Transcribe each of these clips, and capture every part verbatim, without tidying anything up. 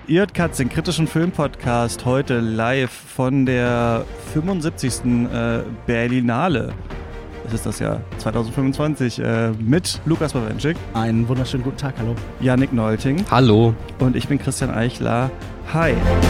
Ihr Katz, den kritischen Filmpodcast, heute live von der fünfundsiebzigsten Äh, Berlinale. Es ist das Jahr zwanzig fünfundzwanzig äh, mit Lukas Bawenschik. Einen wunderschönen guten Tag, hallo. Yannick Nolting. Hallo. Und ich bin Christian Eichler. Hi.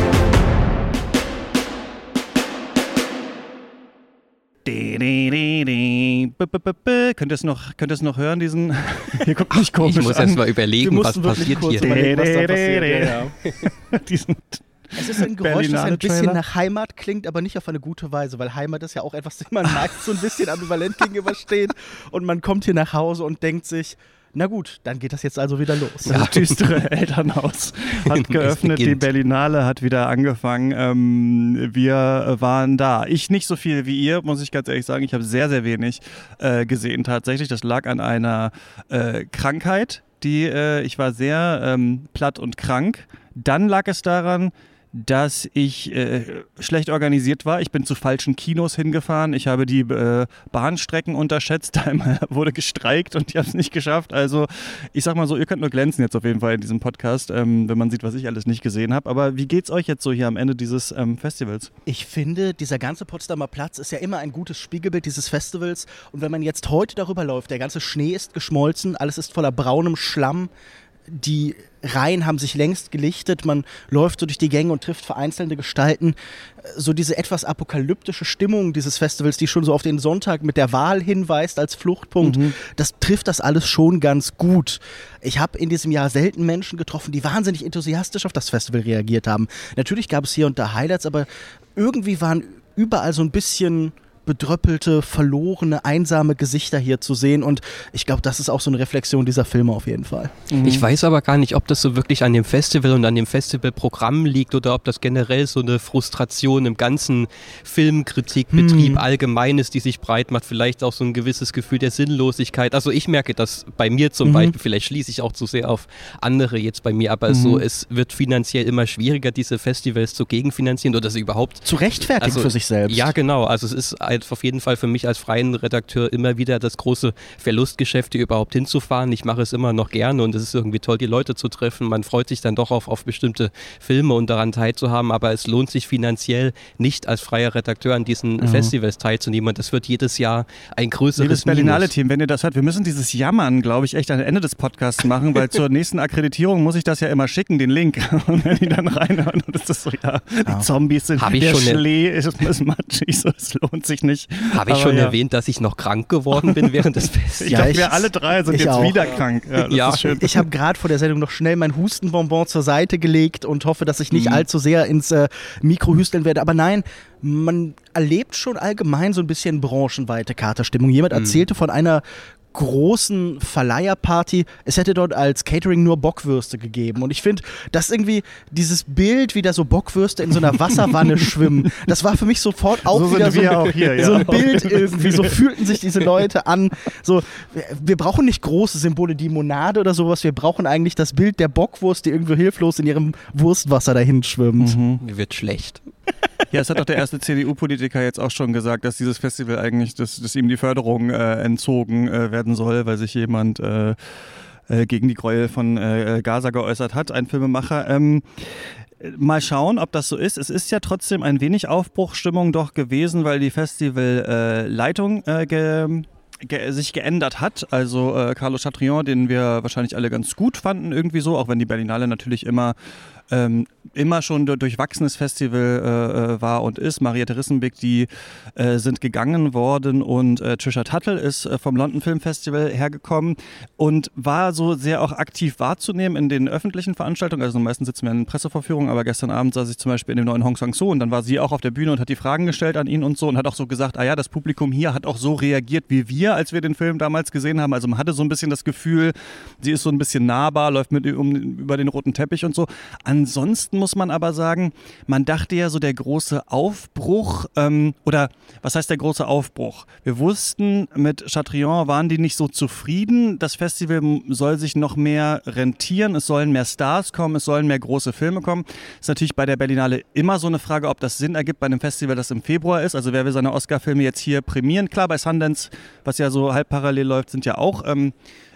De, de, de, de. B, b, b, b. Könnt ihr es noch, könnt ihr es noch hören, diesen... Hier guckt mich komisch Ich muss erst mal überlegen, was passiert hier. Überlegen, was da passiert. Ja, ja. diesen Es ist ein Geräusch, das ein bisschen nach Heimat klingt, aber nicht auf eine gute Weise, weil Heimat ist ja auch etwas, dem man meist so ein bisschen ambivalent gegenübersteht und man kommt hier nach Hause und denkt sich, na gut, dann geht das jetzt also wieder los. Das ja. düstere Elternhaus hat geöffnet, die Berlinale hat wieder angefangen. Ähm, wir waren da. Ich nicht so viel wie ihr, muss ich ganz ehrlich sagen. Ich habe sehr, sehr wenig äh, gesehen tatsächlich. Das lag an einer äh, Krankheit, die äh, ich war sehr ähm, platt und krank. Dann lag es daran, dass ich äh, schlecht organisiert war. Ich bin zu falschen Kinos hingefahren. Ich habe die äh, Bahnstrecken unterschätzt. Einmal wurde gestreikt und ich habe es nicht geschafft. Also ich sag mal so, ihr könnt nur glänzen jetzt auf jeden Fall in diesem Podcast, ähm, wenn man sieht, was ich alles nicht gesehen habe. Aber wie geht's euch jetzt so hier am Ende dieses ähm, Festivals? Ich finde, dieser ganze Potsdamer Platz ist ja immer ein gutes Spiegelbild dieses Festivals. Und wenn man jetzt heute darüber läuft, der ganze Schnee ist geschmolzen, alles ist voller braunem Schlamm. Die Reihen haben sich längst gelichtet, man läuft so durch die Gänge und trifft vereinzelte Gestalten. So diese etwas apokalyptische Stimmung dieses Festivals, die schon so auf den Sonntag mit der Wahl hinweist als Fluchtpunkt, mhm. das trifft das alles schon ganz gut. Ich habe in diesem Jahr selten Menschen getroffen, die wahnsinnig enthusiastisch auf das Festival reagiert haben. Natürlich gab es hier und da Highlights, aber irgendwie waren überall so ein bisschen bedröppelte, verlorene, einsame Gesichter hier zu sehen und ich glaube, das ist auch so eine Reflexion dieser Filme auf jeden Fall. Mhm. Ich weiß aber gar nicht, ob das so wirklich an dem Festival und an dem Festivalprogramm liegt oder ob das generell so eine Frustration im ganzen Filmkritikbetrieb mhm. allgemein ist, die sich breit macht, vielleicht auch so ein gewisses Gefühl der Sinnlosigkeit. Also ich merke das bei mir zum mhm. Beispiel, vielleicht schließe ich auch zu sehr auf andere jetzt bei mir, aber mhm. so, es wird finanziell immer schwieriger, diese Festivals zu gegenfinanzieren oder sie überhaupt zu rechtfertigen also, für sich selbst. Ja, genau. Also es ist ein auf jeden Fall für mich als freien Redakteur immer wieder das große Verlustgeschäft, hier überhaupt hinzufahren. Ich mache es immer noch gerne und es ist irgendwie toll, die Leute zu treffen. Man freut sich dann doch auf, auf bestimmte Filme und daran teilzuhaben, aber es lohnt sich finanziell nicht als freier Redakteur an diesen mhm. Festivals teilzunehmen und das wird jedes Jahr ein größeres Liebes Berlinale-Team, wenn ihr das hört, wir müssen dieses Jammern, glaube ich, echt am Ende des Podcasts machen, weil zur nächsten Akkreditierung muss ich das ja immer schicken, den Link. Und wenn die dann reinhören und es ist so, ja, die Zombies sind, Hab ich der schon Schlee ist, ist matschig, so, es lohnt sich nicht. Habe ich Aber schon ja. erwähnt, dass ich noch krank geworden bin während des Festivals? Ich glaube, wir alle drei sind jetzt auch. wieder krank. Ja, das ja. ist schön. Ich habe gerade vor der Sendung noch schnell mein Hustenbonbon zur Seite gelegt und hoffe, dass ich nicht mhm. allzu sehr ins äh, Mikro hüsteln werde. Aber nein, man erlebt schon allgemein so ein bisschen branchenweite Katerstimmung. Jemand mhm. erzählte von einer großen Verleiherparty, es hätte dort als Catering nur Bockwürste gegeben. Und ich finde, dass irgendwie dieses Bild, wie da so Bockwürste in so einer Wasserwanne schwimmen, das war für mich sofort auch so wieder so, auch hier, so ja. ein Bild irgendwie, so fühlten sich diese Leute an. So, wir brauchen nicht große Symbole, die Monade oder sowas, wir brauchen eigentlich das Bild der Bockwurst, die irgendwo hilflos in ihrem Wurstwasser dahin schwimmt. Mhm. Mir wird schlecht. Ja, es hat doch der erste C D U-Politiker jetzt auch schon gesagt, dass dieses Festival eigentlich, dass, dass ihm die Förderung äh, entzogen äh, werden soll, weil sich jemand äh, äh, gegen die Gräuel von äh, Gaza geäußert hat, ein Filmemacher. Ähm, mal schauen, ob das so ist. Es ist ja trotzdem ein wenig Aufbruchsstimmung doch gewesen, weil die Festivalleitung äh, äh, ge Ge- sich geändert hat. Also äh, Carlo Chatrion, den wir wahrscheinlich alle ganz gut fanden irgendwie so, auch wenn die Berlinale natürlich immer ähm, immer schon ein durchwachsenes Festival äh, war und ist. Mariette Rissenbeck, die äh, sind gegangen worden und äh, Trisha Tuttle ist äh, vom London Film Festival hergekommen und war so sehr auch aktiv wahrzunehmen in den öffentlichen Veranstaltungen. Also meistens sitzen wir in Pressevorführungen, aber gestern Abend saß ich zum Beispiel in dem neuen Hong Sang-soo und dann war sie auch auf der Bühne und hat die Fragen gestellt an ihn und so und hat auch so gesagt, ah ja, das Publikum hier hat auch so reagiert wie wir, als wir den Film damals gesehen haben. Also man hatte so ein bisschen das Gefühl, sie ist so ein bisschen nahbar, läuft mit um, über den roten Teppich und so. Ansonsten muss man aber sagen, man dachte ja so der große Aufbruch, ähm, oder was heißt der große Aufbruch? Wir wussten, mit Chatrion waren die nicht so zufrieden. Das Festival soll sich noch mehr rentieren, es sollen mehr Stars kommen, es sollen mehr große Filme kommen. Ist natürlich bei der Berlinale immer so eine Frage, ob das Sinn ergibt bei einem Festival, das im Februar ist. Also wer will seine Oscar-Filme jetzt hier prämieren? Klar, bei Sundance, was ja so halb parallel läuft, sind ja auch ähm,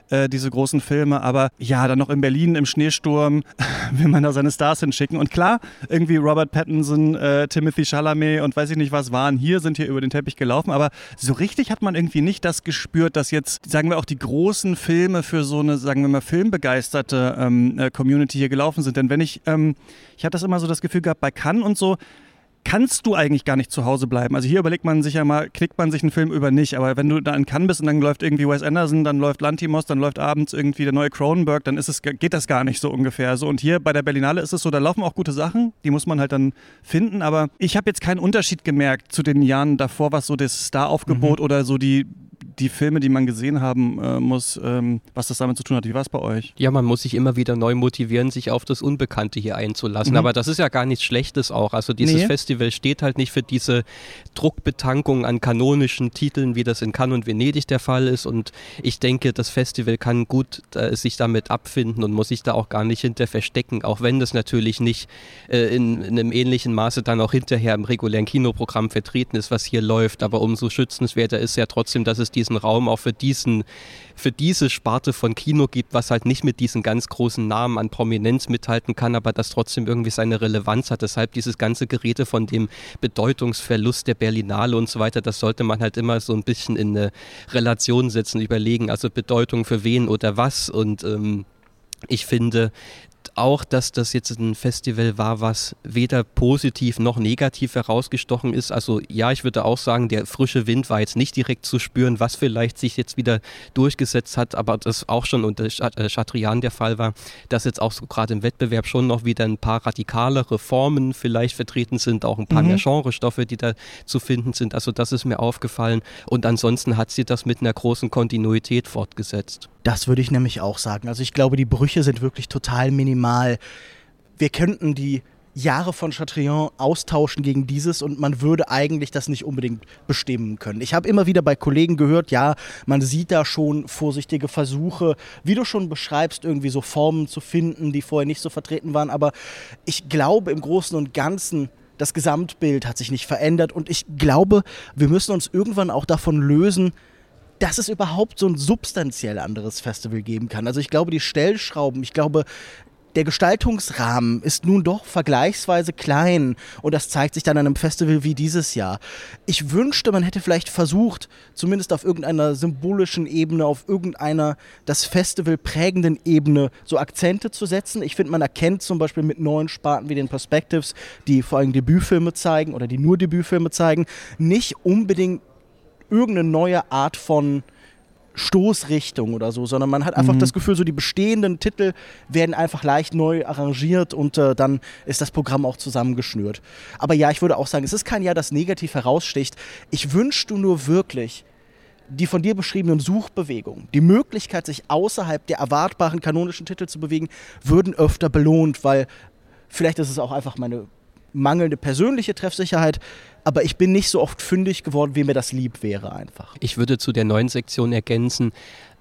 äh, diese großen Filme, aber ja, dann noch in Berlin im Schneesturm will man da seine Stars hinschicken. Und klar, irgendwie Robert Pattinson, äh, Timothy Chalamet und weiß ich nicht was waren hier, sind hier über den Teppich gelaufen, aber so richtig hat man irgendwie nicht das gespürt, dass jetzt, sagen wir auch die großen Filme für so eine, sagen wir mal, filmbegeisterte ähm, äh, Community hier gelaufen sind. Denn wenn ich, ähm, ich habe das immer so das Gefühl gehabt, bei Cannes und so, kannst du eigentlich gar nicht zu Hause bleiben. Also hier überlegt man sich ja mal, klickt man sich einen Film über nicht, aber wenn du da in Cannes bist und dann läuft irgendwie Wes Anderson, dann läuft Lanthimos, dann läuft abends irgendwie der neue Cronenberg, dann ist es, geht das gar nicht so ungefähr. So, und hier bei der Berlinale ist es so, da laufen auch gute Sachen, die muss man halt dann finden, aber ich habe jetzt keinen Unterschied gemerkt zu den Jahren davor, was so das Star-Aufgebot mhm. oder so die die Filme, die man gesehen haben äh, muss, ähm, was das damit zu tun hat. Wie war es bei euch? Ja, man muss sich immer wieder neu motivieren, sich auf das Unbekannte hier einzulassen. Mhm. Aber das ist ja gar nichts Schlechtes auch. Also dieses nee. Festival steht halt nicht für diese Druckbetankung an kanonischen Titeln, wie das in Cannes und Venedig der Fall ist. Und ich denke, das Festival kann gut äh, sich damit abfinden und muss sich da auch gar nicht hinter verstecken, auch wenn das natürlich nicht äh, in, in einem ähnlichen Maße dann auch hinterher im regulären Kinoprogramm vertreten ist, was hier läuft. Aber umso schützenswerter ist ja trotzdem, dass es diesen Raum auch für diesen, für diese Sparte von Kino gibt, was halt nicht mit diesen ganz großen Namen an Prominenz mithalten kann, aber das trotzdem irgendwie seine Relevanz hat. Deshalb dieses ganze Gerede von dem Bedeutungsverlust der Berlinale und so weiter, das sollte man halt immer so ein bisschen in eine Relation setzen, überlegen, also Bedeutung für wen oder was. Und ähm, ich finde auch, dass das jetzt ein Festival war, was weder positiv noch negativ herausgestochen ist. Also ja, ich würde auch sagen, der frische Wind war jetzt nicht direkt zu spüren, was vielleicht sich jetzt wieder durchgesetzt hat, aber das auch schon unter Chatrian der Fall war, dass jetzt auch so gerade im Wettbewerb schon noch wieder ein paar radikalere Formen vielleicht vertreten sind, auch ein paar mhm. mehr Genrestoffe, die da zu finden sind. Also das ist mir aufgefallen und ansonsten hat sie das mit einer großen Kontinuität fortgesetzt. Das würde ich nämlich auch sagen. Also ich glaube, die Brüche sind wirklich total minimal. Wir könnten die Jahre von Chatrian austauschen gegen dieses und man würde eigentlich das nicht unbedingt bestimmen können. Ich habe immer wieder bei Kollegen gehört, ja, man sieht da schon vorsichtige Versuche, wie du schon beschreibst, irgendwie so Formen zu finden, die vorher nicht so vertreten waren. Aber ich glaube im Großen und Ganzen, das Gesamtbild hat sich nicht verändert und ich glaube, wir müssen uns irgendwann auch davon lösen, dass es überhaupt so ein substanziell anderes Festival geben kann. Also ich glaube, die Stellschrauben, ich glaube, der Gestaltungsrahmen ist nun doch vergleichsweise klein und das zeigt sich dann an einem Festival wie dieses Jahr. Ich wünschte, man hätte vielleicht versucht, zumindest auf irgendeiner symbolischen Ebene, auf irgendeiner das Festival prägenden Ebene so Akzente zu setzen. Ich finde, man erkennt zum Beispiel mit neuen Sparten wie den Perspectives, die vor allem Debütfilme zeigen oder die nur Debütfilme zeigen, nicht unbedingt irgendeine neue Art von Stoßrichtung oder so, sondern man hat einfach mhm. das Gefühl, so die bestehenden Titel werden einfach leicht neu arrangiert und äh, dann ist das Programm auch zusammengeschnürt. Aber ja, ich würde auch sagen, es ist kein Jahr, das negativ heraussticht. Ich wünschte nur wirklich, die von dir beschriebenen Suchbewegungen, die Möglichkeit, sich außerhalb der erwartbaren kanonischen Titel zu bewegen, würden öfter belohnt, weil vielleicht ist es auch einfach meine mangelnde persönliche Treffsicherheit, aber ich bin nicht so oft fündig geworden, wie mir das lieb wäre einfach. Ich würde zu der neuen Sektion ergänzen,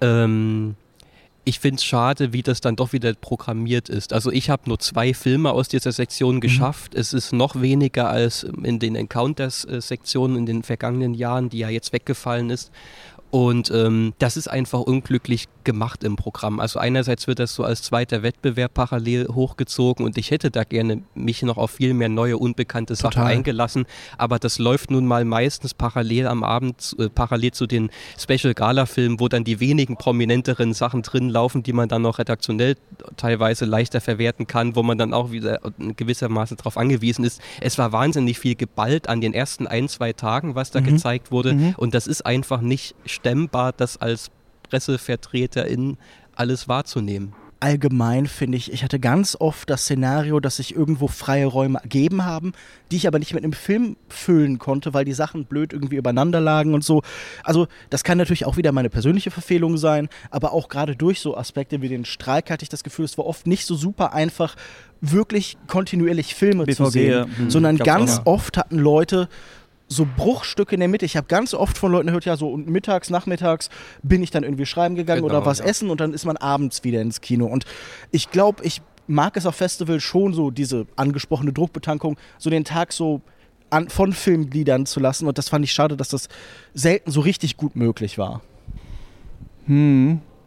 ähm, ich finde es schade, wie das dann doch wieder programmiert ist. Also ich habe nur zwei Filme aus dieser Sektion geschafft. Mhm. Es ist noch weniger als in den Encounters-Sektionen in den vergangenen Jahren, die ja jetzt weggefallen ist. Und ähm, das ist einfach unglücklich gemacht im Programm. Also einerseits wird das so als zweiter Wettbewerb parallel hochgezogen und ich hätte da gerne mich noch auf viel mehr neue, unbekannte Sachen Total. eingelassen, aber das läuft nun mal meistens parallel am Abend, äh, parallel zu den Special-Gala-Filmen, wo dann die wenigen prominenteren Sachen drin laufen, die man dann noch redaktionell teilweise leichter verwerten kann, wo man dann auch wieder gewissermaßen darauf angewiesen ist. Es war wahnsinnig viel geballt an den ersten ein, zwei Tagen, was da mhm. gezeigt wurde mhm. und das ist einfach nicht stemmbar, das als Pressevertreterin alles wahrzunehmen. Allgemein finde ich, ich hatte ganz oft das Szenario, dass sich irgendwo freie Räume ergeben haben, die ich aber nicht mit einem Film füllen konnte, weil die Sachen blöd irgendwie übereinander lagen und so. Also das kann natürlich auch wieder meine persönliche Verfehlung sein, aber auch gerade durch so Aspekte wie den Streik hatte ich das Gefühl, es war oft nicht so super einfach, wirklich kontinuierlich Filme B V G, zu sehen, hm, sondern ganz oft hatten Leute so Bruchstücke in der Mitte. Ich habe ganz oft von Leuten gehört, ja, so und mittags, nachmittags bin ich dann irgendwie schreiben gegangen genau, oder was ja. essen und dann ist man abends wieder ins Kino. Und ich glaube, ich mag es auf Festivals schon so, diese angesprochene Druckbetankung, so den Tag so an, von Film gliedern zu lassen. Und das fand ich schade, dass das selten so richtig gut möglich war. Hm.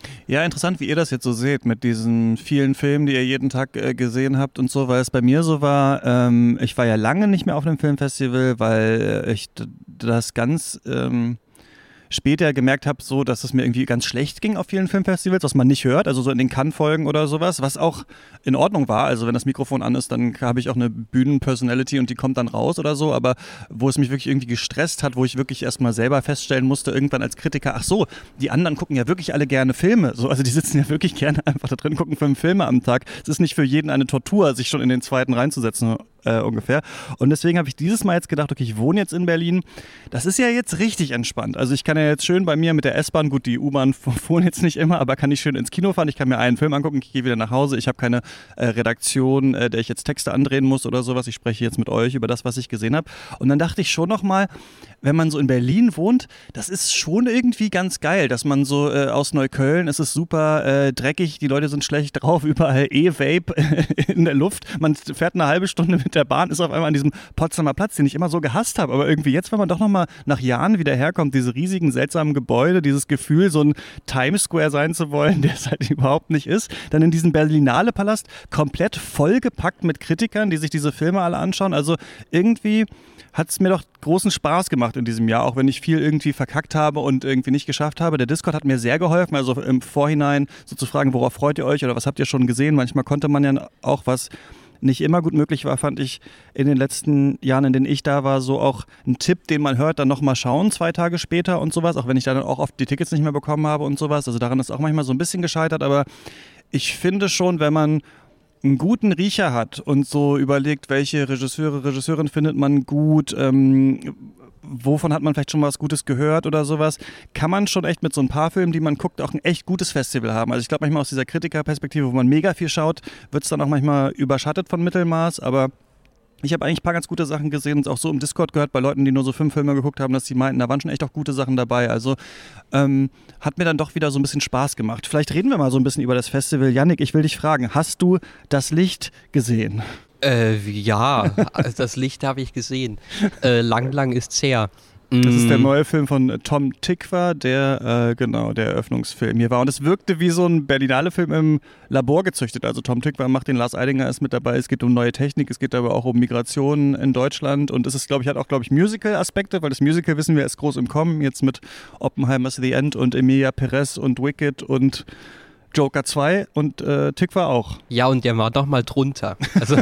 Ja, interessant, wie ihr das jetzt so seht mit diesen vielen Filmen, die ihr jeden Tag äh, gesehen habt und so, weil es bei mir so war, ähm, ich war ja lange nicht mehr auf einem Filmfestival, weil ich d- das ganz ähm, später gemerkt habe, so, dass es mir irgendwie ganz schlecht ging auf vielen Filmfestivals, was man nicht hört, also so in den Cannes-Folgen oder sowas, was auch in Ordnung war. Also wenn das Mikrofon an ist, dann habe ich auch eine Bühnen-Personality und die kommt dann raus oder so, aber wo es mich wirklich irgendwie gestresst hat, wo ich wirklich erstmal selber feststellen musste, irgendwann als Kritiker, ach so, die anderen gucken ja wirklich alle gerne Filme. So, also die sitzen ja wirklich gerne einfach da drin, gucken fünf Filme am Tag. Es ist nicht für jeden eine Tortur, sich schon in den zweiten reinzusetzen. Äh, ungefähr. Und deswegen habe ich dieses Mal jetzt gedacht, okay, ich wohne jetzt in Berlin. Das ist ja jetzt richtig entspannt. Also ich kann ja jetzt schön bei mir mit der S-Bahn, gut, die U-Bahn fuhren jetzt nicht immer, aber kann ich schön ins Kino fahren. Ich kann mir einen Film angucken, ich gehe wieder nach Hause. Ich habe keine äh, Redaktion, äh, der ich jetzt Texte andrehen muss oder sowas. Ich spreche jetzt mit euch über das, was ich gesehen habe. Und dann dachte ich schon nochmal, wenn man so in Berlin wohnt, das ist schon irgendwie ganz geil, dass man so äh, aus Neukölln, es ist super äh, dreckig, die Leute sind schlecht drauf, überall E-Vape in der Luft. Man fährt eine halbe Stunde mit der Bahn, ist auf einmal an diesem Potsdamer Platz, den ich immer so gehasst habe. Aber irgendwie jetzt, wenn man doch nochmal nach Jahren wieder herkommt, diese riesigen, seltsamen Gebäude, dieses Gefühl, so ein Times Square sein zu wollen, der es halt überhaupt nicht ist, dann in diesen Berlinale-Palast komplett vollgepackt mit Kritikern, die sich diese Filme alle anschauen. Also irgendwie hat es mir doch großen Spaß gemacht in diesem Jahr, auch wenn ich viel irgendwie verkackt habe und irgendwie nicht geschafft habe. Der Discord hat mir sehr geholfen, also im Vorhinein so zu fragen, worauf freut ihr euch oder was habt ihr schon gesehen? Manchmal konnte man ja auch, was nicht immer gut möglich war, fand ich in den letzten Jahren, in denen ich da war, so auch ein Tipp, den man hört, dann nochmal schauen, zwei Tage später und sowas, auch wenn ich dann auch oft die Tickets nicht mehr bekommen habe und sowas. Also daran ist auch manchmal so ein bisschen gescheitert, aber ich finde schon, wenn man einen guten Riecher hat und so überlegt, welche Regisseure, Regisseurin findet man gut, ähm, wovon hat man vielleicht schon was Gutes gehört oder sowas, kann man schon echt mit so ein paar Filmen, die man guckt, auch ein echt gutes Festival haben. Also ich glaube manchmal aus dieser Kritikerperspektive, wo man mega viel schaut, wird es dann auch manchmal überschattet von Mittelmaß, aber ich habe eigentlich ein paar ganz gute Sachen gesehen und auch so im Discord gehört bei Leuten, die nur so fünf Filme geguckt haben, dass die meinten, da waren schon echt auch gute Sachen dabei. Also ähm, hat mir dann doch wieder so ein bisschen Spaß gemacht. Vielleicht reden wir mal so ein bisschen über das Festival. Yannick, ich will dich fragen, hast du das Licht gesehen? Äh, ja, das Licht habe ich gesehen. Äh, lang, lang ist's her. Das ist der neue Film von Tom Tykwer, der, äh, genau, der Eröffnungsfilm hier war. Und es wirkte wie so ein Berlinale-Film im Labor gezüchtet. Also Tom Tykwer macht den, Lars Eidinger ist mit dabei. Es geht um neue Technik, es geht aber auch um Migration in Deutschland. Und es ist, glaube ich, hat auch, glaube ich, Musical-Aspekte, weil das Musical, wissen wir, ist groß im Kommen. Jetzt mit Oppenheimer's The End und Emilia Perez und Wicked und Joker zwei und äh, Tykwer auch. Ja, und der war doch mal drunter. Also,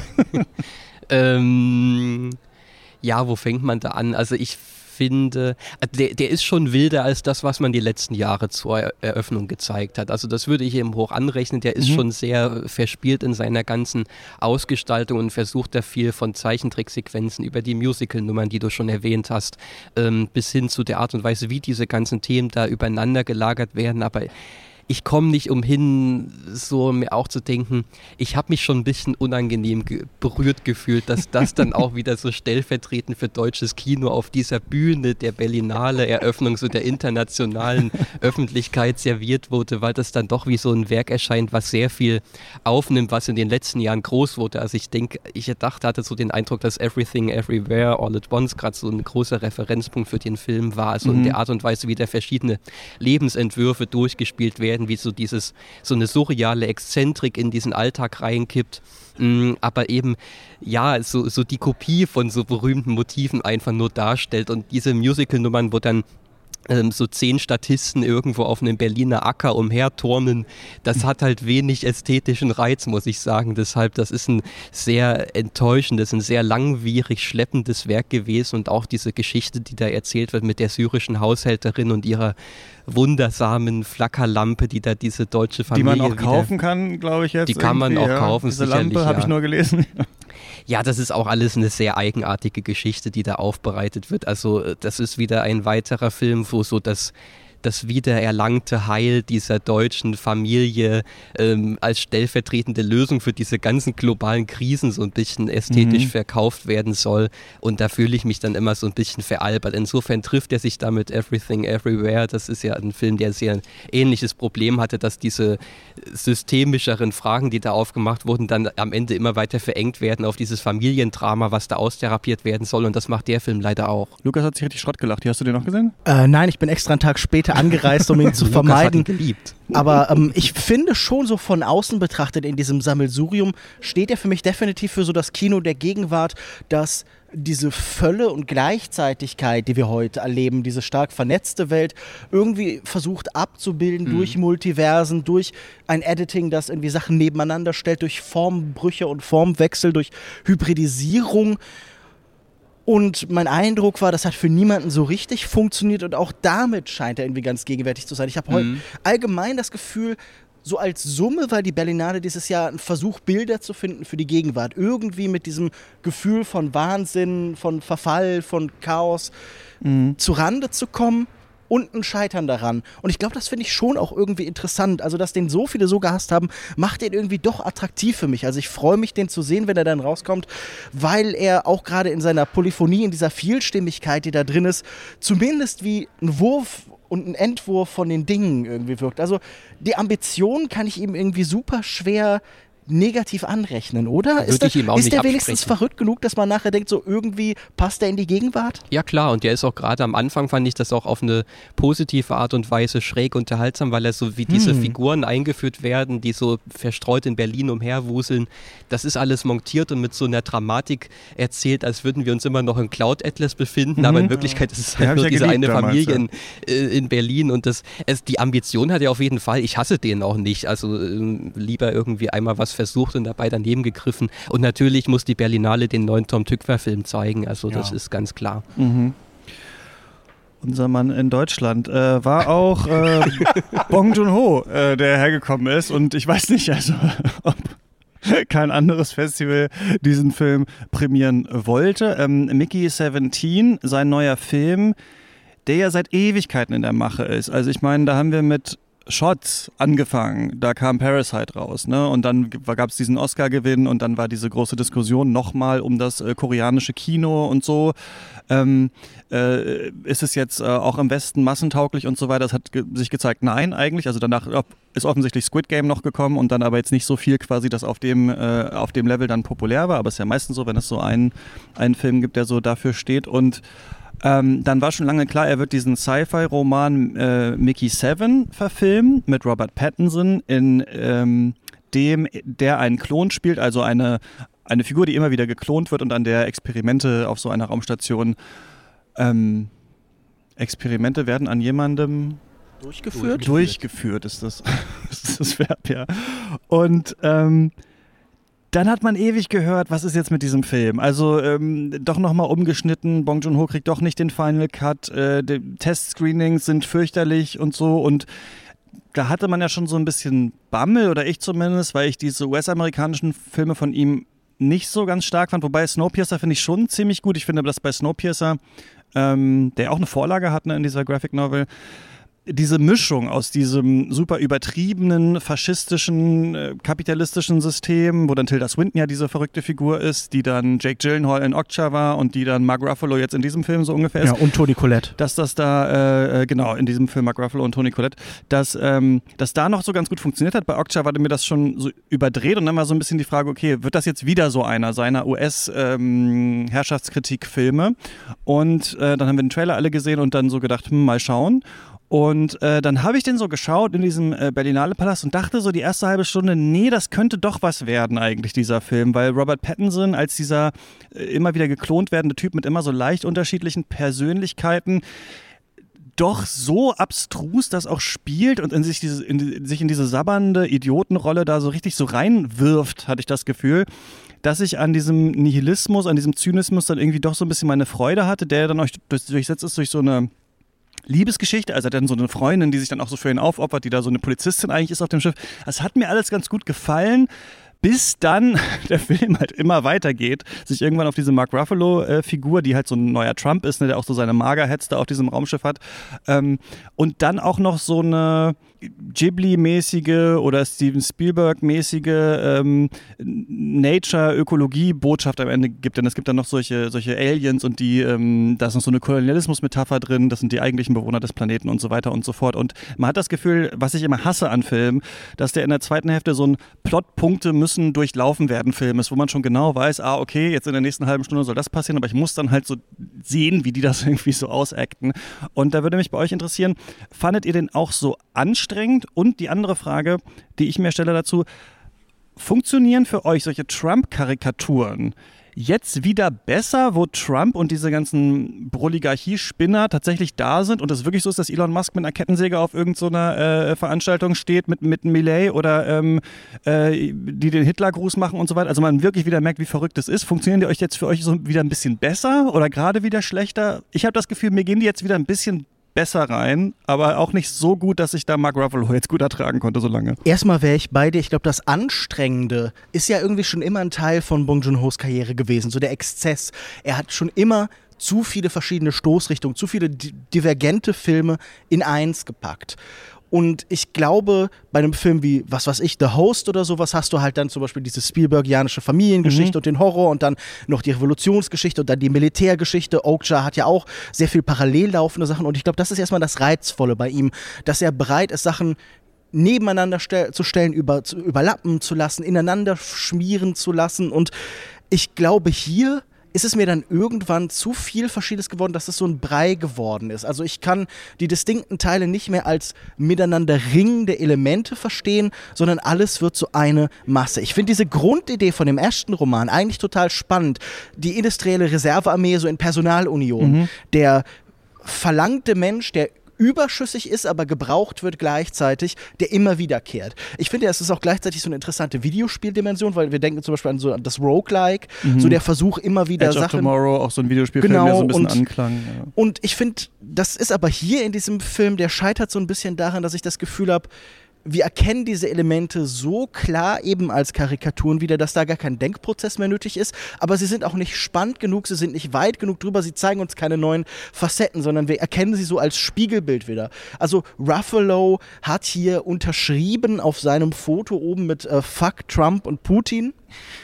ähm, ja, wo fängt man da an? Also ich finde, der, der ist schon wilder als das, was man die letzten Jahre zur Eröffnung gezeigt hat. Also das würde ich ihm hoch anrechnen. Der ist mhm. schon sehr verspielt in seiner ganzen Ausgestaltung und versucht da viel von Zeichentricksequenzen über die Musical-Nummern, die du schon erwähnt hast, ähm, bis hin zu der Art und Weise, wie diese ganzen Themen da übereinander gelagert werden. Aber ich komme nicht umhin, so mir auch zu denken, ich habe mich schon ein bisschen unangenehm ge- berührt gefühlt, dass das dann auch wieder so stellvertretend für deutsches Kino auf dieser Bühne der Berlinale Eröffnung so der internationalen Öffentlichkeit serviert wurde, weil das dann doch wie so ein Werk erscheint, was sehr viel aufnimmt, was in den letzten Jahren groß wurde. Also ich denke, ich dachte, hatte so den Eindruck, dass Everything, Everywhere, All at Once gerade so ein großer Referenzpunkt für den Film war. Also mhm. in der Art und Weise, wie da verschiedene Lebensentwürfe durchgespielt werden, wie so dieses, so eine surreale Exzentrik in diesen Alltag reinkippt, mh, aber eben, ja, so, so die Kopie von so berühmten Motiven einfach nur darstellt und diese Musical-Nummern, wo dann ähm, so zehn Statisten irgendwo auf einem Berliner Acker umherturnen, das hat halt wenig ästhetischen Reiz, muss ich sagen. Deshalb, das ist ein sehr enttäuschendes, ein sehr langwierig schleppendes Werk gewesen und auch diese Geschichte, die da erzählt wird mit der syrischen Haushälterin und ihrer wundersamen Flackerlampe, die da diese deutsche Familie die man auch wieder, kaufen kann, glaube ich jetzt. Die kann man auch ja. kaufen, Diese sicherlich. Lampe habe ja. ich nur gelesen. Ja, das ist auch alles eine sehr eigenartige Geschichte, die da aufbereitet wird. Also das ist wieder ein weiterer Film, wo so das das wiedererlangte Heil dieser deutschen Familie ähm, als stellvertretende Lösung für diese ganzen globalen Krisen so ein bisschen ästhetisch mhm. verkauft werden soll. Und da fühle ich mich dann immer so ein bisschen veralbert. Insofern trifft er sich da mit Everything Everywhere. Das ist ja ein Film, der sehr ein ähnliches Problem hatte, dass diese systemischeren Fragen, die da aufgemacht wurden, dann am Ende immer weiter verengt werden auf dieses Familiendrama, was da austherapiert werden soll. Und das macht der Film leider auch. Lukas hat sich richtig Schrott gelacht. Hast du den noch gesehen? Äh, nein, ich bin extra einen Tag später Leute angereist, um ihn zu Lukas vermeiden. hat ihn geliebt. Aber ähm, ich finde schon so von außen betrachtet in diesem Sammelsurium steht er für mich definitiv für so das Kino der Gegenwart, das diese Fülle und Gleichzeitigkeit, die wir heute erleben, diese stark vernetzte Welt, irgendwie versucht abzubilden mhm. durch Multiversen, durch ein Editing, das irgendwie Sachen nebeneinander stellt, durch Formbrüche und Formwechsel, durch Hybridisierung. Und mein Eindruck war, das hat für niemanden so richtig funktioniert und auch damit scheint er irgendwie ganz gegenwärtig zu sein. Ich habe heute mhm. allgemein das Gefühl, so als Summe war die Berlinale dieses Jahr ein Versuch, Bilder zu finden für die Gegenwart. Irgendwie mit diesem Gefühl von Wahnsinn, von Verfall, von Chaos mhm. zu Rande zu kommen und ein Scheitern daran. Und ich glaube, das finde ich schon auch irgendwie interessant. Also, dass den so viele so gehasst haben, macht den irgendwie doch attraktiv für mich. Also ich freue mich, den zu sehen, wenn er dann rauskommt, weil er auch gerade in seiner Polyphonie, in dieser Vielstimmigkeit, die da drin ist, zumindest wie ein Wurf und ein Entwurf von den Dingen irgendwie wirkt. Also die Ambition kann ich ihm irgendwie super schwer negativ anrechnen, oder? Würde ist der, ich ihm auch ist nicht der wenigstens absprechen. verrückt genug, dass man nachher denkt, so irgendwie passt er in die Gegenwart? Ja klar, und der ist auch gerade am Anfang, fand ich das auch auf eine positive Art und Weise schräg unterhaltsam, weil er so wie diese hm. Figuren eingeführt werden, die so verstreut in Berlin umherwuseln. Das ist alles montiert und mit so einer Dramatik erzählt, als würden wir uns immer noch in Cloud Atlas befinden, mhm. aber in Wirklichkeit ist es halt ja, nur ja diese geliebt eine damals, Familie ja. in, äh, in Berlin und das, es, die Ambition hat er auf jeden Fall. Ich hasse den auch nicht, also äh, lieber irgendwie einmal was versucht und dabei daneben gegriffen. Und natürlich muss die Berlinale den neuen Tom Tykwer-Film zeigen, also ja. das ist ganz klar. Mhm. Unser Mann in Deutschland äh, war auch äh, Bong Joon-ho, äh, der hergekommen ist und ich weiß nicht, also ob kein anderes Festival diesen Film prämieren wollte. Ähm, Mickey siebzehn, sein neuer Film, der ja seit Ewigkeiten in der Mache ist. Also ich meine, da haben wir mit Shots angefangen, da kam Parasite raus, ne? Und dann gab es diesen Oscar-Gewinn und dann war diese große Diskussion nochmal um das äh, koreanische Kino und so. Ähm, äh, ist es jetzt äh, auch im Westen massentauglich und so weiter? Das hat ge- sich gezeigt, nein eigentlich. Also danach ist offensichtlich Squid Game noch gekommen und dann aber jetzt nicht so viel quasi, das auf dem, äh, auf dem Level dann populär war. Aber es ist ja meistens so, wenn es so einen, einen Film gibt, der so dafür steht. Und Ähm, dann war schon lange klar, er wird diesen Sci-Fi-Roman äh, Mickey Seven verfilmen mit Robert Pattinson, in ähm, dem der einen Klon spielt, also eine, eine Figur, die immer wieder geklont wird und an der Experimente auf so einer Raumstation ähm, Experimente werden an jemandem Durchgeführt? Durchgeführt ist das, ist das Verb, ja. Und ähm, dann hat man ewig gehört, was ist jetzt mit diesem Film? Also ähm, doch nochmal umgeschnitten, Bong Joon-ho kriegt doch nicht den Final Cut, äh, die Testscreenings sind fürchterlich und so und da hatte man ja schon so ein bisschen Bammel, oder ich zumindest, weil ich diese U S-amerikanischen Filme von ihm nicht so ganz stark fand, wobei Snowpiercer finde ich schon ziemlich gut. Ich finde, dass bei Snowpiercer, ähm, der auch eine Vorlage hat, ne, in dieser Graphic Novel, diese Mischung aus diesem super übertriebenen, faschistischen, äh, kapitalistischen System, wo dann Tilda Swinton ja diese verrückte Figur ist, die dann Jake Gyllenhaal in Okja war und die dann Mark Ruffalo jetzt in diesem Film so ungefähr ist. Ja, und Toni Collette. Dass das da, äh, genau, in diesem Film Mark Ruffalo und Toni Collette, dass, ähm, dass da noch so ganz gut funktioniert hat. Bei Okja war mir das schon so überdreht und dann war so ein bisschen die Frage, okay, wird das jetzt wieder so einer seiner U S-Herrschaftskritik-Filme? Und äh, dann haben wir den Trailer alle gesehen und dann so gedacht, hm, mal schauen. Und äh, dann habe ich den so geschaut in diesem äh, Berlinale Palast und dachte so die erste halbe Stunde, nee, das könnte doch was werden eigentlich, dieser Film, weil Robert Pattinson als dieser äh, immer wieder geklont werdende Typ mit immer so leicht unterschiedlichen Persönlichkeiten doch so abstrus das auch spielt und in sich, diese, in, sich in diese sabbernde Idiotenrolle da so richtig so reinwirft, hatte ich das Gefühl, dass ich an diesem Nihilismus, an diesem Zynismus dann irgendwie doch so ein bisschen meine Freude hatte, der dann auch durch, durchsetzt ist durch so eine Liebesgeschichte, also er hat dann so eine Freundin, die sich dann auch so für ihn aufopfert, die da so eine Polizistin eigentlich ist auf dem Schiff. Das hat mir alles ganz gut gefallen, bis dann der Film halt immer weitergeht, sich irgendwann auf diese Mark Ruffalo-Figur, äh, die halt so ein neuer Trump ist, ne, der auch so seine Magerheads da auf diesem Raumschiff hat, ähm, und dann auch noch so eine Ghibli-mäßige oder Steven Spielberg-mäßige ähm, Nature-Ökologie-Botschaft am Ende gibt. Denn es gibt dann noch solche, solche Aliens und die, ähm, da ist noch so eine Kolonialismus-Metapher drin, das sind die eigentlichen Bewohner des Planeten und so weiter und so fort. Und man hat das Gefühl, was ich immer hasse an Filmen, dass der in der zweiten Hälfte so ein Plotpunkte müssen durchlaufen werden Film ist, wo man schon genau weiß, ah, okay, jetzt in der nächsten halben Stunde soll das passieren, aber ich muss dann halt so sehen, wie die das irgendwie so ausacten. Und da würde mich bei euch interessieren, fandet ihr den auch so anstrengend? Und die andere Frage, die ich mir stelle dazu, funktionieren für euch solche Trump-Karikaturen jetzt wieder besser, wo Trump und diese ganzen Oligarchie-Spinner tatsächlich da sind und es wirklich so ist, dass Elon Musk mit einer Kettensäge auf irgendeiner so äh, Veranstaltung steht mit, mit Milei oder ähm, äh, die den Hitlergruß machen und so weiter. Also man wirklich wieder merkt, wie verrückt das ist. Funktionieren die euch jetzt für euch so wieder ein bisschen besser oder gerade wieder schlechter? Ich habe das Gefühl, mir gehen die jetzt wieder ein bisschen besser rein, aber auch nicht so gut, dass ich da Mark Ruffalo jetzt gut ertragen konnte so lange. Erstmal wäre ich bei dir. Ich glaube, das Anstrengende ist ja irgendwie schon immer ein Teil von Bong Joon-ho's Karriere gewesen, so der Exzess. Er hat schon immer zu viele verschiedene Stoßrichtungen, zu viele di- divergente Filme in eins gepackt. Und ich glaube, bei einem Film wie, was weiß ich, The Host oder sowas, hast du halt dann zum Beispiel diese Spielbergianische Familiengeschichte mhm. und den Horror und dann noch die Revolutionsgeschichte und dann die Militärgeschichte. Okja hat ja auch sehr viel parallel laufende Sachen und ich glaube, das ist erstmal das Reizvolle bei ihm, dass er bereit ist, Sachen nebeneinander stell- zu stellen, über, zu, überlappen zu lassen, ineinander schmieren zu lassen und ich glaube, hier ist es mir dann irgendwann zu viel Verschiedenes geworden, dass es so ein Brei geworden ist. Also ich kann die distinkten Teile nicht mehr als miteinander ringende Elemente verstehen, sondern alles wird so eine Masse. Ich finde diese Grundidee von dem Ashton-Roman eigentlich total spannend. Die industrielle Reservearmee so in Personalunion. Mhm. Der verlangte Mensch, der überschüssig ist, aber gebraucht wird gleichzeitig, der immer wiederkehrt. Ich finde, es ist auch gleichzeitig so eine interessante Videospieldimension, weil wir denken zum Beispiel an so an das Roguelike, mhm. so der Versuch immer wieder Edge Sachen... of Tomorrow, auch so ein Videospielfilm, genau, der so ein bisschen und, anklang. Ja. Und ich finde, das ist aber hier in diesem Film, der scheitert so ein bisschen daran, dass ich das Gefühl habe, wir erkennen diese Elemente so klar eben als Karikaturen wieder, dass da gar kein Denkprozess mehr nötig ist, aber sie sind auch nicht spannend genug, sie sind nicht weit genug drüber, sie zeigen uns keine neuen Facetten, sondern wir erkennen sie so als Spiegelbild wieder. Also Ruffalo hat hier unterschrieben auf seinem Foto oben mit äh, Fuck Trump und Putin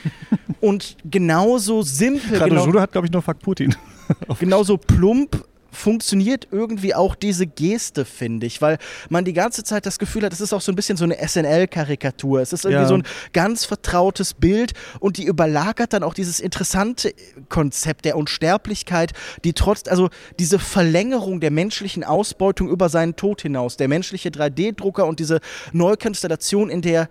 und genauso simpel, Gerade genau, Judo hat, glaube ich, nur Fuck Putin. genauso plump funktioniert irgendwie auch diese Geste, finde ich, weil man die ganze Zeit das Gefühl hat, es ist auch so ein bisschen so eine S N L-Karikatur. Es ist irgendwie ja. so ein ganz vertrautes Bild und die überlagert dann auch dieses interessante Konzept der Unsterblichkeit, die trotz, also diese Verlängerung der menschlichen Ausbeutung über seinen Tod hinaus, der menschliche drei D-Drucker und diese Neukonstellation, in der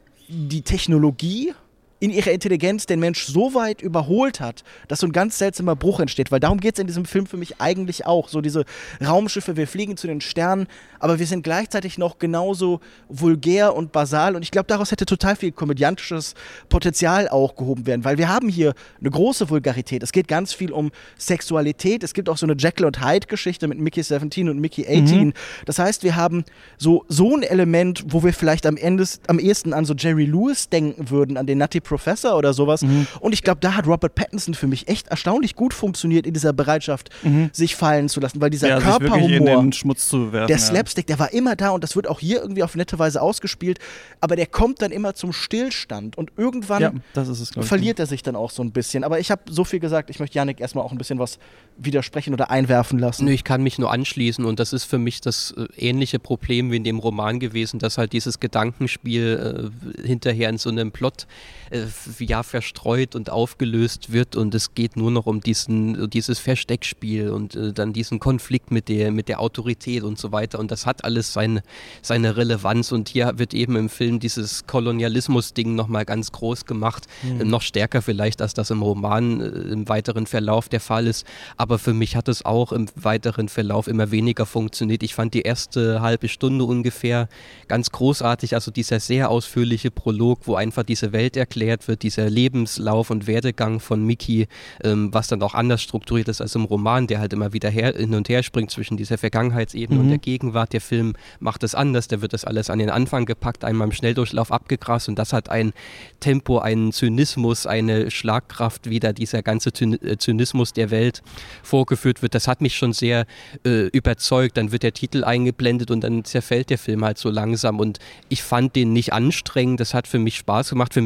die Technologie in ihrer Intelligenz den Mensch so weit überholt hat, dass so ein ganz seltsamer Bruch entsteht, weil darum geht es in diesem Film für mich eigentlich auch, so diese Raumschiffe, wir fliegen zu den Sternen, aber wir sind gleichzeitig noch genauso vulgär und basal und ich glaube, daraus hätte total viel komödiantisches Potenzial auch gehoben werden, weil wir haben hier eine große Vulgarität, es geht ganz viel um Sexualität, es gibt auch so eine Jekyll und Hyde Geschichte mit Mickey siebzehn und Mickey achtzehn, mhm. das heißt, wir haben so, so ein Element, wo wir vielleicht am Ende am ehesten an so Jerry Lewis denken würden, an den Nutty Professor oder sowas. Mhm. Und ich glaube, da hat Robert Pattinson für mich echt erstaunlich gut funktioniert in dieser Bereitschaft, mhm. sich fallen zu lassen, weil dieser ja, Körperhumor, sich wirklich in den Schmutz zu werfen, der ja. Slapstick, der war immer da und das wird auch hier irgendwie auf nette Weise ausgespielt, aber der kommt dann immer zum Stillstand und irgendwann ja, das ist es, verliert er sich dann auch so ein bisschen. Aber ich habe so viel gesagt, ich möchte Yannick erstmal auch ein bisschen was widersprechen oder einwerfen lassen. Nö, ich kann mich nur anschließen und das ist für mich das äh, ähnliche Problem wie in dem Roman gewesen, dass halt dieses Gedankenspiel äh, hinterher in so einem Plot äh, ja verstreut und aufgelöst wird und es geht nur noch um diesen, dieses Versteckspiel und äh, dann diesen Konflikt mit der, mit der Autorität und so weiter und das hat alles seine, seine Relevanz und hier wird eben im Film dieses Kolonialismus-Ding nochmal ganz groß gemacht, mhm. äh, noch stärker vielleicht, als das im Roman äh, im weiteren Verlauf der Fall ist, aber für mich hat es auch im weiteren Verlauf immer weniger funktioniert. Ich fand die erste halbe Stunde ungefähr ganz großartig, also dieser sehr ausführliche Prolog, wo einfach diese Welt erklärt wird, dieser Lebenslauf und Werdegang von Mickey, ähm, was dann auch anders strukturiert ist als im Roman, der halt immer wieder her, hin und her springt zwischen dieser Vergangenheitsebene mhm. und der Gegenwart. Der Film macht es anders, der wird das alles an den Anfang gepackt, einmal im Schnelldurchlauf abgegrast und das hat ein Tempo, einen Zynismus, eine Schlagkraft, wie da dieser ganze Zynismus der Welt vorgeführt wird. Das hat mich schon sehr äh, überzeugt. Dann wird der Titel eingeblendet und dann zerfällt der Film halt so langsam und ich fand den nicht anstrengend. Das hat für mich Spaß gemacht. Für mich hätte es die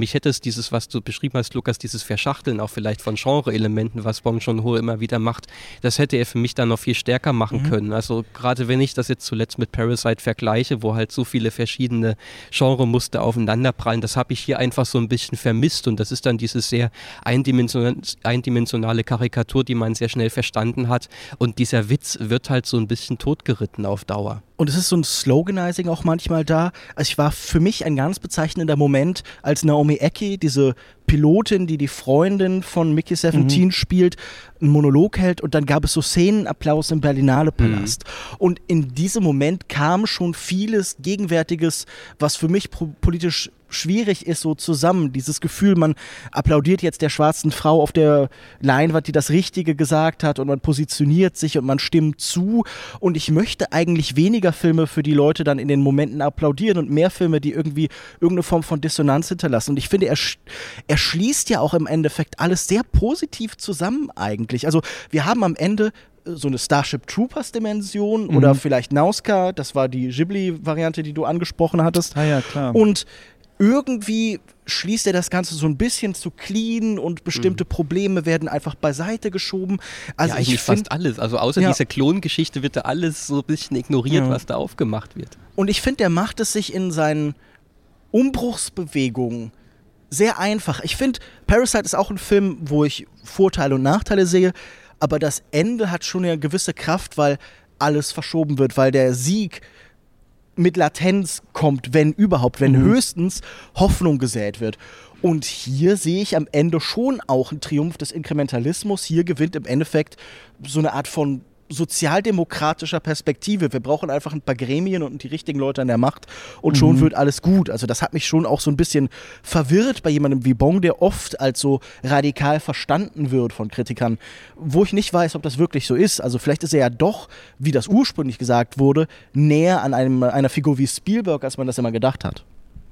dieses, was du beschrieben hast, Lukas, dieses Verschachteln auch vielleicht von Genre-Elementen, was Bong Joon-ho immer wieder macht, das hätte er für mich dann noch viel stärker machen mhm. können. Also gerade wenn ich das jetzt zuletzt mit Parasite vergleiche, wo halt so viele verschiedene Genremuster aufeinanderprallen, das habe ich hier einfach so ein bisschen vermisst und das ist dann diese sehr eindimension- eindimensionale Karikatur, die man sehr schnell verstanden hat und dieser Witz wird halt so ein bisschen totgeritten auf Dauer. Und es ist so ein Sloganizing auch manchmal da. Also ich war für mich ein ganz bezeichnender Moment, als Naomi Ecki, diese Pilotin, die die Freundin von Mickey siebzehn mhm. spielt, einen Monolog hält und dann gab es so Szenenapplaus im Berlinale Palast. Mhm. Und in diesem Moment kam schon vieles Gegenwärtiges, was für mich pro- politisch schwierig ist, so zusammen. Dieses Gefühl, man applaudiert jetzt der schwarzen Frau auf der Leinwand, die das Richtige gesagt hat und man positioniert sich und man stimmt zu. Und ich möchte eigentlich weniger Filme für die Leute dann in den Momenten applaudieren und mehr Filme, die irgendwie irgendeine Form von Dissonanz hinterlassen. Und ich finde, er, er schließt ja auch im Endeffekt alles sehr positiv zusammen eigentlich. Also wir haben am Ende so eine Starship Troopers Dimension mhm. oder vielleicht Nausicaä, das war die Ghibli-Variante, die du angesprochen hattest. Ah ja, klar. Und irgendwie schließt er das Ganze so ein bisschen zu clean und bestimmte mhm. Probleme werden einfach beiseite geschoben. Also ja, eigentlich ich find, fast alles. Also außer ja. dieser Klongeschichte wird da alles so ein bisschen ignoriert, ja. was da aufgemacht wird. Und ich finde, er macht es sich in seinen Umbruchsbewegungen sehr einfach. Ich finde, Parasite ist auch ein Film, wo ich Vorteile und Nachteile sehe, aber das Ende hat schon eine gewisse Kraft, weil alles verschoben wird, weil der Sieg mit Latenz kommt, wenn überhaupt, wenn mhm. höchstens Hoffnung gesät wird. Und hier sehe ich am Ende schon auch einen Triumph des Inkrementalismus. Hier gewinnt im Endeffekt so eine Art von sozialdemokratischer Perspektive. Wir brauchen einfach ein paar Gremien und die richtigen Leute an der Macht und schon mhm. wird alles gut. Also das hat mich schon auch so ein bisschen verwirrt bei jemandem wie Bong, der oft als so radikal verstanden wird von Kritikern, wo ich nicht weiß, ob das wirklich so ist. Also vielleicht ist er ja doch, wie das ursprünglich gesagt wurde, näher an einem, einer Figur wie Spielberg, als man das immer gedacht hat.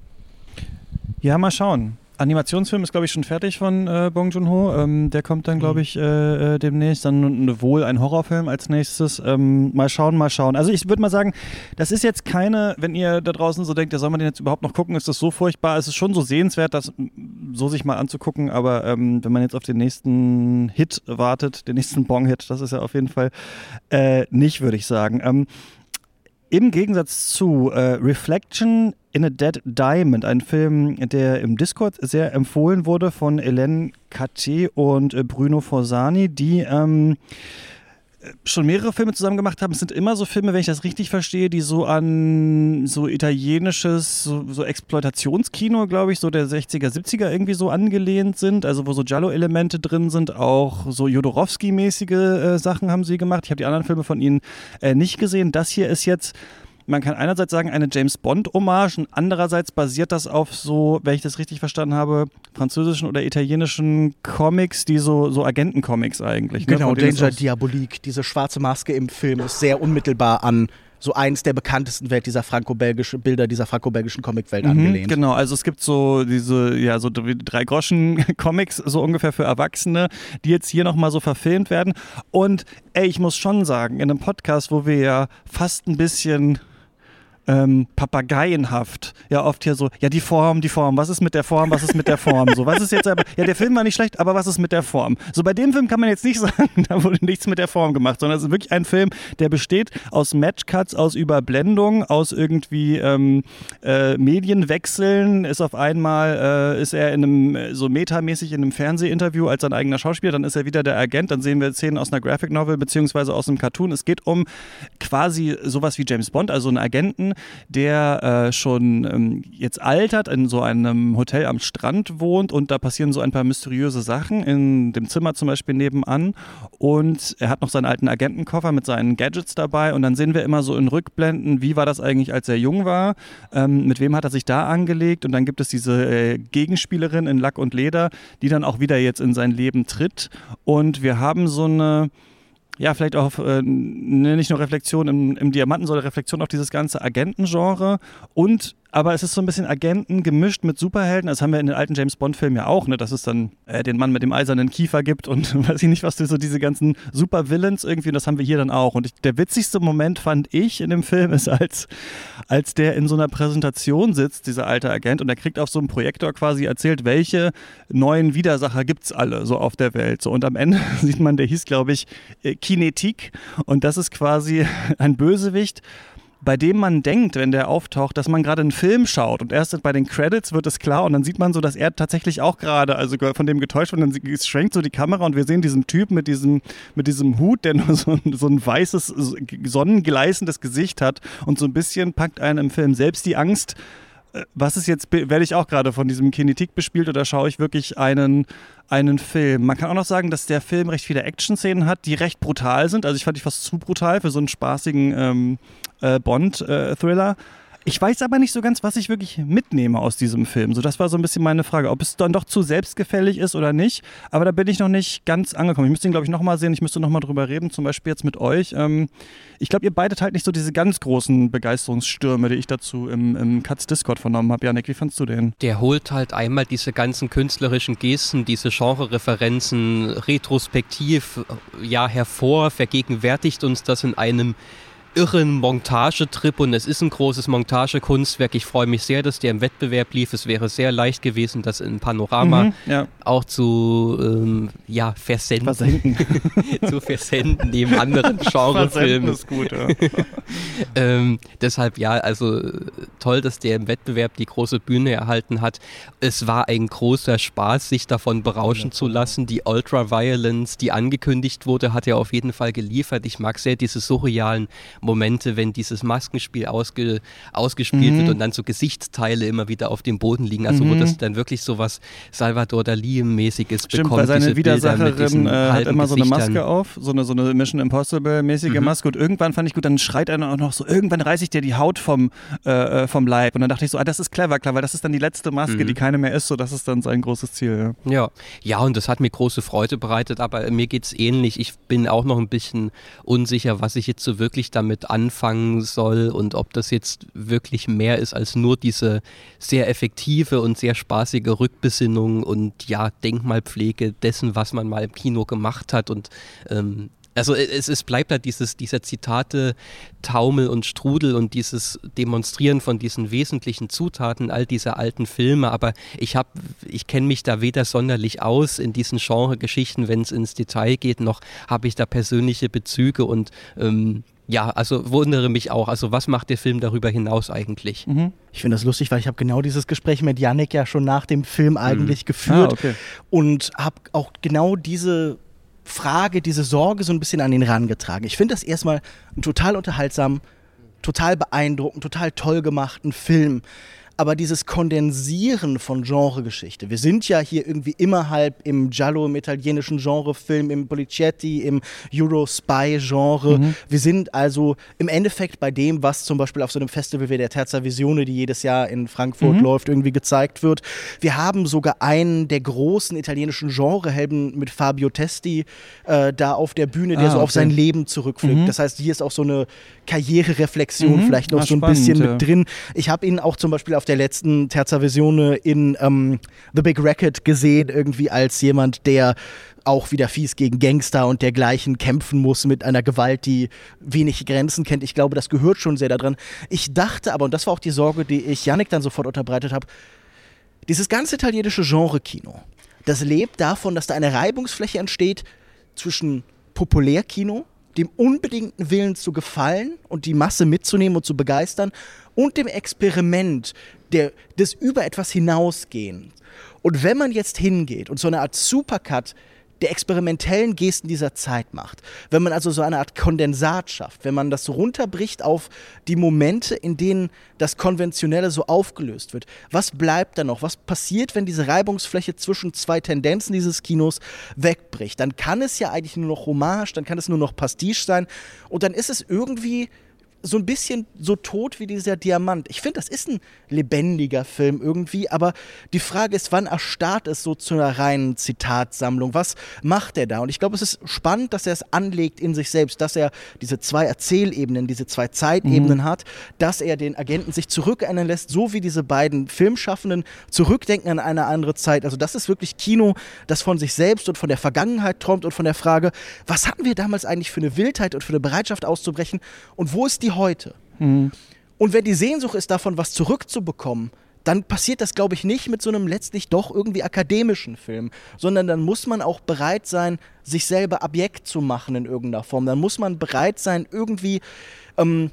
Ja, mal schauen. Animationsfilm ist, glaube ich, schon fertig von äh, Bong Joon-ho. Ähm, der kommt dann, glaube ich, äh, äh, demnächst. Dann wohl ein Horrorfilm als nächstes. Ähm, mal schauen, mal schauen. Also ich würde mal sagen, das ist jetzt keine, wenn ihr da draußen so denkt, ja, soll man den jetzt überhaupt noch gucken, ist das so furchtbar. Es ist schon so sehenswert, das so sich mal anzugucken. Aber ähm, wenn man jetzt auf den nächsten Hit wartet, den nächsten Bong-Hit, das ist ja auf jeden Fall äh, nicht, würde ich sagen. Ähm, Im Gegensatz zu äh, Reflection in a Dead Diamond, ein Film, der im Discord sehr empfohlen wurde von Hélène Cartier und äh, Bruno Forzani, die ähm, schon mehrere Filme zusammen gemacht haben. Es sind immer so Filme, wenn ich das richtig verstehe, die so an so italienisches, so, so Exploitationskino, glaube ich, so der sechziger, siebziger irgendwie so angelehnt sind. Also wo so Giallo-Elemente drin sind, auch so Jodorowsky-mäßige äh, Sachen haben sie gemacht. Ich habe die anderen Filme von ihnen äh, nicht gesehen. Das hier ist jetzt, man kann einerseits sagen, eine James-Bond-Hommage und andererseits basiert das auf so, wenn ich das richtig verstanden habe, französischen oder italienischen Comics, die so, so Agenten-Comics eigentlich. Ne? Genau, Danger Diabolique, diese schwarze Maske im Film ist sehr unmittelbar an so eins der bekanntesten Welt dieser franco-belgische Bilder dieser franco-belgischen Comicwelt mhm, angelehnt. Genau, also es gibt so diese, ja, so drei Groschen Comics, so ungefähr für Erwachsene, die jetzt hier nochmal so verfilmt werden. Und ey, ich muss schon sagen, in einem Podcast, wo wir ja fast ein bisschen Ähm, papageienhaft, ja oft hier so, ja die Form, die Form, was ist mit der Form, was ist mit der Form, so, was ist jetzt aber, ja der Film war nicht schlecht, aber was ist mit der Form? So bei dem Film kann man jetzt nicht sagen, da wurde nichts mit der Form gemacht, sondern es ist wirklich ein Film, der besteht aus Matchcuts, aus Überblendung, aus irgendwie ähm, äh, Medienwechseln, ist auf einmal, äh, ist er in einem, so metamäßig in einem Fernsehinterview als sein eigener Schauspieler, dann ist er wieder der Agent, dann sehen wir Szenen aus einer Graphic Novel beziehungsweise aus einem Cartoon. Es geht um quasi sowas wie James Bond, also einen Agenten, der äh, schon ähm, jetzt altert, in so einem Hotel am Strand wohnt und da passieren so ein paar mysteriöse Sachen, in dem Zimmer zum Beispiel nebenan und er hat noch seinen alten Agentenkoffer mit seinen Gadgets dabei und dann sehen wir immer so in Rückblenden, wie war das eigentlich, als er jung war, ähm, mit wem hat er sich da angelegt und dann gibt es diese äh, Gegenspielerin in Lack und Leder, die dann auch wieder jetzt in sein Leben tritt und wir haben so eine ja, vielleicht auch äh, nicht nur Reflexion im, im Diamanten, sondern Reflexion auf dieses ganze Agentengenre und aber es ist so ein bisschen Agenten gemischt mit Superhelden. Das haben wir in den alten James-Bond-Filmen ja auch, ne? Dass es dann äh, den Mann mit dem eisernen Kiefer gibt und weiß ich nicht, was, so diese ganzen Super-Villains irgendwie, und das haben wir hier dann auch. Und ich, der witzigste Moment, fand ich in dem Film, ist, als, als der in so einer Präsentation sitzt, dieser alte Agent, und er kriegt auf so einem Projektor quasi erzählt, welche neuen Widersacher gibt's alle so auf der Welt. So, und am Ende sieht man, der hieß, glaube ich, äh, Kinetik, und das ist quasi ein Bösewicht, bei dem man denkt, wenn der auftaucht, dass man gerade einen Film schaut, und erst bei den Credits wird es klar, und dann sieht man so, dass er tatsächlich auch gerade, also von dem getäuscht wird, und dann schwenkt so die Kamera und wir sehen diesen Typ mit diesem, mit diesem Hut, der nur so ein, so ein weißes, sonnengleißendes Gesicht hat, und so ein bisschen packt einen im Film selbst die Angst. Was ist jetzt, werde ich auch gerade von diesem Kinetik bespielt, oder schaue ich wirklich einen, einen Film? Man kann auch noch sagen, dass der Film recht viele Action-Szenen hat, die recht brutal sind. Also ich fand die fast zu brutal für so einen spaßigen ähm, äh, Bond-Thriller. Ich weiß aber nicht so ganz, was ich wirklich mitnehme aus diesem Film. So, das war so ein bisschen meine Frage, ob es dann doch zu selbstgefällig ist oder nicht. Aber da bin ich noch nicht ganz angekommen. Ich müsste ihn, glaube ich, nochmal sehen. Ich müsste nochmal drüber reden, zum Beispiel jetzt mit euch. Ähm, ich glaube, ihr beide teilt nicht so diese ganz großen Begeisterungsstürme, die ich dazu im, im Katz Discord vernommen habe. Janik, wie fandst du den? Der holt halt einmal diese ganzen künstlerischen Gesten, diese Genre-Referenzen retrospektiv ja hervor, vergegenwärtigt uns das in einem irren Montagetrip, und es ist ein großes Montagekunstwerk. Ich freue mich sehr, dass der im Wettbewerb lief. Es wäre sehr leicht gewesen, das in Panorama mhm, ja. auch zu ähm, ja, versenden. Versenken. zu versenden neben anderen Genrefilmen. ist gut, ja. ähm, deshalb ja, also toll, dass der im Wettbewerb die große Bühne erhalten hat. Es war ein großer Spaß, sich davon berauschen ja, zu lassen. Die Ultra-Violence, die angekündigt wurde, hat er auf jeden Fall geliefert. Ich mag sehr diese surrealen Momente, wenn dieses Maskenspiel ausge, ausgespielt mhm. wird und dann so Gesichtsteile immer wieder auf dem Boden liegen. Also mhm. wo das dann wirklich so was Salvador Dali-mäßiges bekommt. Stimmt, weil seine Widersacherin äh, hat immer so eine Maske auf, so eine, so eine Mission Impossible-mäßige mhm. Maske, und irgendwann fand ich gut, dann schreit einer auch noch so, irgendwann reiße ich dir die Haut vom, äh, vom Leib, und dann dachte ich so, ah, das ist clever, klar, weil das ist dann die letzte Maske, mhm. die keine mehr ist, so das ist dann sein großes Ziel. Ja. ja, ja, und das hat mir große Freude bereitet, aber mir geht's ähnlich. Ich bin auch noch ein bisschen unsicher, was ich jetzt so wirklich damit anfangen soll und ob das jetzt wirklich mehr ist als nur diese sehr effektive und sehr spaßige Rückbesinnung und ja, Denkmalpflege dessen, was man mal im Kino gemacht hat. Und ähm, also es, es bleibt halt dieses, dieser Zitate Taumel und Strudel und dieses Demonstrieren von diesen wesentlichen Zutaten all dieser alten Filme, aber ich habe, ich kenne mich da weder sonderlich aus in diesen Genregeschichten, wenn es ins Detail geht, noch habe ich da persönliche Bezüge, und ähm, ja, also wundere mich auch. Also was macht der Film darüber hinaus eigentlich? Mhm. Ich finde das lustig, weil ich habe genau dieses Gespräch mit Yannick ja schon nach dem Film eigentlich mhm. geführt, ah, okay. und habe auch genau diese Frage, diese Sorge so ein bisschen an ihn rangetragen. Ich finde das erstmal einen total unterhaltsamen, total beeindruckend, total toll gemachten Film. Aber dieses Kondensieren von Genregeschichte, wir sind ja hier irgendwie immer halb im Giallo, im italienischen Genrefilm, im Policetti, im Euro-Spy-Genre. Mhm. Wir sind also im Endeffekt bei dem, was zum Beispiel auf so einem Festival wie der Terza Visione, die jedes Jahr in Frankfurt mhm. läuft, irgendwie gezeigt wird. Wir haben sogar einen der großen italienischen Genrehelden mit Fabio Testi äh, da auf der Bühne, der ah, so okay. auf sein Leben zurückblickt. Mhm. Das heißt, hier ist auch so eine Karrierereflexion mhm. vielleicht noch ah, so ein spannend, bisschen ja. mit drin. Ich habe ihn auch zum Beispiel auf der letzten Terza Visione in ähm, The Big Racket gesehen, irgendwie als jemand, der auch wieder fies gegen Gangster und dergleichen kämpfen muss mit einer Gewalt, die wenig Grenzen kennt. Ich glaube, das gehört schon sehr daran. Ich dachte aber, und das war auch die Sorge, die ich Yannick dann sofort unterbreitet habe, dieses ganze italienische Genre-Kino, das lebt davon, dass da eine Reibungsfläche entsteht zwischen Populärkino, dem unbedingten Willen zu gefallen und die Masse mitzunehmen und zu begeistern, und dem Experiment der, des über etwas hinausgehen. Und wenn man jetzt hingeht und so eine Art Supercut der experimentellen Gesten dieser Zeit macht, wenn man also so eine Art Kondensat schafft, wenn man das so runterbricht auf die Momente, in denen das Konventionelle so aufgelöst wird, was bleibt dann noch? Was passiert, wenn diese Reibungsfläche zwischen zwei Tendenzen dieses Kinos wegbricht? Dann kann es ja eigentlich nur noch Hommage, dann kann es nur noch Pastiche sein, und dann ist es irgendwie so ein bisschen so tot wie dieser Diamant. Ich finde, das ist ein lebendiger Film irgendwie, aber die Frage ist, wann erstarrt es so zu einer reinen Zitatsammlung? Was macht er da? Und ich glaube, es ist spannend, dass er es anlegt in sich selbst, dass er diese zwei Erzählebenen, diese zwei Zeitebenen mhm. hat, dass er den Agenten sich zurückerinnern lässt, so wie diese beiden Filmschaffenden zurückdenken an eine andere Zeit. Also das ist wirklich Kino, das von sich selbst und von der Vergangenheit träumt und von der Frage, was hatten wir damals eigentlich für eine Wildheit und für eine Bereitschaft auszubrechen und wo ist die heute? Mhm. Und wenn die Sehnsucht ist, davon was zurückzubekommen, dann passiert das, glaube ich, nicht mit so einem letztlich doch irgendwie akademischen Film, sondern dann muss man auch bereit sein, sich selber Objekt zu machen in irgendeiner Form. Dann muss man bereit sein, irgendwie ähm,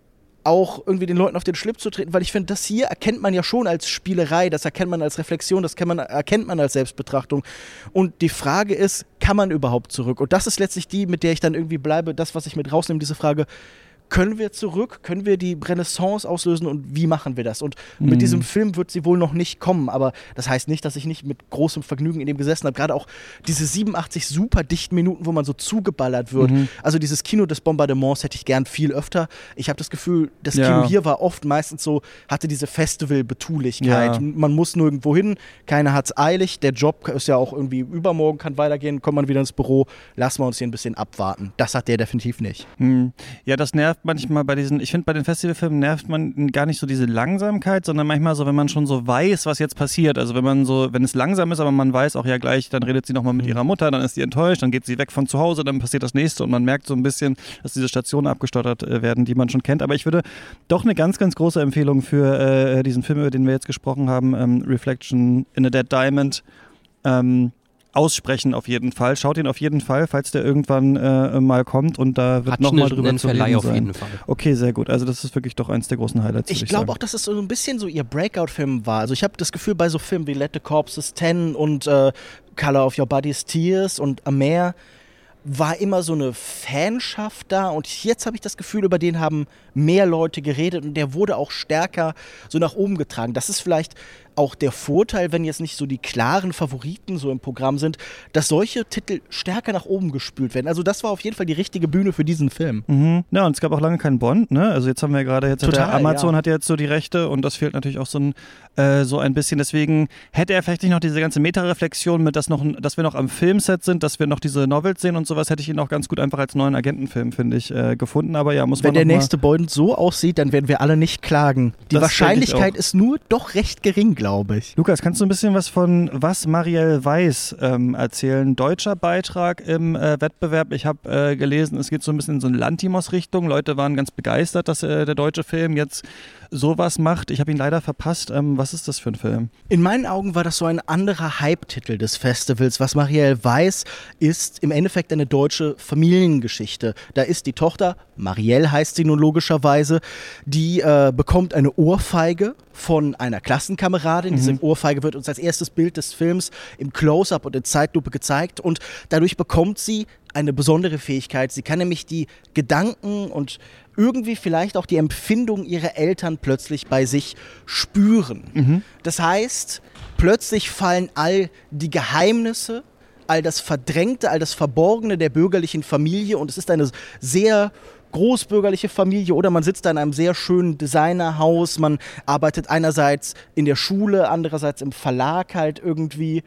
auch irgendwie den Leuten auf den Schlips zu treten, weil ich finde, das hier erkennt man ja schon als Spielerei, das erkennt man als Reflexion, das kann man, erkennt man als Selbstbetrachtung. Und die Frage ist, kann man überhaupt zurück? Und das ist letztlich die, mit der ich dann irgendwie bleibe, das, was ich mit rausnehme, diese Frage, können wir zurück? Können wir die Renaissance auslösen und wie machen wir das? Und mhm. mit diesem Film wird sie wohl noch nicht kommen, aber das heißt nicht, dass ich nicht mit großem Vergnügen in dem gesessen habe. Gerade auch diese siebenundachtzig super dichten Minuten, wo man so zugeballert wird. Mhm. Also dieses Kino des Bombardements hätte ich gern viel öfter. Ich habe das Gefühl, das ja. Kino hier war oft meistens so, hatte diese Festival-Betulichkeit. Ja. Man muss nirgendwo hin, keiner hat es eilig. Der Job ist ja auch irgendwie übermorgen, kann weitergehen, kommt man wieder ins Büro, lassen wir uns hier ein bisschen abwarten. Das hat der definitiv nicht. Mhm. Ja, das nervt manchmal bei diesen, ich finde bei den Festivalfilmen nervt man gar nicht so diese Langsamkeit, sondern manchmal so, wenn man schon so weiß, was jetzt passiert. Also wenn man so, wenn es langsam ist, aber man weiß auch ja gleich, dann redet sie nochmal mit ihrer Mutter, dann ist sie enttäuscht, dann geht sie weg von zu Hause, dann passiert das nächste und man merkt so ein bisschen, dass diese Stationen abgestottert äh, werden, die man schon kennt. Aber ich würde doch eine ganz, ganz große Empfehlung für äh, diesen Film, über den wir jetzt gesprochen haben, ähm, Reflection in a Dead Diamond, ähm, aussprechen auf jeden Fall. Schaut ihn auf jeden Fall, falls der irgendwann äh, mal kommt und da wird nochmal drüber zu reden auf jeden Fall. Okay, sehr gut. Also das ist wirklich doch eins der großen Highlights. Ich glaube auch, dass es so ein bisschen so ihr Breakout-Film war. Also ich habe das Gefühl, bei so Filmen wie Let the Corpses ten und äh, Color of Your Body's Tears und Amer war immer so eine Fanschaft da und jetzt habe ich das Gefühl, über den haben mehr Leute geredet und der wurde auch stärker so nach oben getragen. Das ist vielleicht auch der Vorteil, wenn jetzt nicht so die klaren Favoriten so im Programm sind, dass solche Titel stärker nach oben gespült werden. Also das war auf jeden Fall die richtige Bühne für diesen Film. Mhm. Ja, und es gab auch lange keinen Bond, ne? Also jetzt haben wir gerade, jetzt Total, hat der Amazon ja. hat ja jetzt so die Rechte und das fehlt natürlich auch so ein, äh, so ein bisschen. Deswegen hätte er vielleicht nicht noch diese ganze Meta-Reflexion mit, dass, noch, dass wir noch am Filmset sind, dass wir noch diese Novels sehen und sowas, hätte ich ihn auch ganz gut einfach als neuen Agentenfilm, finde ich, äh, gefunden. Aber ja, muss man Wenn der noch nächste Bond so aussieht, dann werden wir alle nicht klagen. Die Das Wahrscheinlichkeit ist nur doch recht gering, glaube ich. Lukas, kannst du ein bisschen was von Was Marielle Weiß ähm, erzählen? Deutscher Beitrag im äh, Wettbewerb. Ich habe äh, gelesen, es geht so ein bisschen in so eine Lantimos-Richtung. Leute waren ganz begeistert, dass äh, der deutsche Film jetzt sowas macht. Ich habe ihn leider verpasst. Ähm, was ist das für ein Film? In meinen Augen war das so ein anderer Hype-Titel des Festivals. Was Marielle Weiß ist im Endeffekt eine deutsche Familiengeschichte. Da ist die Tochter, Marielle heißt sie nun logischerweise, die äh, bekommt eine Ohrfeige von einer Klassenkameradin. Mhm. Diese Ohrfeige wird uns als erstes Bild des Films im Close-Up und in Zeitlupe gezeigt und dadurch bekommt sie eine besondere Fähigkeit. Sie kann nämlich die Gedanken und irgendwie vielleicht auch die Empfindung ihrer Eltern plötzlich bei sich spüren. Mhm. Das heißt, plötzlich fallen all die Geheimnisse, all das Verdrängte, all das Verborgene der bürgerlichen Familie und es ist eine sehr großbürgerliche Familie oder man sitzt da in einem sehr schönen Designerhaus, man arbeitet einerseits in der Schule, andererseits im Verlag halt irgendwie.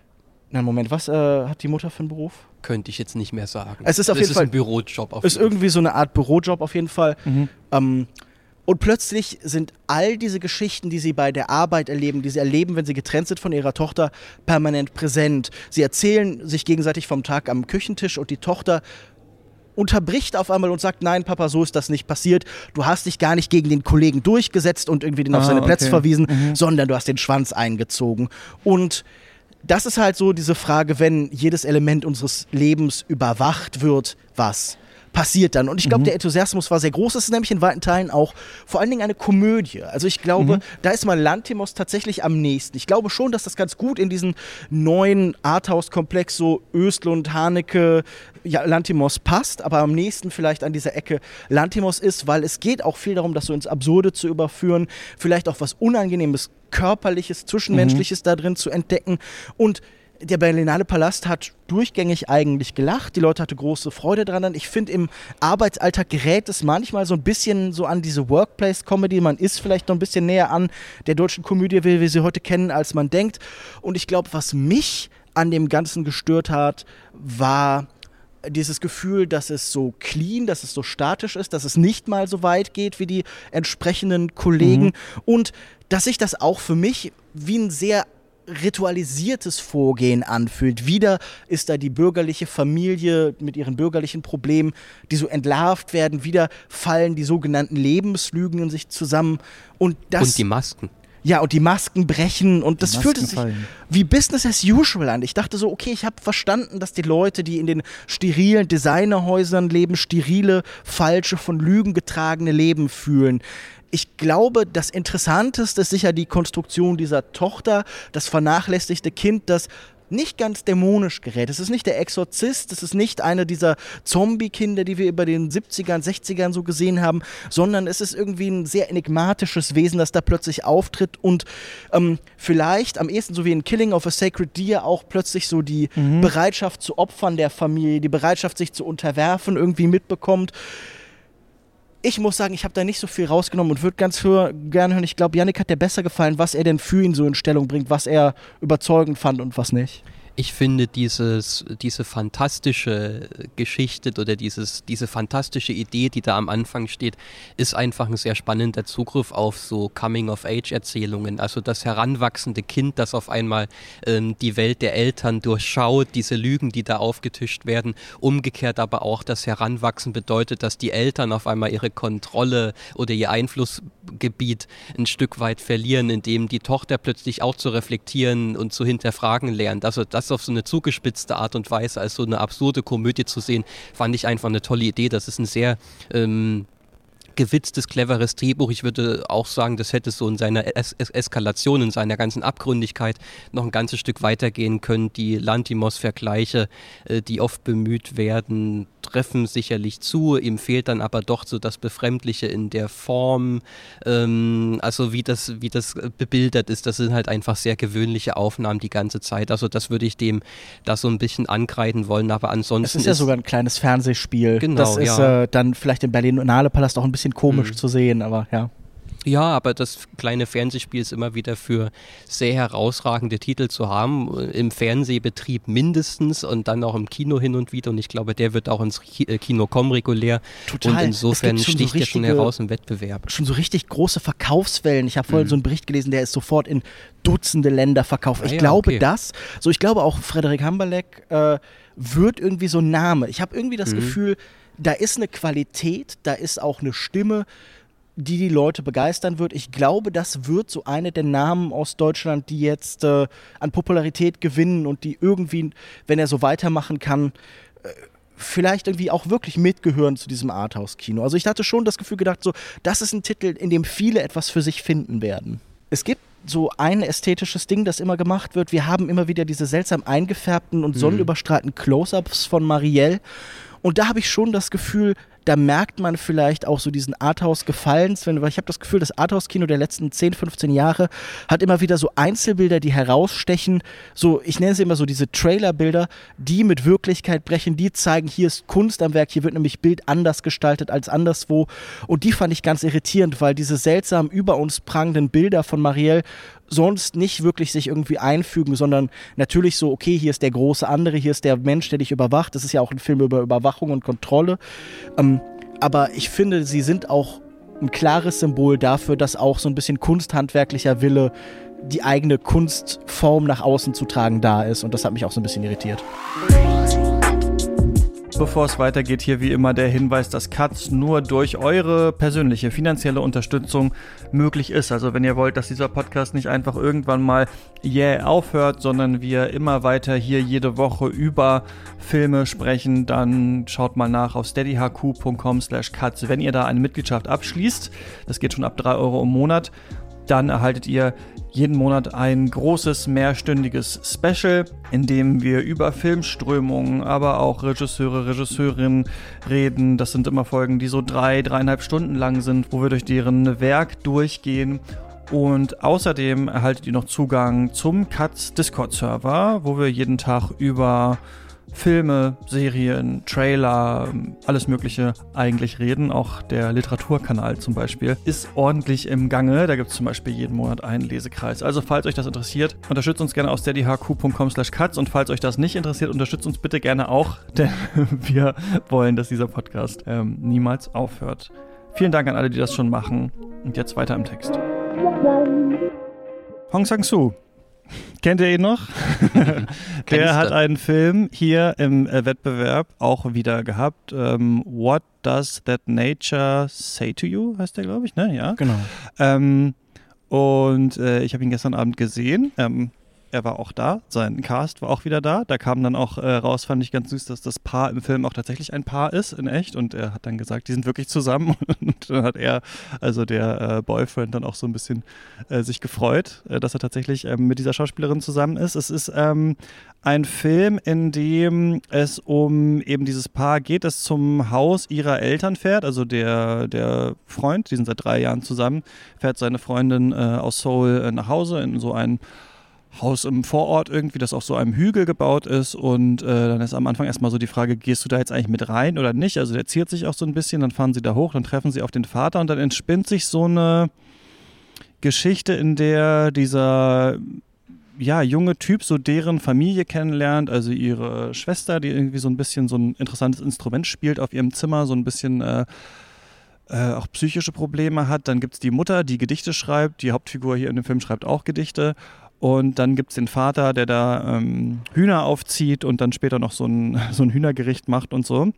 Na Moment, was äh, hat die Mutter für einen Beruf? Könnte ich jetzt nicht mehr sagen. Es ist auf jeden ist Fall ein Bürojob. Auf ist jeden irgendwie so eine Art Bürojob auf jeden Fall. Mhm. Ähm, und plötzlich sind all diese Geschichten, die sie bei der Arbeit erleben, die sie erleben, wenn sie getrennt sind von ihrer Tochter, permanent präsent. Sie erzählen sich gegenseitig vom Tag am Küchentisch und die Tochter unterbricht auf einmal und sagt, nein, Papa, so ist das nicht passiert. Du hast dich gar nicht gegen den Kollegen durchgesetzt und irgendwie den ah, auf seine Plätze okay. verwiesen, mhm. sondern du hast den Schwanz eingezogen. Und das ist halt so diese Frage, wenn jedes Element unseres Lebens überwacht wird, was passiert dann? Und ich glaube, mhm. der Enthusiasmus war sehr groß. Es ist nämlich in weiten Teilen auch vor allen Dingen eine Komödie. Also ich glaube, mhm. da ist mal Lantimos tatsächlich am nächsten. Ich glaube schon, dass das ganz gut in diesen neuen Arthouse-Komplex so Östlund, Haneke, ja, Lantimos passt, aber am nächsten vielleicht an dieser Ecke Lantimos ist, weil es geht auch viel darum, das so ins Absurde zu überführen, vielleicht auch was Unangenehmes, Körperliches, Zwischenmenschliches mhm. da drin zu entdecken und Der Berlinale Palast hat durchgängig eigentlich gelacht. Die Leute hatten große Freude dran. Ich finde, im Arbeitsalltag gerät es manchmal so ein bisschen so an diese Workplace-Comedy. Man ist vielleicht noch ein bisschen näher an der deutschen Komödie, wie wir sie heute kennen, als man denkt. Und ich glaube, was mich an dem Ganzen gestört hat, war dieses Gefühl, dass es so clean, dass es so statisch ist, dass es nicht mal so weit geht wie die entsprechenden Kollegen. Mhm. Und dass sich das auch für mich wie ein sehr ritualisiertes Vorgehen anfühlt. Wieder ist da die bürgerliche Familie mit ihren bürgerlichen Problemen, die so entlarvt werden. Wieder fallen die sogenannten Lebenslügen in sich zusammen. Und, das, und die Masken. Ja, und die Masken brechen. Und das Masken fühlte sich fallen. wie Business as usual an. Ich dachte so, okay, ich habe verstanden, dass die Leute, die in den sterilen Designerhäusern leben, sterile, falsche, von Lügen getragene Leben fühlen. Ich glaube, das Interessanteste ist sicher die Konstruktion dieser Tochter, das vernachlässigte Kind, das nicht ganz dämonisch gerät. Es ist nicht der Exorzist, es ist nicht eine dieser Zombie-Kinder, die wir über den siebzigern, sechzigern so gesehen haben, sondern es ist irgendwie ein sehr enigmatisches Wesen, das da plötzlich auftritt und ähm, vielleicht am ehesten so wie in Killing of a Sacred Deer auch plötzlich so die mhm. Bereitschaft zu Opfern der Familie, die Bereitschaft, sich zu unterwerfen, irgendwie mitbekommt. Ich muss sagen, ich habe da nicht so viel rausgenommen und würde ganz für, gerne hören, ich glaube, Yannick hat dir besser gefallen, was er denn für ihn so in Stellung bringt, was er überzeugend fand und was nicht. Ich finde dieses, diese fantastische Geschichte oder dieses, diese fantastische Idee, die da am Anfang steht, ist einfach ein sehr spannender Zugriff auf so Coming-of-Age-Erzählungen. Also das heranwachsende Kind, das auf einmal ähm, die Welt der Eltern durchschaut, diese Lügen, die da aufgetischt werden. Umgekehrt aber auch das Heranwachsen bedeutet, dass die Eltern auf einmal ihre Kontrolle oder ihr Einflussgebiet ein Stück weit verlieren, indem die Tochter plötzlich auch zu reflektieren und zu hinterfragen lernt. Also das auf so eine zugespitzte Art und Weise als so eine absurde Komödie zu sehen, fand ich einfach eine tolle Idee. Das ist ein sehr ähm, gewitztes, cleveres Drehbuch. Ich würde auch sagen, das hätte so in seiner es- es- Eskalation, in seiner ganzen Abgründigkeit noch ein ganzes Stück weitergehen können. Die Lanthimos-Vergleiche, äh, die oft bemüht werden, treffen sicherlich zu. Ihm fehlt dann aber doch so das Befremdliche in der Form. Ähm, also wie das, wie das bebildert ist, das sind halt einfach sehr gewöhnliche Aufnahmen die ganze Zeit. Also das würde ich dem da so ein bisschen ankreiden wollen, aber ansonsten Es ist ja ist sogar ein kleines Fernsehspiel. Genau, das ist ja. äh, dann vielleicht im Berlinale Palast auch ein bisschen komisch mhm. zu sehen, aber ja. Ja, aber das kleine Fernsehspiel ist immer wieder für sehr herausragende Titel zu haben, im Fernsehbetrieb mindestens und dann auch im Kino hin und wieder und ich glaube, der wird auch ins Kino kommen regulär. Total. Und insofern sticht so der schon heraus im Wettbewerb. Schon so richtig große Verkaufswellen. Ich habe vorhin mhm. so einen Bericht gelesen, der ist sofort in Dutzende Länder verkauft. Ich ah, ja, glaube okay. das, so ich glaube auch Frederik Hamberleck äh, wird irgendwie so ein Name. Ich habe irgendwie das mhm. Gefühl, da ist eine Qualität, da ist auch eine Stimme, die die Leute begeistern wird. Ich glaube, das wird so eine der Namen aus Deutschland, die jetzt äh, an Popularität gewinnen und die irgendwie, wenn er so weitermachen kann, äh, vielleicht irgendwie auch wirklich mitgehören zu diesem Arthouse-Kino. Also ich hatte schon das Gefühl gedacht, so, das ist ein Titel, in dem viele etwas für sich finden werden. Es gibt so ein ästhetisches Ding, das immer gemacht wird. Wir haben immer wieder diese seltsam eingefärbten und sonnenüberstrahlten Close-Ups von Marielle. Und da habe ich schon das Gefühl, da merkt man vielleicht auch so diesen Arthouse-Gefallens, weil ich habe das Gefühl, das Arthouse-Kino der letzten zehn, fünfzehn Jahre hat immer wieder so Einzelbilder, die herausstechen, so, ich nenne sie immer so diese Trailerbilder, die mit Wirklichkeit brechen, die zeigen, hier ist Kunst am Werk, hier wird nämlich Bild anders gestaltet als anderswo und die fand ich ganz irritierend, weil diese seltsam über uns prangenden Bilder von Marielle sonst nicht wirklich sich irgendwie einfügen, sondern natürlich so, okay, hier ist der große andere, hier ist der Mensch, der dich überwacht. Das ist ja auch ein Film über Überwachung und Kontrolle. Ähm, aber ich finde, sie sind auch ein klares Symbol dafür, dass auch so ein bisschen kunsthandwerklicher Wille, die eigene Kunstform nach außen zu tragen, da ist. Und das hat mich auch so ein bisschen irritiert. Bevor es weitergeht, hier wie immer der Hinweis, dass Katz nur durch eure persönliche finanzielle Unterstützung möglich ist. Also wenn ihr wollt, dass dieser Podcast nicht einfach irgendwann mal yeah aufhört, sondern wir immer weiter hier jede Woche über Filme sprechen, dann schaut mal nach auf steadyhq punkt com slash katz. Wenn ihr da eine Mitgliedschaft abschließt, das geht schon ab drei Euro im Monat, dann erhaltet ihr jeden Monat ein großes, mehrstündiges Special, in dem wir über Filmströmungen, aber auch Regisseure, Regisseurinnen reden. Das sind immer Folgen, die so drei, dreieinhalb Stunden lang sind, wo wir durch deren Werk durchgehen Und außerdem erhaltet ihr noch Zugang zum Katz Discord-Server, wo wir jeden Tag über Filme, Serien, Trailer, alles Mögliche eigentlich reden. Auch der Literaturkanal zum Beispiel ist ordentlich im Gange. Da gibt es zum Beispiel jeden Monat einen Lesekreis. Also falls euch das interessiert, unterstützt uns gerne auf steadyhq punkt com slash katz und falls euch das nicht interessiert, unterstützt uns bitte gerne auch, denn wir wollen, dass dieser Podcast ähm, niemals aufhört. Vielen Dank an alle, die das schon machen. Und jetzt weiter im Text. Hong Sang-soo. Kennt ihr ihn noch? Der hat einen Film hier im äh, Wettbewerb auch wieder gehabt. Ähm, What Does That Nature Say to You? Heißt der, glaube ich, ne? Ja. Genau. Ähm, und äh, ich habe ihn gestern Abend gesehen. Ähm, er war auch da. Sein Cast war auch wieder da. Da kam dann auch äh, raus, fand ich ganz süß, dass das Paar im Film auch tatsächlich ein Paar ist, in echt. Und er hat dann gesagt, die sind wirklich zusammen. Und dann hat er, also der äh, Boyfriend, dann auch so ein bisschen äh, sich gefreut, äh, dass er tatsächlich ähm, mit dieser Schauspielerin zusammen ist. Es ist ähm, ein Film, in dem es um eben dieses Paar geht, das zum Haus ihrer Eltern fährt. Also der, der Freund, die sind seit drei Jahren zusammen, fährt seine Freundin äh, aus Seoul äh, nach Hause in so ein Haus im Vorort irgendwie, das auf so einem Hügel gebaut ist und äh, dann ist am Anfang erstmal so die Frage, gehst du da jetzt eigentlich mit rein oder nicht? Also der ziert sich auch so ein bisschen, dann fahren sie da hoch, dann treffen sie auf den Vater und dann entspinnt sich so eine Geschichte, in der dieser ja, junge Typ so deren Familie kennenlernt, also ihre Schwester, die irgendwie so ein bisschen so ein interessantes Instrument spielt auf ihrem Zimmer, so ein bisschen äh, äh, auch psychische Probleme hat. Dann gibt es die Mutter, die Gedichte schreibt, die Hauptfigur hier in dem Film schreibt auch Gedichte. Und dann gibt es den Vater, der da ähm, Hühner aufzieht und dann später noch so ein, so ein Hühnergericht macht und so.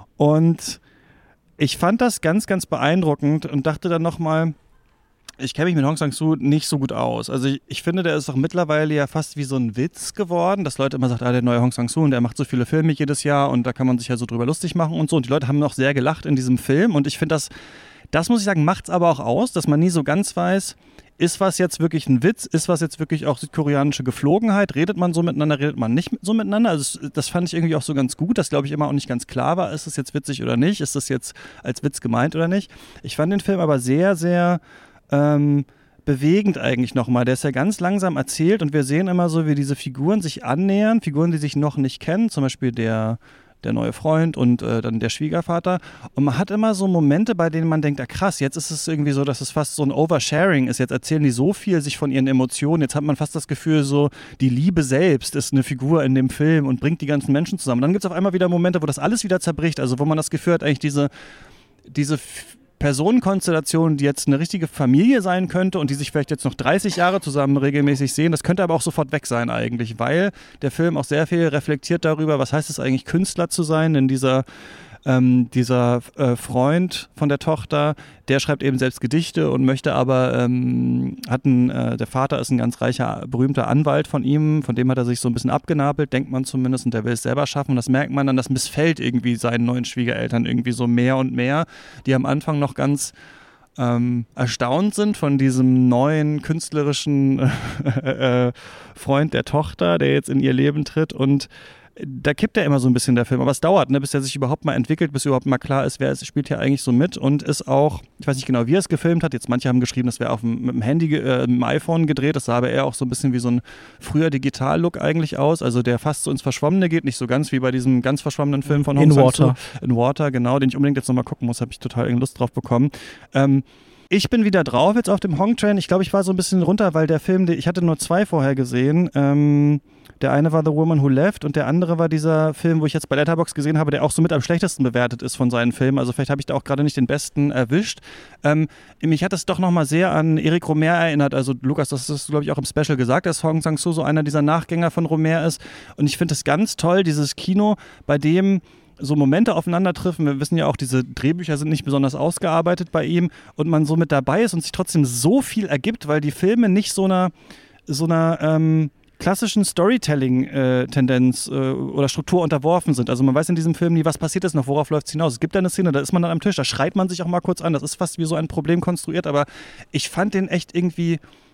Und ich fand das ganz, ganz beeindruckend und dachte dann nochmal, ich kenne mich mit Hong Sang-soo nicht so gut aus. Also ich, ich finde, der ist doch mittlerweile ja fast wie so ein Witz geworden, dass Leute immer sagen, ah, der neue Hong Sang-soo und der macht so viele Filme jedes Jahr und da kann man sich ja so drüber lustig machen und so. Und die Leute haben noch sehr gelacht in diesem Film und ich finde das, das muss ich sagen, macht es aber auch aus, dass man nie so ganz weiß, ist was jetzt wirklich ein Witz? Ist was jetzt wirklich auch südkoreanische Geflogenheit? Redet man so miteinander, redet man nicht so miteinander? Also das fand ich irgendwie auch so ganz gut, dass, glaube ich, immer auch nicht ganz klar war, ist das jetzt witzig oder nicht? Ist das jetzt als Witz gemeint oder nicht? Ich fand den Film aber sehr, sehr ähm, bewegend eigentlich nochmal. Der ist ja ganz langsam erzählt und wir sehen immer so, wie diese Figuren sich annähern, Figuren, die sich noch nicht kennen, zum Beispiel der der neue Freund und äh, dann der Schwiegervater. Und man hat immer so Momente, bei denen man denkt, ah krass, jetzt ist es irgendwie so, dass es fast so ein Oversharing ist. Jetzt erzählen die so viel sich von ihren Emotionen. Jetzt hat man fast das Gefühl, so die Liebe selbst ist eine Figur in dem Film und bringt die ganzen Menschen zusammen. Und dann gibt es auf einmal wieder Momente, wo das alles wieder zerbricht. Also wo man das Gefühl hat, eigentlich diese, diese Personenkonstellation, die jetzt eine richtige Familie sein könnte und die sich vielleicht jetzt noch dreißig Jahre zusammen regelmäßig sehen, das könnte aber auch sofort weg sein eigentlich, weil der Film auch sehr viel reflektiert darüber, was heißt es eigentlich, Künstler zu sein, denn dieser Ähm, dieser äh, Freund von der Tochter, der schreibt eben selbst Gedichte und möchte aber, ähm, hat ein, äh, der Vater ist ein ganz reicher, berühmter Anwalt von ihm, von dem hat er sich so ein bisschen abgenabelt, denkt man zumindest, und der will es selber schaffen und das merkt man dann, das missfällt irgendwie seinen neuen Schwiegereltern irgendwie so mehr und mehr, die am Anfang noch ganz ähm, erstaunt sind von diesem neuen künstlerischen äh, äh, Freund der Tochter, der jetzt in ihr Leben tritt und da kippt ja immer so ein bisschen der Film, aber es dauert, ne, bis er sich überhaupt mal entwickelt, bis überhaupt mal klar ist, wer es spielt hier eigentlich so mit und ist auch, ich weiß nicht genau, wie er es gefilmt hat, jetzt manche haben geschrieben, das wäre auf dem, mit dem Handy, äh, mit dem iPhone gedreht, das sah aber eher auch so ein bisschen wie so ein früher Digital-Look eigentlich aus, also der fast so ins Verschwommene geht, nicht so ganz wie bei diesem ganz verschwommenen Film von Hong Sang-soo. In Water. In Water, genau, den ich unbedingt jetzt nochmal gucken muss, habe ich total Lust drauf bekommen. Ähm, Ich bin wieder drauf jetzt auf dem Hong-Train. Ich glaube, ich war so ein bisschen runter, weil der Film, ich hatte nur zwei vorher gesehen. Ähm, der eine war The Woman Who Left und der andere war dieser Film, wo ich jetzt bei Letterboxd gesehen habe, der auch so mit am schlechtesten bewertet ist von seinen Filmen. Also vielleicht habe ich da auch gerade nicht den besten erwischt. Ähm, mich hat es doch nochmal sehr an Eric Romer erinnert. Also Lukas, das ist, glaube ich, auch im Special gesagt, dass Hong Sang-soo so einer dieser Nachgänger von Romer ist. Und ich finde es ganz toll, dieses Kino, bei dem so Momente aufeinandertreffen. Wir wissen ja auch, diese Drehbücher sind nicht besonders ausgearbeitet bei ihm und man so mit dabei ist und sich trotzdem so viel ergibt, weil die Filme nicht so einer, so einer ähm, klassischen Storytelling-Tendenz äh, äh, oder Struktur unterworfen sind. Also man weiß in diesem Film nie, was passiert ist noch, worauf läuft es hinaus. Es gibt da eine Szene, da ist man dann am Tisch, da schreit man sich auch mal kurz an, das ist fast wie so ein Problem konstruiert, aber ich fand den echt irgendwie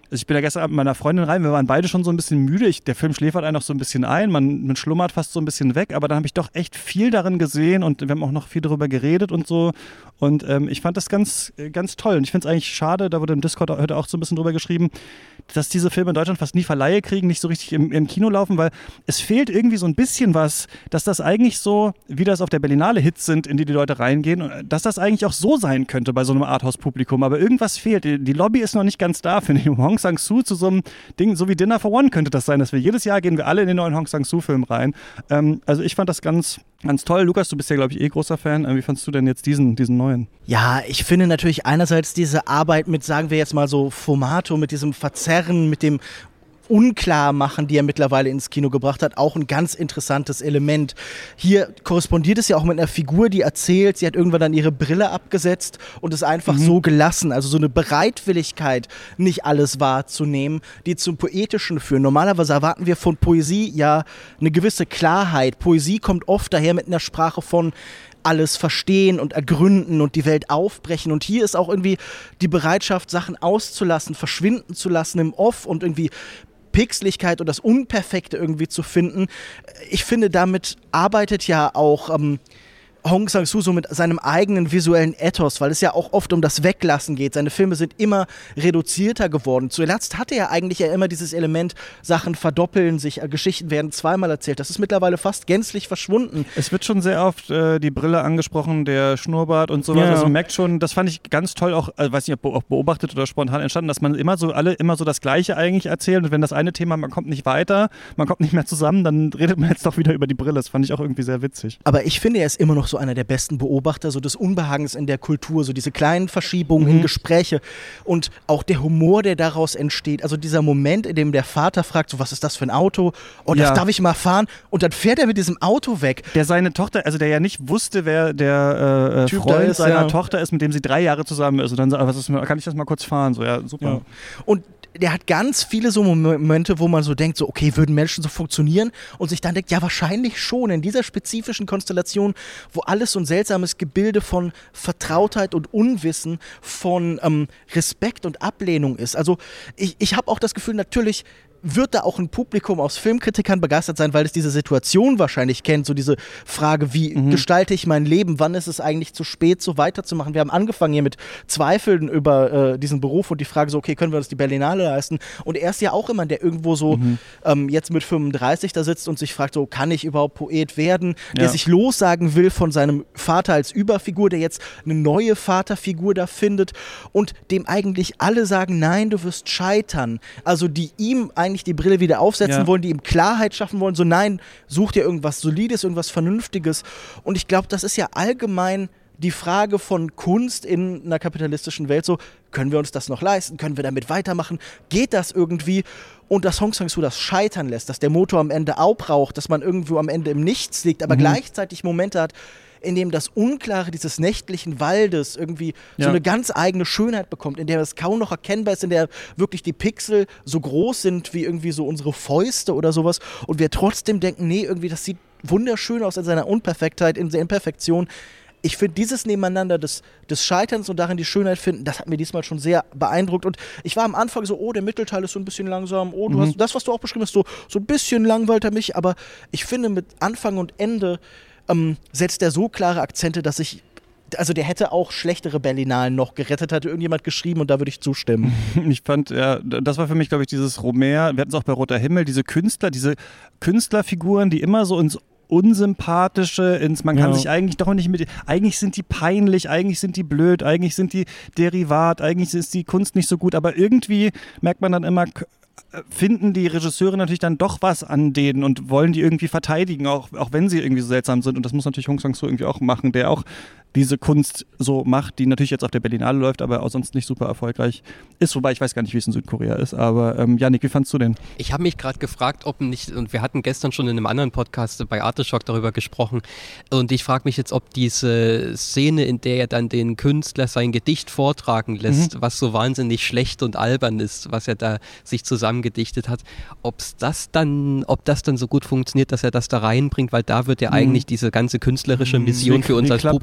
Also ich bin ja gestern Abend mit meiner Freundin rein, wir waren beide schon so ein bisschen müde. Ich, der Film schläfert einen auch so ein bisschen ein, man, man schlummert fast so ein bisschen weg, aber dann habe ich doch echt viel darin gesehen und wir haben auch noch viel darüber geredet und so. Und ähm, ich fand das ganz, ganz toll. Und ich finde es eigentlich schade, da wurde im Discord heute auch so ein bisschen drüber geschrieben, dass diese Filme in Deutschland fast nie Verleihe kriegen, nicht so richtig im, im Kino laufen, weil es fehlt irgendwie so ein bisschen was, dass das eigentlich so, wie das auf der Berlinale Hits sind, in die die Leute reingehen, dass das eigentlich auch so sein könnte bei so einem Arthouse-Publikum. Aber irgendwas fehlt. Die, die Lobby ist noch nicht ganz da, finde ich. Um Hong Sang-soo zu so einem Ding, so wie Dinner for One könnte das sein, dass wir jedes Jahr gehen wir alle in den neuen Hong Sang-soo-Film rein. Ähm, also ich fand das ganz, ganz toll. Lukas, du bist ja, glaube ich, eh großer Fan. Wie fandst du denn jetzt diesen, diesen neuen? Ja, ich finde natürlich einerseits diese Arbeit mit, sagen wir jetzt mal so, Formato, mit diesem Verzerren, mit dem Unklarmachen, die er mittlerweile ins Kino gebracht hat, auch ein ganz interessantes Element. Hier korrespondiert es ja auch mit einer Figur, die erzählt, sie hat irgendwann dann ihre Brille abgesetzt und es einfach mhm. so gelassen. Also so eine Bereitwilligkeit, nicht alles wahrzunehmen, die zum Poetischen führen. Normalerweise erwarten wir von Poesie ja eine gewisse Klarheit. Poesie kommt oft daher mit einer Sprache von alles verstehen und ergründen und die Welt aufbrechen. Und hier ist auch irgendwie die Bereitschaft, Sachen auszulassen, verschwinden zu lassen im Off und irgendwie Pixeligkeit und das Unperfekte irgendwie zu finden. Ich finde, damit arbeitet ja auch ähm, Hong Sang-soo so mit seinem eigenen visuellen Ethos, weil es ja auch oft um das Weglassen geht. Seine Filme sind immer reduzierter geworden. Zuletzt hatte er eigentlich ja immer dieses Element, Sachen verdoppeln sich, äh, Geschichten werden zweimal erzählt. Das ist mittlerweile fast gänzlich verschwunden. Es wird schon sehr oft äh, die Brille angesprochen, der Schnurrbart und sowas. Ja. Also man merkt schon, das fand ich ganz toll, auch, also weiß nicht, ob auch beobachtet oder spontan entstanden, dass man immer so, alle immer so das Gleiche eigentlich erzählt und wenn das eine Thema, man kommt nicht weiter, man kommt nicht mehr zusammen, dann redet man jetzt doch wieder über die Brille. Das fand ich auch irgendwie sehr witzig. Aber ich finde, er ist immer noch so einer der besten Beobachter, so des Unbehagens in der Kultur, so diese kleinen Verschiebungen mhm. in Gespräche und auch der Humor, der daraus entsteht. Also dieser Moment, in dem der Vater fragt, so was ist das für ein Auto? Oh, das ja. darf ich mal fahren? Und dann fährt er mit diesem Auto weg. Der seine Tochter, also der ja nicht wusste, wer der äh, Freund ist, seiner ja. Tochter ist, mit dem sie drei Jahre zusammen ist. Und dann sagt, was ist, kann ich das mal kurz fahren? So, ja, super. Ja. Und der hat ganz viele so Momente, wo man so denkt, so okay, würden Menschen so funktionieren? Und sich dann denkt, ja, wahrscheinlich schon. In dieser spezifischen Konstellation, wo alles so ein seltsames Gebilde von Vertrautheit und Unwissen, von ähm, Respekt und Ablehnung ist. Also ich, ich habe auch das Gefühl, natürlich wird da auch ein Publikum aus Filmkritikern begeistert sein, weil es diese Situation wahrscheinlich kennt, so diese Frage, wie mhm. gestalte ich mein Leben, wann ist es eigentlich zu spät, so weiterzumachen. Wir haben angefangen hier mit Zweifeln über äh, diesen Beruf und die Frage so, okay, können wir uns die Berlinale leisten? Und er ist ja auch immer der irgendwo so mhm. ähm, jetzt mit fünfunddreißig da sitzt und sich fragt, so, kann ich überhaupt Poet werden? Ja. Der sich lossagen will von seinem Vater als Überfigur, der jetzt eine neue Vaterfigur da findet und dem eigentlich alle sagen, nein, du wirst scheitern. Also die ihm eigentlich die Brille wieder aufsetzen ja. wollen, die ihm Klarheit schaffen wollen, so nein, such dir irgendwas Solides, irgendwas Vernünftiges. Und ich glaube, das ist ja allgemein die Frage von Kunst in einer kapitalistischen Welt, so, können wir uns das noch leisten, können wir damit weitermachen, geht das irgendwie? Und dass Hong Sang-soo das scheitern lässt, dass der Motor am Ende aufraucht, dass man irgendwo am Ende im Nichts liegt, aber mhm. gleichzeitig Momente hat, in dem das Unklare dieses nächtlichen Waldes irgendwie ja. so eine ganz eigene Schönheit bekommt, in der es kaum noch erkennbar ist, in der wirklich die Pixel so groß sind wie irgendwie so unsere Fäuste oder sowas und wir trotzdem denken, nee, irgendwie das sieht wunderschön aus in seiner Unperfektheit, in der Imperfektion. Ich finde dieses Nebeneinander des, des Scheiterns und darin die Schönheit finden, das hat mir diesmal schon sehr beeindruckt. Und ich war am Anfang so, oh, der Mittelteil ist so ein bisschen langsam, oh, du mhm. hast das, was du auch beschrieben hast, so, so ein bisschen langweilt er mich, aber ich finde mit Anfang und Ende ähm, setzt er so klare Akzente, dass ich, also der hätte auch schlechtere Berlinalen noch gerettet, hatte irgendjemand geschrieben und da würde ich zustimmen. Ich fand, ja, das war für mich, glaube ich, dieses Romer, wir hatten es auch bei Roter Himmel, diese Künstler, diese Künstlerfiguren, die immer so ins Unsympathische, ins, man kann ja. sich eigentlich doch nicht mit, eigentlich sind die peinlich, eigentlich sind die blöd, eigentlich sind die Derivat, eigentlich ist die Kunst nicht so gut, aber irgendwie merkt man dann immer, finden die Regisseure natürlich dann doch was an denen und wollen die irgendwie verteidigen, auch, auch wenn sie irgendwie so seltsam sind. Und das muss natürlich Hong Sang-soo irgendwie auch machen, der auch diese Kunst so macht, die natürlich jetzt auf der Berlinale läuft, aber auch sonst nicht super erfolgreich ist. Wobei ich weiß gar nicht, wie es in Südkorea ist. Aber ähm, Yannick, wie fandst du den? Ich habe mich gerade gefragt, ob nicht, und wir hatten gestern schon in einem anderen Podcast bei Arteschock darüber gesprochen, und ich frage mich jetzt, ob diese Szene, in der er dann den Künstler sein Gedicht vortragen lässt, mhm. was so wahnsinnig schlecht und albern ist, was er da sich zusammengedichtet hat, ob's das dann, ob das dann so gut funktioniert, dass er das da reinbringt, weil da wird ja mhm. eigentlich diese ganze künstlerische Mission für uns als Klapp, Publikum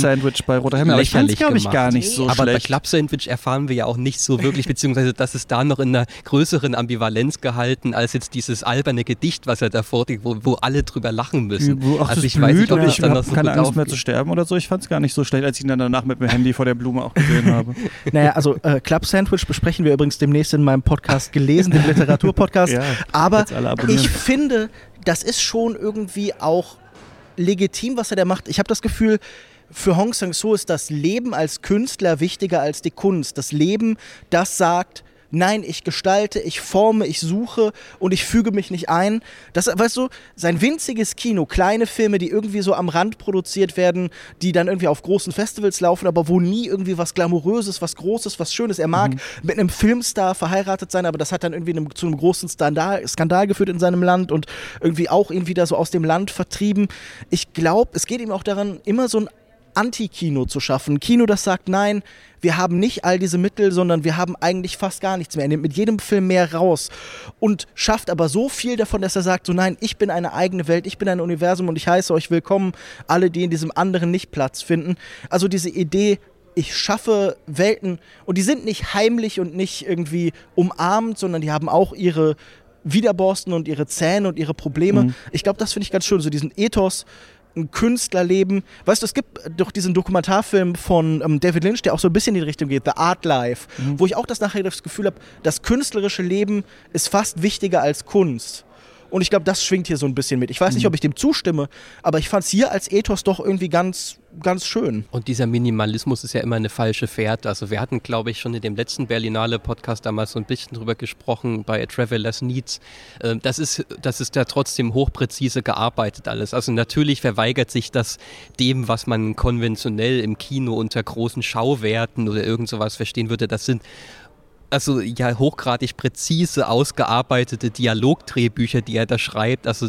Sandwich bei Roter Himmel. Aber ich fand es, glaube ich, gar nicht so aber schlecht. Aber bei Club Sandwich erfahren wir ja auch nicht so wirklich, beziehungsweise das ist da noch in einer größeren Ambivalenz gehalten, als jetzt dieses alberne Gedicht, was er da vorträgt, wo, wo alle drüber lachen müssen. Ach, also ich blüht, weiß nicht, ob das ich dann noch so keine Angst mehr zu sterben oder so. Ich fand es gar nicht so schlecht, als ich ihn dann danach mit dem Handy vor der Blume auch gesehen habe. Naja, also äh, Club Sandwich besprechen wir übrigens demnächst in meinem Podcast gelesen, dem Literaturpodcast. Ja, aber ich finde, das ist schon irgendwie auch legitim, was er da macht. Ich habe das Gefühl, für Hong Sang-soo ist das Leben als Künstler wichtiger als die Kunst. Das Leben, das sagt, nein, ich gestalte, ich forme, ich suche und ich füge mich nicht ein. Das, weißt du, sein winziges Kino, kleine Filme, die irgendwie so am Rand produziert werden, die dann irgendwie auf großen Festivals laufen, aber wo nie irgendwie was Glamouröses, was Großes, was Schönes. Er mag mhm. mit einem Filmstar verheiratet sein, aber das hat dann irgendwie einem, zu einem großen Skandal, Skandal geführt in seinem Land und irgendwie auch ihn wieder so aus dem Land vertrieben. Ich glaube, es geht ihm auch daran, immer so ein Anti-Kino zu schaffen. Ein Kino, das sagt, nein, wir haben nicht all diese Mittel, sondern wir haben eigentlich fast gar nichts mehr. Er nimmt mit jedem Film mehr raus und schafft aber so viel davon, dass er sagt, so nein, ich bin eine eigene Welt, ich bin ein Universum und ich heiße euch willkommen, alle, die in diesem anderen nicht Platz finden. Also diese Idee, ich schaffe Welten und die sind nicht heimlich und nicht irgendwie umarmt, sondern die haben auch ihre Widerborsten und ihre Zähne und ihre Probleme. Mhm. Ich glaube, das finde ich ganz schön, so diesen Ethos, ein Künstlerleben. Weißt du, es gibt doch diesen Dokumentarfilm von ähm, David Lynch, der auch so ein bisschen in die Richtung geht, The Art Life, mhm. wo ich auch das nachher das Gefühl habe, das künstlerische Leben ist fast wichtiger als Kunst. Und ich glaube, das schwingt hier so ein bisschen mit. Ich weiß nicht, ob ich dem zustimme, aber ich fand es hier als Ethos doch irgendwie ganz, ganz schön. Und dieser Minimalismus ist ja immer eine falsche Fährte. Also wir hatten, glaube ich, schon in dem letzten Berlinale-Podcast damals so ein bisschen drüber gesprochen, bei A Traveler's Needs. Das ist, das ist ja trotzdem hochpräzise gearbeitet alles. Also natürlich verweigert sich das dem, was man konventionell im Kino unter großen Schauwerten oder irgend sowas verstehen würde. Das sind also ja hochgradig präzise ausgearbeitete Dialogdrehbücher, die er da schreibt, also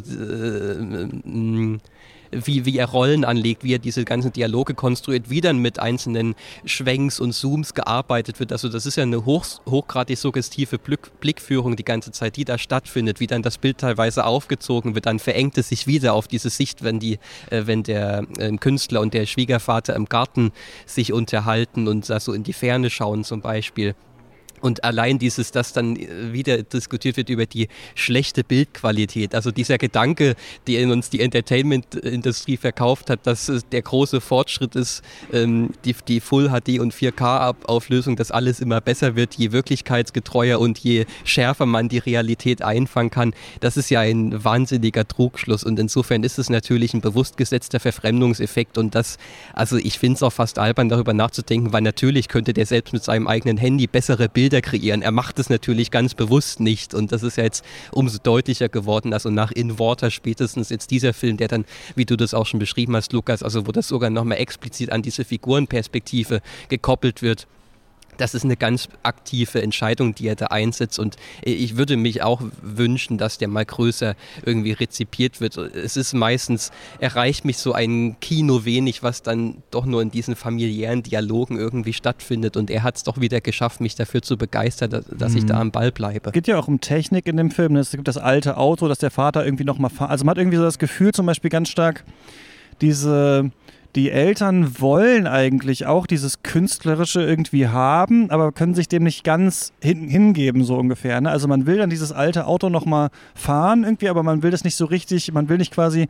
äh, wie, wie er Rollen anlegt, wie er diese ganzen Dialoge konstruiert, wie dann mit einzelnen Schwenks und Zooms gearbeitet wird. Also das ist ja eine hoch, hochgradig suggestive Blick, Blickführung die ganze Zeit, die da stattfindet, wie dann das Bild teilweise aufgezogen wird, dann verengt es sich wieder auf diese Sicht, wenn, die, äh, wenn der äh, Künstler und der Schwiegervater im Garten sich unterhalten und da so in die Ferne schauen zum Beispiel. Und allein dieses, dass dann wieder diskutiert wird über die schlechte Bildqualität, also dieser Gedanke, den uns die Entertainment-Industrie verkauft hat, dass der große Fortschritt ist, ähm, die, die Full-H D- und vier K-Auflösung, dass alles immer besser wird, je wirklichkeitsgetreuer und je schärfer man die Realität einfangen kann, das ist ja ein wahnsinniger Trugschluss und insofern ist es natürlich ein bewusst gesetzter Verfremdungseffekt und das, also ich finde es auch fast albern, darüber nachzudenken, weil natürlich könnte der selbst mit seinem eigenen Handy bessere Bilder kreieren. Er macht es natürlich ganz bewusst nicht und das ist ja jetzt umso deutlicher geworden, also nach In Water spätestens jetzt dieser Film, der dann, wie du das auch schon beschrieben hast, Lukas, also wo das sogar nochmal explizit an diese Figurenperspektive gekoppelt wird. Das ist eine ganz aktive Entscheidung, die er da einsetzt und ich würde mich auch wünschen, dass der mal größer irgendwie rezipiert wird. Es ist meistens, erreicht mich so ein Kino wenig, was dann doch nur in diesen familiären Dialogen irgendwie stattfindet und er hat es doch wieder geschafft, mich dafür zu begeistern, dass, dass mhm. ich da am Ball bleibe. Es geht ja auch um Technik in dem Film. Es gibt das alte Auto, das der Vater irgendwie nochmal fährt. Also man hat irgendwie so das Gefühl zum Beispiel ganz stark, diese... Die Eltern wollen eigentlich auch dieses Künstlerische irgendwie haben, aber können sich dem nicht ganz hin, hingeben, so ungefähr. Ne? Also man will dann dieses alte Auto nochmal fahren irgendwie, aber man will das nicht so richtig, man will nicht quasi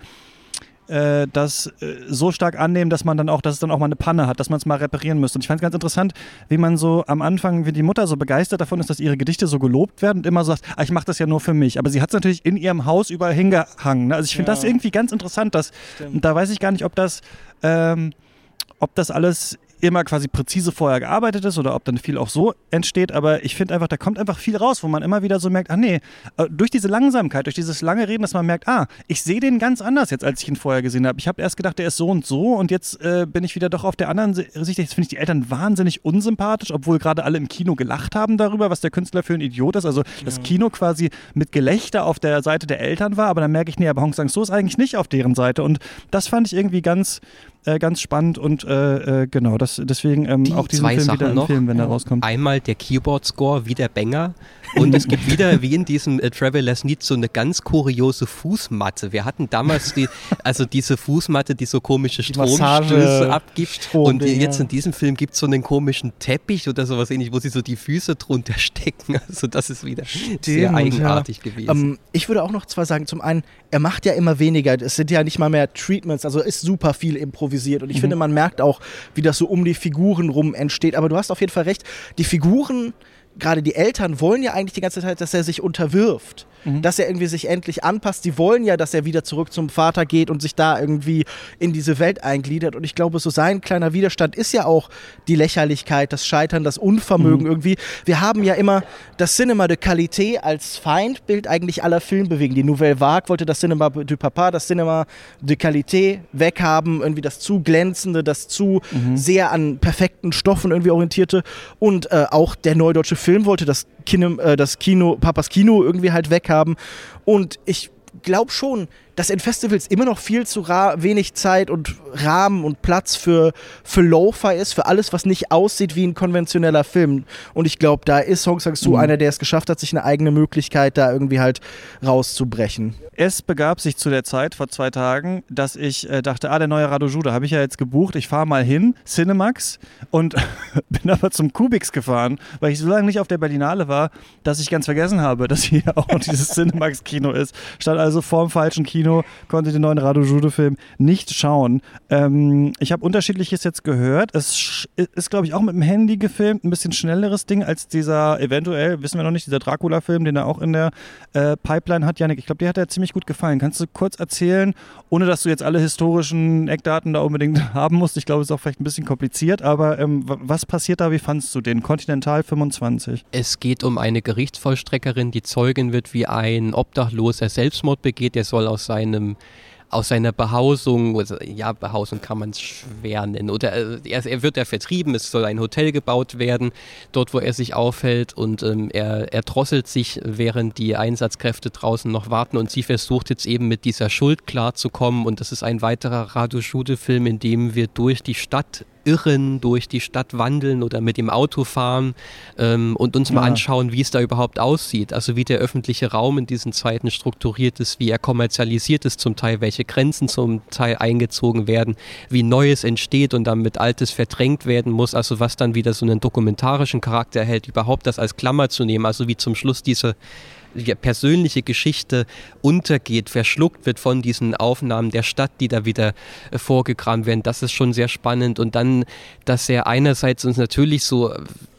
äh, das äh, so stark annehmen, dass man dann auch, dass es dann auch mal eine Panne hat, dass man es mal reparieren müsste. Und ich fand es ganz interessant, wie man so am Anfang, wie die Mutter so begeistert davon ist, dass ihre Gedichte so gelobt werden und immer so sagt, ah, ich mache das ja nur für mich. Aber sie hat es natürlich in ihrem Haus überall hingehangen. Ne? Also ich finde ja. das irgendwie ganz interessant, dass, da weiß ich gar nicht, ob das Ähm, ob das alles immer quasi präzise vorher gearbeitet ist oder ob dann viel auch so entsteht, aber ich finde einfach, da kommt einfach viel raus, wo man immer wieder so merkt, ah nee, durch diese Langsamkeit, durch dieses lange Reden, dass man merkt, ah, ich sehe den ganz anders jetzt, als ich ihn vorher gesehen habe. Ich habe erst gedacht, der ist so und so und jetzt äh, bin ich wieder doch auf der anderen Sicht. Jetzt finde ich die Eltern wahnsinnig unsympathisch, obwohl gerade alle im Kino gelacht haben darüber, was der Künstler für ein Idiot ist. Also das Kino quasi mit Gelächter auf der Seite der Eltern war, aber dann merke ich, nee, aber Hong Sang-soo ist eigentlich nicht auf deren Seite und das fand ich irgendwie ganz äh, ganz spannend und äh, äh, genau, das, deswegen ähm, Die auch diesen zwei Film Sachen wieder noch. empfehlen, wenn er rauskommt. Einmal der Keyboard-Score, wie der Banger. Und es gibt wieder, wie in diesem äh, Traveler's Need, so eine ganz kuriose Fußmatte. Wir hatten damals die, also diese Fußmatte, die so komische Die Stromstöße Massage- abgibt. Strom- Und Ding, jetzt ja. in diesem Film gibt es so einen komischen Teppich oder sowas ähnlich, wo sie so die Füße drunter stecken. Also das ist wieder sehr Stimmt, eigenartig ja. gewesen. Ähm, ich würde auch noch zwar sagen, zum einen, er macht ja immer weniger, es sind ja nicht mal mehr Treatments, also ist super viel improvisiert und ich Mhm. finde, man merkt auch, wie das so um die Figuren rum entsteht, aber du hast auf jeden Fall recht, die Figuren, gerade die Eltern wollen ja eigentlich die ganze Zeit, dass er sich unterwirft. Mhm. Dass er irgendwie sich endlich anpasst. Die wollen ja, dass er wieder zurück zum Vater geht und sich da irgendwie in diese Welt eingliedert. Und ich glaube, so sein kleiner Widerstand ist ja auch die Lächerlichkeit, das Scheitern, das Unvermögen mhm. irgendwie. Wir haben ja immer das Cinema de Qualité als Feindbild eigentlich aller Filmbewegung. Die Nouvelle Vague wollte das Cinema du Papa, das Cinema de Qualité weghaben. Irgendwie das zu glänzende, das zu mhm. sehr an perfekten Stoffen irgendwie orientierte. Und äh, auch der Neudeutsche Film wollte das Kino, äh, das Kino, Papas Kino irgendwie halt weghaben. Und ich glaube schon, dass in Festivals immer noch viel zu ra- wenig Zeit und Rahmen und Platz für, für Lo-Fi ist, für alles, was nicht aussieht wie ein konventioneller Film. Und ich glaube, da ist Hong Sang-soo mhm. einer, der es geschafft hat, sich eine eigene Möglichkeit da irgendwie halt rauszubrechen. Es begab sich zu der Zeit, vor zwei Tagen, dass ich äh, dachte, ah, der neue Radoju, da habe ich ja jetzt gebucht, ich fahre mal hin, Cinemax, und bin aber zum Kubix gefahren, weil ich so lange nicht auf der Berlinale war, dass ich ganz vergessen habe, dass hier auch noch dieses Cinemax-Kino ist. Stand also vorm falschen Kino, konnte den neuen Radoju-Film nicht schauen. Ähm, ich habe Unterschiedliches jetzt gehört. Es sch- ist, glaube ich, auch mit dem Handy gefilmt, ein bisschen schnelleres Ding als dieser, eventuell, wissen wir noch nicht, dieser Dracula-Film, den er auch in der äh, Pipeline hat. Janik, ich glaube, dir hat er ziemlich gut gefallen. Kannst du kurz erzählen, ohne dass du jetzt alle historischen Eckdaten da unbedingt haben musst? Ich glaube, es ist auch vielleicht ein bisschen kompliziert, aber ähm, was passiert da? Wie fandst du den? Continental fünfundzwanzig. Es geht um eine Gerichtsvollstreckerin, die Zeugin wird, wie ein Obdachloser Selbstmord begeht. Der soll aus seinem aus seiner Behausung, also, ja, Behausung kann man es schwer nennen, oder äh, er, er wird ja vertrieben, es soll ein Hotel gebaut werden, dort wo er sich aufhält, und ähm, er, er drosselt sich, während die Einsatzkräfte draußen noch warten, und sie versucht jetzt eben mit dieser Schuld klarzukommen, und das ist ein weiterer Radoju-Film, in dem wir durch die Stadt irren, durch die Stadt wandeln oder mit dem Auto fahren ähm, und uns mal ja. anschauen, wie es da überhaupt aussieht. Also wie der öffentliche Raum in diesen Zeiten strukturiert ist, wie er kommerzialisiert ist zum Teil, welche Grenzen zum Teil eingezogen werden, wie Neues entsteht und damit Altes verdrängt werden muss, also was dann wieder so einen dokumentarischen Charakter erhält, überhaupt das als Klammer zu nehmen, also wie zum Schluss diese die persönliche Geschichte untergeht, verschluckt wird von diesen Aufnahmen der Stadt, die da wieder äh, vorgekramt werden. Das ist schon sehr spannend. Und dann, dass er einerseits uns natürlich so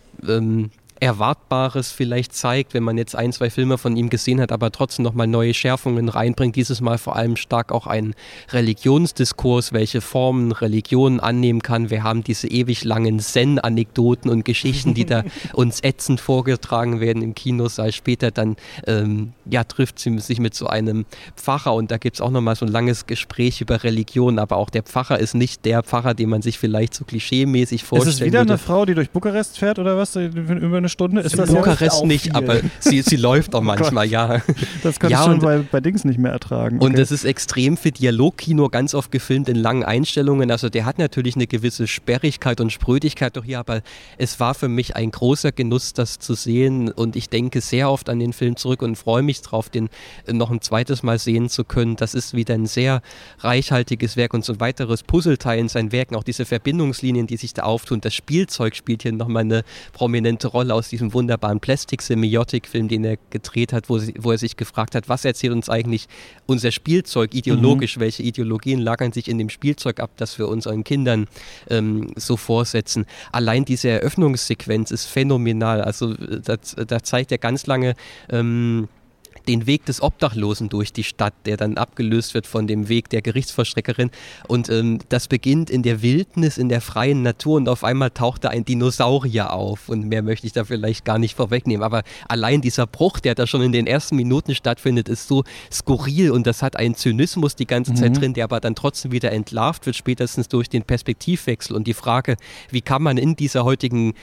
ähm, Erwartbares vielleicht zeigt, wenn man jetzt ein, zwei Filme von ihm gesehen hat, aber trotzdem nochmal neue Schärfungen reinbringt. Dieses Mal vor allem stark auch einen Religionsdiskurs, welche Formen Religion annehmen kann. Wir haben diese ewig langen Zen-Anekdoten und Geschichten, die da uns ätzend vorgetragen werden im Kinosaal. Später dann ähm, ja, trifft sie sich mit so einem Pfarrer, und da gibt es auch nochmal so ein langes Gespräch über Religion, aber auch der Pfarrer ist nicht der Pfarrer, den man sich vielleicht so klischeemäßig vorstellt. Ist es wieder würde. eine Frau, die durch Bukarest fährt oder was? Über eine Stunde? Ist In das Bukarest auch nicht, viel. aber sie, sie läuft auch manchmal, ja. Das kann ja, ich schon und, bei, bei Dings nicht mehr ertragen. Und Okay. es ist extrem für Dialogkino, ganz oft gefilmt in langen Einstellungen. Also der hat natürlich eine gewisse Sperrigkeit und Sprödigkeit doch hier, aber es war für mich ein großer Genuss, das zu sehen, und ich denke sehr oft an den Film zurück und freue mich drauf, den noch ein zweites Mal sehen zu können. Das ist wieder ein sehr reichhaltiges Werk und so ein weiteres Puzzleteil in seinen Werken, auch diese Verbindungslinien, die sich da auftun. Das Spielzeug spielt hier nochmal eine prominente Rolle aus diesem wunderbaren Plastic-Semiotic-Film, den er gedreht hat, wo, sie, wo er sich gefragt hat, was erzählt uns eigentlich unser Spielzeug ideologisch, mhm. welche Ideologien lagern sich in dem Spielzeug ab, das wir unseren Kindern ähm, so vorsetzen. Allein diese Eröffnungssequenz ist phänomenal, also da, da zeigt er ganz lange ähm, den Weg des Obdachlosen durch die Stadt, der dann abgelöst wird von dem Weg der Gerichtsvollstreckerin, und ähm, das beginnt in der Wildnis, in der freien Natur, und auf einmal taucht da ein Dinosaurier auf, und mehr möchte ich da vielleicht gar nicht vorwegnehmen, aber allein dieser Bruch, der da schon in den ersten Minuten stattfindet, ist so skurril, und das hat einen Zynismus die ganze mhm. Zeit drin, der aber dann trotzdem wieder entlarvt wird, spätestens durch den Perspektivwechsel und die Frage, wie kann man in dieser heutigen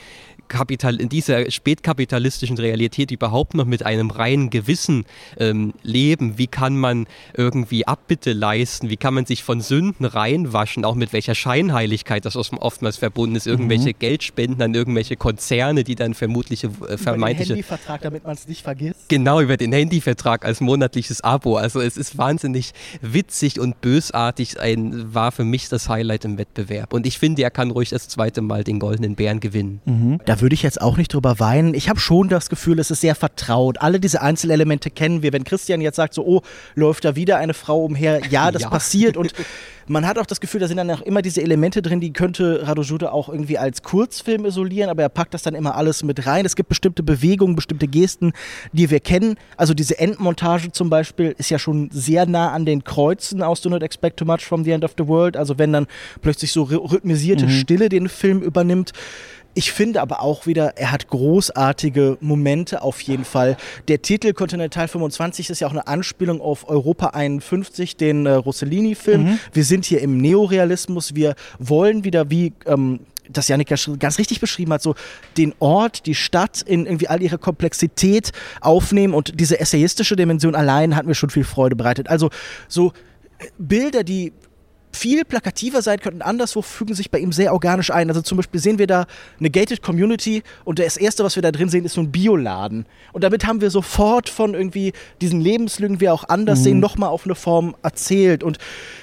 Kapital, in dieser spätkapitalistischen Realität überhaupt noch mit einem reinen Gewissen ähm, leben? Wie kann man irgendwie Abbitte leisten? Wie kann man sich von Sünden reinwaschen? Auch mit welcher Scheinheiligkeit das oftmals verbunden ist. Irgendwelche mhm. Geldspenden an irgendwelche Konzerne, die dann vermutlich äh, vermeintliche... Über den Handyvertrag, damit man es nicht vergisst. Genau, über den Handyvertrag als monatliches Abo. Also es ist wahnsinnig witzig und bösartig. Ein, war für mich das Highlight im Wettbewerb. Und ich finde, er kann ruhig das zweite Mal den Goldenen Bären gewinnen. Mhm. Da würde ich jetzt auch nicht drüber weinen. Ich habe schon das Gefühl, es ist sehr vertraut. Alle diese Einzelelemente kennen wir. Wenn Christian jetzt sagt so, oh, läuft da wieder eine Frau umher. Ja, das ja. passiert. Und man hat auch das Gefühl, da sind dann auch immer diese Elemente drin, die könnte Rado Jude auch irgendwie als Kurzfilm isolieren, aber er packt das dann immer alles mit rein. Es gibt bestimmte Bewegungen, bestimmte Gesten, die wir kennen. Also diese Endmontage zum Beispiel ist ja schon sehr nah an den Kreuzen aus Do Not Expect Too Much from the End of the World. Also wenn dann plötzlich so rhythmisierte mhm. Stille den Film übernimmt. Ich finde aber auch wieder, er hat großartige Momente auf jeden Fall. Der Titel Continental fünfundzwanzig ist ja auch eine Anspielung auf Europa einundfünfzig, den äh, Rossellini-Film. Mhm. Wir sind hier im Neorealismus. Wir wollen wieder, wie ähm, das Jannik ja ganz richtig beschrieben hat, so den Ort, die Stadt in irgendwie all ihrer Komplexität aufnehmen. Und diese essayistische Dimension allein hat mir schon viel Freude bereitet. Also so Bilder, die viel plakativer sein könnten, anderswo fügen sich bei ihm sehr organisch ein. Also zum Beispiel sehen wir da eine gated Community und das Erste, was wir da drin sehen, ist so ein Bioladen. Und damit haben wir sofort von irgendwie diesen Lebenslügen, wir auch anders mhm. sehen, nochmal auf eine Form erzählt. Und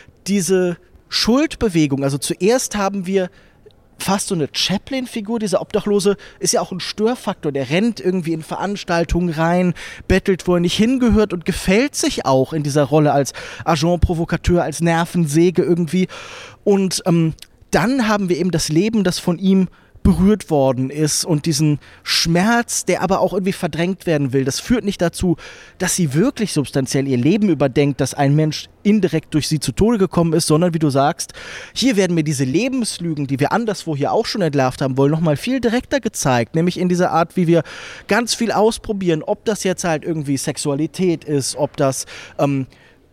diese Schuldbewegung, also zuerst haben wir fast so eine Chaplin-Figur, dieser Obdachlose, ist ja auch ein Störfaktor, der rennt irgendwie in Veranstaltungen rein, bettelt, wo er nicht hingehört und gefällt sich auch in dieser Rolle als Agent Provocateur, als Nervensäge irgendwie. Und ähm, dann haben wir eben das Leben, das von ihm berührt worden ist und diesen Schmerz, der aber auch irgendwie verdrängt werden will. Das führt nicht dazu, dass sie wirklich substanziell ihr Leben überdenkt, dass ein Mensch indirekt durch sie zu Tode gekommen ist, sondern wie du sagst, hier werden mir diese Lebenslügen, die wir anderswo hier auch schon entlarvt haben wollen, nochmal viel direkter gezeigt, nämlich in dieser Art, wie wir ganz viel ausprobieren, ob das jetzt halt irgendwie Sexualität ist, ob das ähm,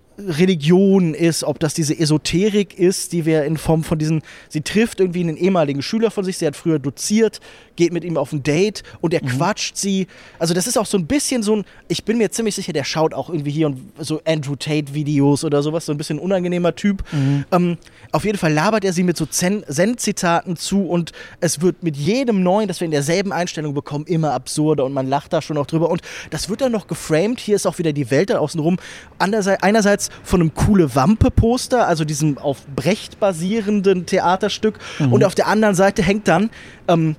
Religion ist, ob das diese Esoterik ist, die wir in Form von diesen, sie trifft irgendwie einen ehemaligen Schüler von sich, sie hat früher doziert, geht mit ihm auf ein Date und er mhm. quatscht sie. Also das ist auch so ein bisschen so ein, ich bin mir ziemlich sicher, der schaut auch irgendwie hier und so Andrew Tate-Videos oder sowas, so ein bisschen unangenehmer Typ. Mhm. Ähm, auf jeden Fall labert er sie mit so Zen-Zitaten zu und es wird mit jedem neuen, das wir in derselben Einstellung bekommen, immer absurder und man lacht da schon auch drüber und das wird dann noch geframed, hier ist auch wieder die Welt da außen rum. Andererseits, einerseits von einem coole Wampe-Poster, also diesem auf Brecht basierenden Theaterstück mhm. und auf der anderen Seite hängt dann ähm,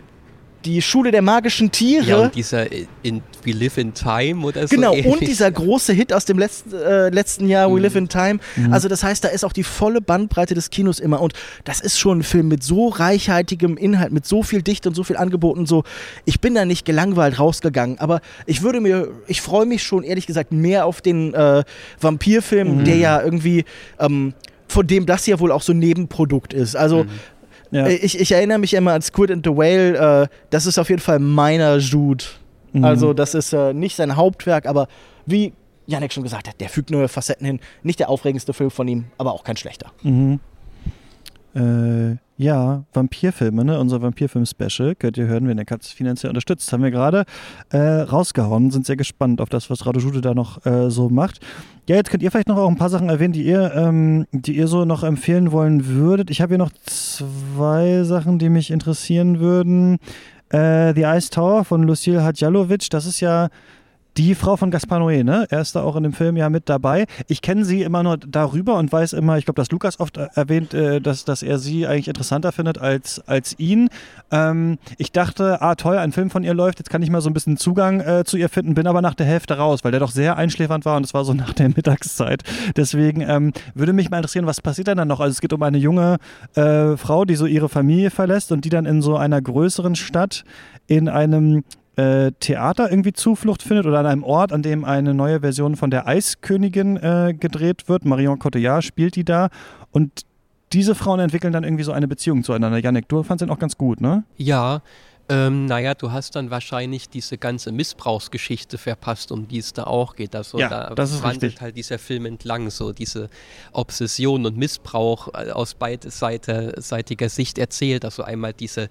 die Schule der magischen Tiere. Ja, und dieser in, We Live in Time oder so. Genau, ähnlich. Und dieser große Hit aus dem letzten, äh, letzten Jahr, We mhm. Live in Time. Mhm. Also das heißt, da ist auch die volle Bandbreite des Kinos immer. Und das ist schon ein Film mit so reichhaltigem Inhalt, mit so viel Dichte und so viel Angeboten. So, ich bin da nicht gelangweilt rausgegangen, aber ich würde mir, ich freue mich schon, ehrlich gesagt, mehr auf den äh, Vampirfilm, mhm. der ja irgendwie, ähm, von dem das ja wohl auch so ein Nebenprodukt ist. Also mhm. Ja. Ich, ich erinnere mich immer an Squid and the Whale, äh, das ist auf jeden Fall meiner Jude. Mhm. Also das ist äh, nicht sein Hauptwerk, aber wie Jannik schon gesagt hat, der fügt neue Facetten hin. Nicht der aufregendste Film von ihm, aber auch kein schlechter. Mhm. Äh, ja, Vampirfilme, ne? Unser Vampirfilm-Special, könnt ihr hören, wenn der Katz finanziell unterstützt, haben wir gerade äh, rausgehauen, sind sehr gespannt auf das, was Rado Jude da noch äh, so macht. Ja, jetzt könnt ihr vielleicht noch auch ein paar Sachen erwähnen, die ihr, ähm, die ihr so noch empfehlen wollen würdet. Ich habe hier noch zwei Sachen, die mich interessieren würden. Äh, The Ice Tower von Lucille Hadjalovic, das ist ja die Frau von Gaspar Noé, ne? Er ist da auch in dem Film ja mit dabei. Ich kenne sie immer nur darüber und weiß immer, ich glaube, dass Lukas oft erwähnt, äh, dass, dass er sie eigentlich interessanter findet als, als ihn. Ähm, ich dachte, ah toll, ein Film von ihr läuft, jetzt kann ich mal so ein bisschen Zugang äh, zu ihr finden, bin aber nach der Hälfte raus, weil der doch sehr einschläfernd war und es war so nach der Mittagszeit. Deswegen ähm, würde mich mal interessieren, was passiert denn dann noch? Also es geht um eine junge äh, Frau, die so ihre Familie verlässt und die dann in so einer größeren Stadt in einem Theater irgendwie Zuflucht findet oder an einem Ort, an dem eine neue Version von der Eiskönigin äh, gedreht wird. Marion Cotillard spielt die da und diese Frauen entwickeln dann irgendwie so eine Beziehung zueinander. Jannik, du fandst den auch ganz gut, ne? Ja, ähm, naja, du hast dann wahrscheinlich diese ganze Missbrauchsgeschichte verpasst, um die es da auch geht. Also ja, da das ist wandelt richtig. halt dieser Film entlang, so diese Obsession und Missbrauch aus beiderseitiger Sicht erzählt. Also einmal diese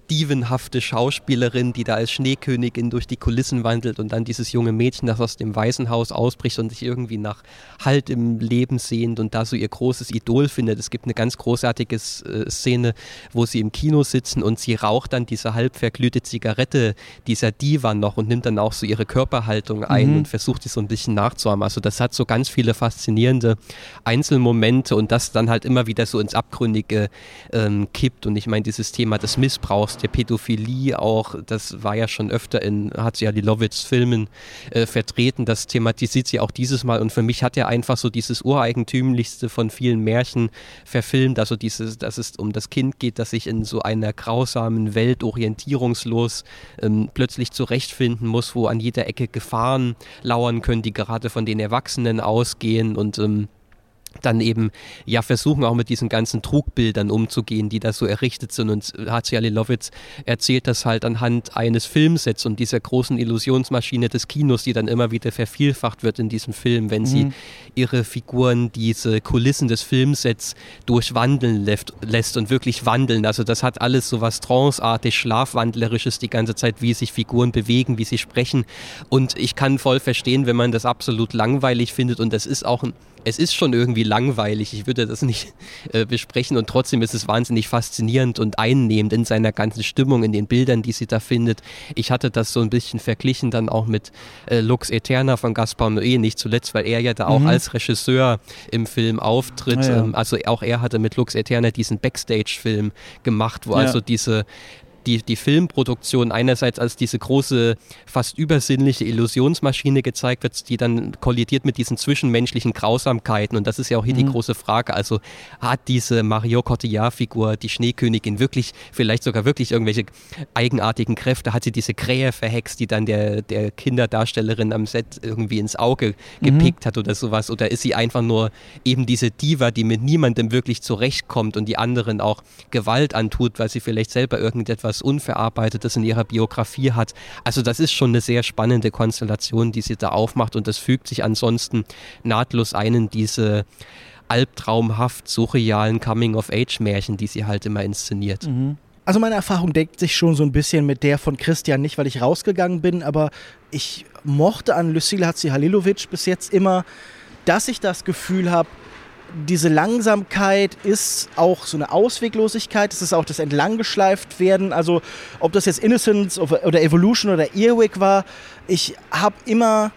dievenhafte Schauspielerin, die da als Schneekönigin durch die Kulissen wandelt und dann dieses junge Mädchen, das aus dem Waisenhaus ausbricht und sich irgendwie nach Halt im Leben sehnt und da so ihr großes Idol findet. Es gibt eine ganz großartige äh, Szene, wo sie im Kino sitzen und sie raucht dann diese halb verglühte Zigarette dieser Diva noch und nimmt dann auch so ihre Körperhaltung ein mhm. und versucht die so ein bisschen nachzuahmen. Also das hat so ganz viele faszinierende Einzelmomente und das dann halt immer wieder so ins Abgründige ähm, kippt. Und ich meine, dieses Thema des Missbrauchs, der Pädophilie auch, das war ja schon öfter in Hatzi Halilovics Filmen äh, vertreten. Das thematisiert sie auch dieses Mal und für mich hat er einfach so dieses Ureigentümlichste von vielen Märchen verfilmt. Also dieses, dass es um das Kind geht, das sich in so einer grausamen Welt orientierungslos ähm, plötzlich zurechtfinden muss, wo an jeder Ecke Gefahren lauern können, die gerade von den Erwachsenen ausgehen und ähm, dann eben ja versuchen auch mit diesen ganzen Trugbildern umzugehen, die da so errichtet sind und Hatzi Halilovic erzählt das halt anhand eines Filmsets und dieser großen Illusionsmaschine des Kinos, die dann immer wieder vervielfacht wird in diesem Film, wenn mhm. sie ihre Figuren diese Kulissen des Filmsets durchwandeln lässt, lässt und wirklich wandeln. Also das hat alles so was tranceartig, schlafwandlerisches die ganze Zeit, wie sich Figuren bewegen, wie sie sprechen und ich kann voll verstehen, wenn man das absolut langweilig findet und das ist auch ein Es ist schon irgendwie langweilig, ich würde das nicht äh, besprechen und trotzdem ist es wahnsinnig faszinierend und einnehmend in seiner ganzen Stimmung, in den Bildern, die sie da findet. Ich hatte das so ein bisschen verglichen dann auch mit äh, Lux Aeterna von Gaspar Noé, nicht zuletzt, weil er ja da auch mhm. als Regisseur im Film auftritt. Ja, ja. Ähm, also auch er hatte mit Lux Aeterna diesen Backstage-Film gemacht, wo ja. also diese Die, die Filmproduktion einerseits als diese große, fast übersinnliche Illusionsmaschine gezeigt wird, die dann kollidiert mit diesen zwischenmenschlichen Grausamkeiten und das ist ja auch hier mhm. die große Frage, also hat diese Marion Cotillard-Figur, die Schneekönigin, wirklich, vielleicht sogar wirklich irgendwelche eigenartigen Kräfte, hat sie diese Krähe verhext, die dann der, der Kinderdarstellerin am Set irgendwie ins Auge gepickt mhm. hat oder sowas, oder ist sie einfach nur eben diese Diva, die mit niemandem wirklich zurechtkommt und die anderen auch Gewalt antut, weil sie vielleicht selber irgendetwas Unverarbeitetes in ihrer Biografie hat. Also das ist schon eine sehr spannende Konstellation, die sie da aufmacht und das fügt sich ansonsten nahtlos ein in diese albtraumhaft surrealen Coming-of-Age-Märchen, die sie halt immer inszeniert. Mhm. Also meine Erfahrung deckt sich schon so ein bisschen mit der von Christian, nicht weil ich rausgegangen bin, aber ich mochte an Lucile Hatzi Halilovic bis jetzt immer, dass ich das Gefühl habe, diese Langsamkeit ist auch so eine Ausweglosigkeit, es ist auch das Entlanggeschleift werden, also ob das jetzt Innocence oder Evolution oder Earwig war, ich habe immer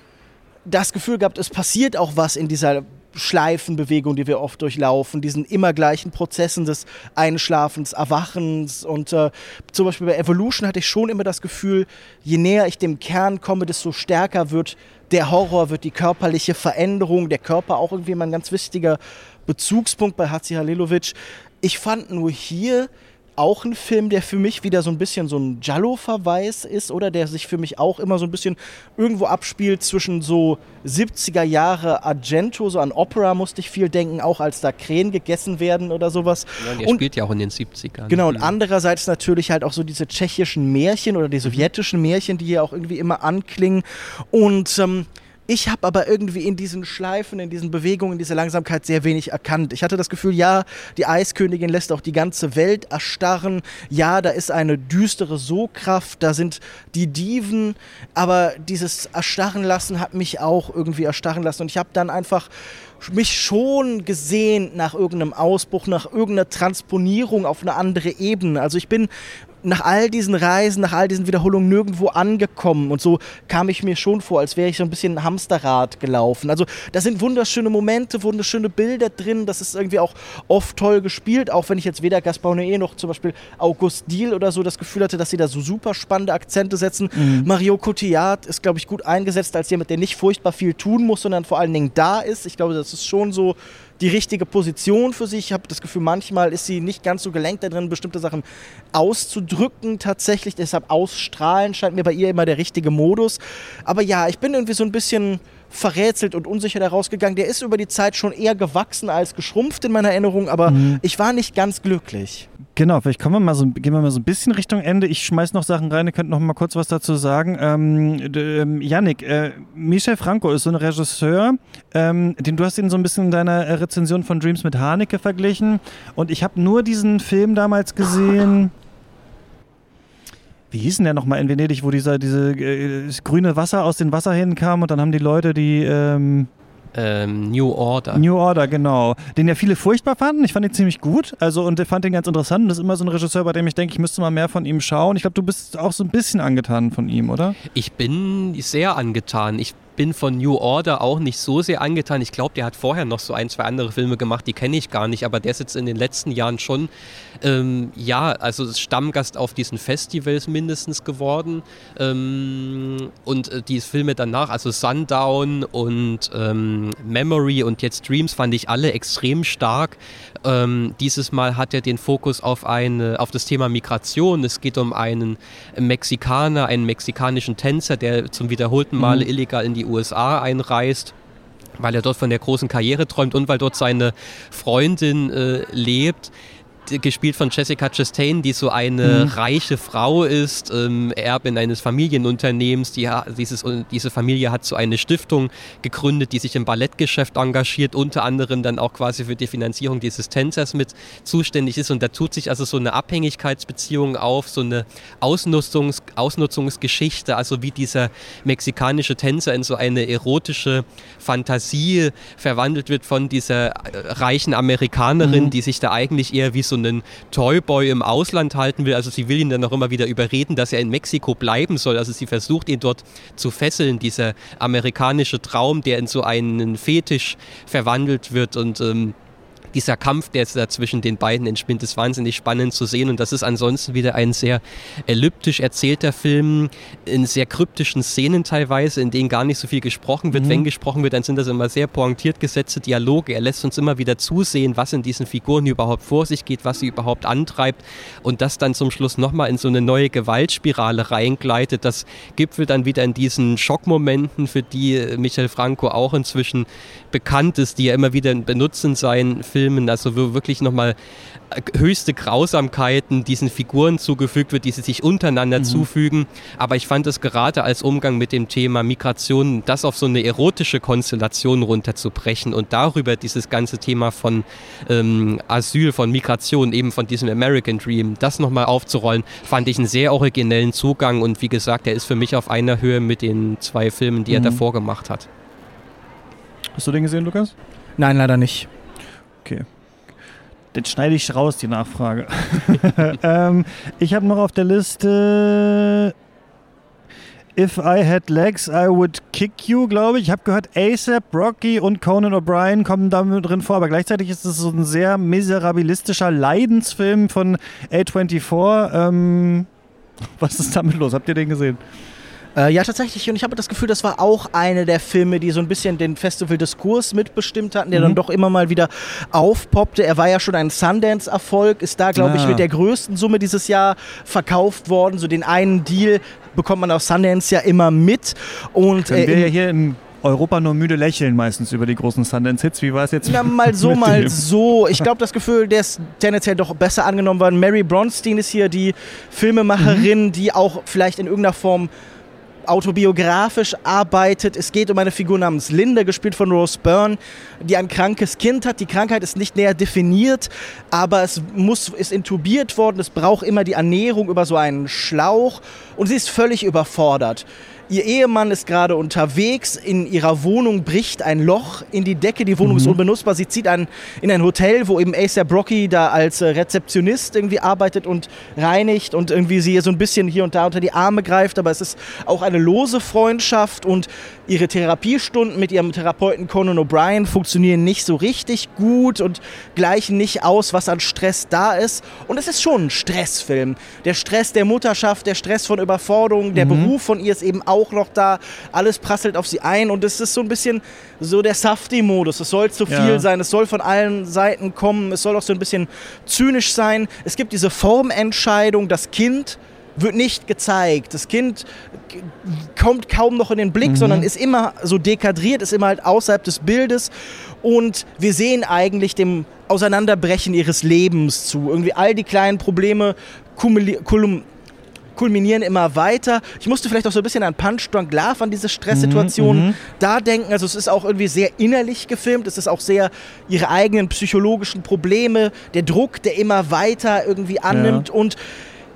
das Gefühl gehabt, es passiert auch was in dieser Schleifenbewegung, die wir oft durchlaufen, diesen immer gleichen Prozessen des Einschlafens, Erwachens und äh, zum Beispiel bei Evolution hatte ich schon immer das Gefühl, je näher ich dem Kern komme, desto stärker wird der Horror, wird die körperliche Veränderung, der Körper auch irgendwie mal ein ganz wichtiger Bezugspunkt bei Hatzi Halilovic. Ich fand nur hier auch ein Film, der für mich wieder so ein bisschen so ein Giallo-Verweis ist oder der sich für mich auch immer so ein bisschen irgendwo abspielt zwischen so siebziger Jahre Argento, so an Opera musste ich viel denken, auch als da Krähen gegessen werden oder sowas. Ja, der und, spielt ja auch in den siebzigern. Genau, und andererseits natürlich halt auch so diese tschechischen Märchen oder die sowjetischen Märchen, die hier auch irgendwie immer anklingen und ähm, ich habe aber irgendwie in diesen Schleifen, in diesen Bewegungen, in dieser Langsamkeit sehr wenig erkannt. Ich hatte das Gefühl, ja, die Eiskönigin lässt auch die ganze Welt erstarren. Ja, da ist eine düstere Sogkraft, da sind die Diven. Aber dieses Erstarren lassen hat mich auch irgendwie erstarren lassen. Und ich habe dann einfach mich schon gesehnt nach irgendeinem Ausbruch, nach irgendeiner Transponierung auf eine andere Ebene. Also ich bin nach all diesen Reisen, nach all diesen Wiederholungen nirgendwo angekommen und so kam ich mir schon vor, als wäre ich so ein bisschen ein Hamsterrad gelaufen. Also da sind wunderschöne Momente, wunderschöne Bilder drin, das ist irgendwie auch oft toll gespielt, auch wenn ich jetzt weder Gaspar Noé noch zum Beispiel Auguste Diehl oder so das Gefühl hatte, dass sie da so super spannende Akzente setzen. Mhm. Marion Cotillard ist, glaube ich, gut eingesetzt als jemand, der nicht furchtbar viel tun muss, sondern vor allen Dingen da ist. Ich glaube, das ist schon so die richtige Position für sie. Ich habe das Gefühl, manchmal ist sie nicht ganz so gelenkt da drin, bestimmte Sachen auszudrücken tatsächlich. Deshalb ausstrahlen scheint mir bei ihr immer der richtige Modus. Aber ja, ich bin irgendwie so ein bisschen verrätselt und unsicher da rausgegangen. Der ist über die Zeit schon eher gewachsen als geschrumpft in meiner Erinnerung, aber mhm. ich war nicht ganz glücklich. Genau, vielleicht kommen wir mal so, gehen wir mal so ein bisschen Richtung Ende. Ich schmeiß noch Sachen rein, ihr könnt noch mal kurz was dazu sagen. Ähm, ähm, Yannick, äh, Michel Franco ist so ein Regisseur, ähm, den du hast ihn so ein bisschen in deiner Rezension von Dreams mit Haneke verglichen und ich habe nur diesen Film damals gesehen. wie hieß denn der nochmal in Venedig, wo dieser diese äh, grüne Wasser aus den Wasserhähnen kam und dann haben die Leute die ähm Ähm, New Order. New Order, genau. Den ja viele furchtbar fanden. Ich fand ihn ziemlich gut. Also und ich fand den ganz interessant. Und das ist immer so ein Regisseur, bei dem ich denke, ich müsste mal mehr von ihm schauen. Ich glaube, du bist auch so ein bisschen angetan von ihm, oder? Ich bin sehr angetan. Ich bin von New Order auch nicht so sehr angetan. Ich glaube, der hat vorher noch so ein, zwei andere Filme gemacht, die kenne ich gar nicht, aber der ist jetzt in den letzten Jahren schon, ähm, ja, also Stammgast auf diesen Festivals mindestens geworden. Ähm, und äh, die Filme danach, also Sundown und ähm, Memory und jetzt Dreams, fand ich alle extrem stark. Ähm, dieses Mal hat er den Fokus auf, eine, auf das Thema Migration. Es geht um einen Mexikaner, einen mexikanischen Tänzer, der zum wiederholten Male mhm. illegal in die U S A einreist, weil er dort von der großen Karriere träumt und weil dort seine Freundin äh, lebt, gespielt von Jessica Chastain, die so eine mhm. reiche Frau ist, ähm, Erbin eines Familienunternehmens. Die, dieses, diese Familie hat so eine Stiftung gegründet, die sich im Ballettgeschäft engagiert, unter anderem dann auch quasi für die Finanzierung dieses Tänzers mit zuständig ist. Und da tut sich also so eine Abhängigkeitsbeziehung auf, so eine Ausnutzungs, Ausnutzungsgeschichte, also wie dieser mexikanische Tänzer in so eine erotische Fantasie verwandelt wird von dieser reichen Amerikanerin, mhm. die sich da eigentlich eher wie so einen Toyboy im Ausland halten will. Also sie will ihn dann auch immer wieder überreden, dass er in Mexiko bleiben soll. Also sie versucht ihn dort zu fesseln, dieser amerikanische Traum, der in so einen Fetisch verwandelt wird und ähm, dieser Kampf, der da zwischen den beiden entspinnt, ist wahnsinnig spannend zu sehen und das ist ansonsten wieder ein sehr elliptisch erzählter Film, in sehr kryptischen Szenen teilweise, in denen gar nicht so viel gesprochen wird. Mhm. Wenn gesprochen wird, dann sind das immer sehr pointiert gesetzte Dialoge. Er lässt uns immer wieder zusehen, was in diesen Figuren überhaupt vor sich geht, was sie überhaupt antreibt und das dann zum Schluss nochmal in so eine neue Gewaltspirale reingleitet. Das gipfelt dann wieder in diesen Schockmomenten, für die Michel Franco auch inzwischen bekannt ist, die er immer wieder benutzt in seinen Filmen. Also wo wirklich nochmal höchste Grausamkeiten diesen Figuren zugefügt wird, die sie sich untereinander mhm. zufügen. Aber ich fand es gerade als Umgang mit dem Thema Migration, das auf so eine erotische Konstellation runterzubrechen und darüber dieses ganze Thema von ähm, Asyl, von Migration, eben von diesem American Dream, das nochmal aufzurollen, fand ich einen sehr originellen Zugang und wie gesagt, der ist für mich auf einer Höhe mit den zwei Filmen, die mhm. er davor gemacht hat. Hast du den gesehen, Lukas? Nein, leider nicht. Okay. Den schneide ich raus, die Nachfrage. ähm, ich habe noch auf der Liste If I Had Legs, I Would Kick You, glaube ich. Ich habe gehört, A$AP, Rocky und Conan O'Brien kommen da mit drin vor, aber gleichzeitig ist es so ein sehr miserabilistischer Leidensfilm von A vierundzwanzig. Ähm, was ist damit los? Habt ihr den gesehen? Äh, ja, tatsächlich. Und ich habe das Gefühl, das war auch eine der Filme, die so ein bisschen den Festival-Diskurs mitbestimmt hatten, der mhm. dann doch immer mal wieder aufpoppte. Er war ja schon ein Sundance-Erfolg, ist da, glaube ah. ich, mit der größten Summe dieses Jahr verkauft worden. So den einen Deal bekommt man aus Sundance ja immer mit. Und Können äh, wir ja hier in Europa nur müde lächeln meistens über die großen Sundance-Hits. Wie war es jetzt? Na, mal so, mal dem? so. Ich glaube, das Gefühl, der ist tendenziell doch besser angenommen worden. Mary Bronstein ist hier die Filmemacherin, mhm. die auch vielleicht in irgendeiner Form autobiografisch arbeitet. Es geht um eine Figur namens Linda, gespielt von Rose Byrne, die ein krankes Kind hat. Die Krankheit ist nicht näher definiert, aber es muss, ist intubiert worden. Es braucht immer die Ernährung über so einen Schlauch und sie ist völlig überfordert. Ihr Ehemann ist gerade unterwegs, in ihrer Wohnung bricht ein Loch in die Decke, die Wohnung mhm. ist unbenutzbar, sie zieht ein, in ein Hotel, wo eben A$AP Rocky da als Rezeptionist irgendwie arbeitet und reinigt und irgendwie sie so ein bisschen hier und da unter die Arme greift, aber es ist auch eine lose Freundschaft und ihre Therapiestunden mit ihrem Therapeuten Conan O'Brien funktionieren nicht so richtig gut und gleichen nicht aus, was an Stress da ist und es ist schon ein Stressfilm. Der Stress der Mutterschaft, der Stress von Überforderung, der mhm. Beruf von ihr ist eben auch auch noch da, alles prasselt auf sie ein und es ist so ein bisschen so der Safety-Modus, es soll zu viel ja. sein, es soll von allen Seiten kommen, es soll auch so ein bisschen zynisch sein. Es gibt diese Formentscheidung, das Kind wird nicht gezeigt, das Kind kommt kaum noch in den Blick, mhm. sondern ist immer so dekadriert, ist immer halt außerhalb des Bildes und wir sehen eigentlich dem Auseinanderbrechen ihres Lebens zu. Irgendwie all die kleinen Probleme kumulieren kulminieren immer weiter. Ich musste vielleicht auch so ein bisschen an Punch Drunk Love, an diese Stresssituation mhm, da denken. Also es ist auch irgendwie sehr innerlich gefilmt. Es ist auch sehr ihre eigenen psychologischen Probleme, der Druck, der immer weiter irgendwie annimmt. Ja. Und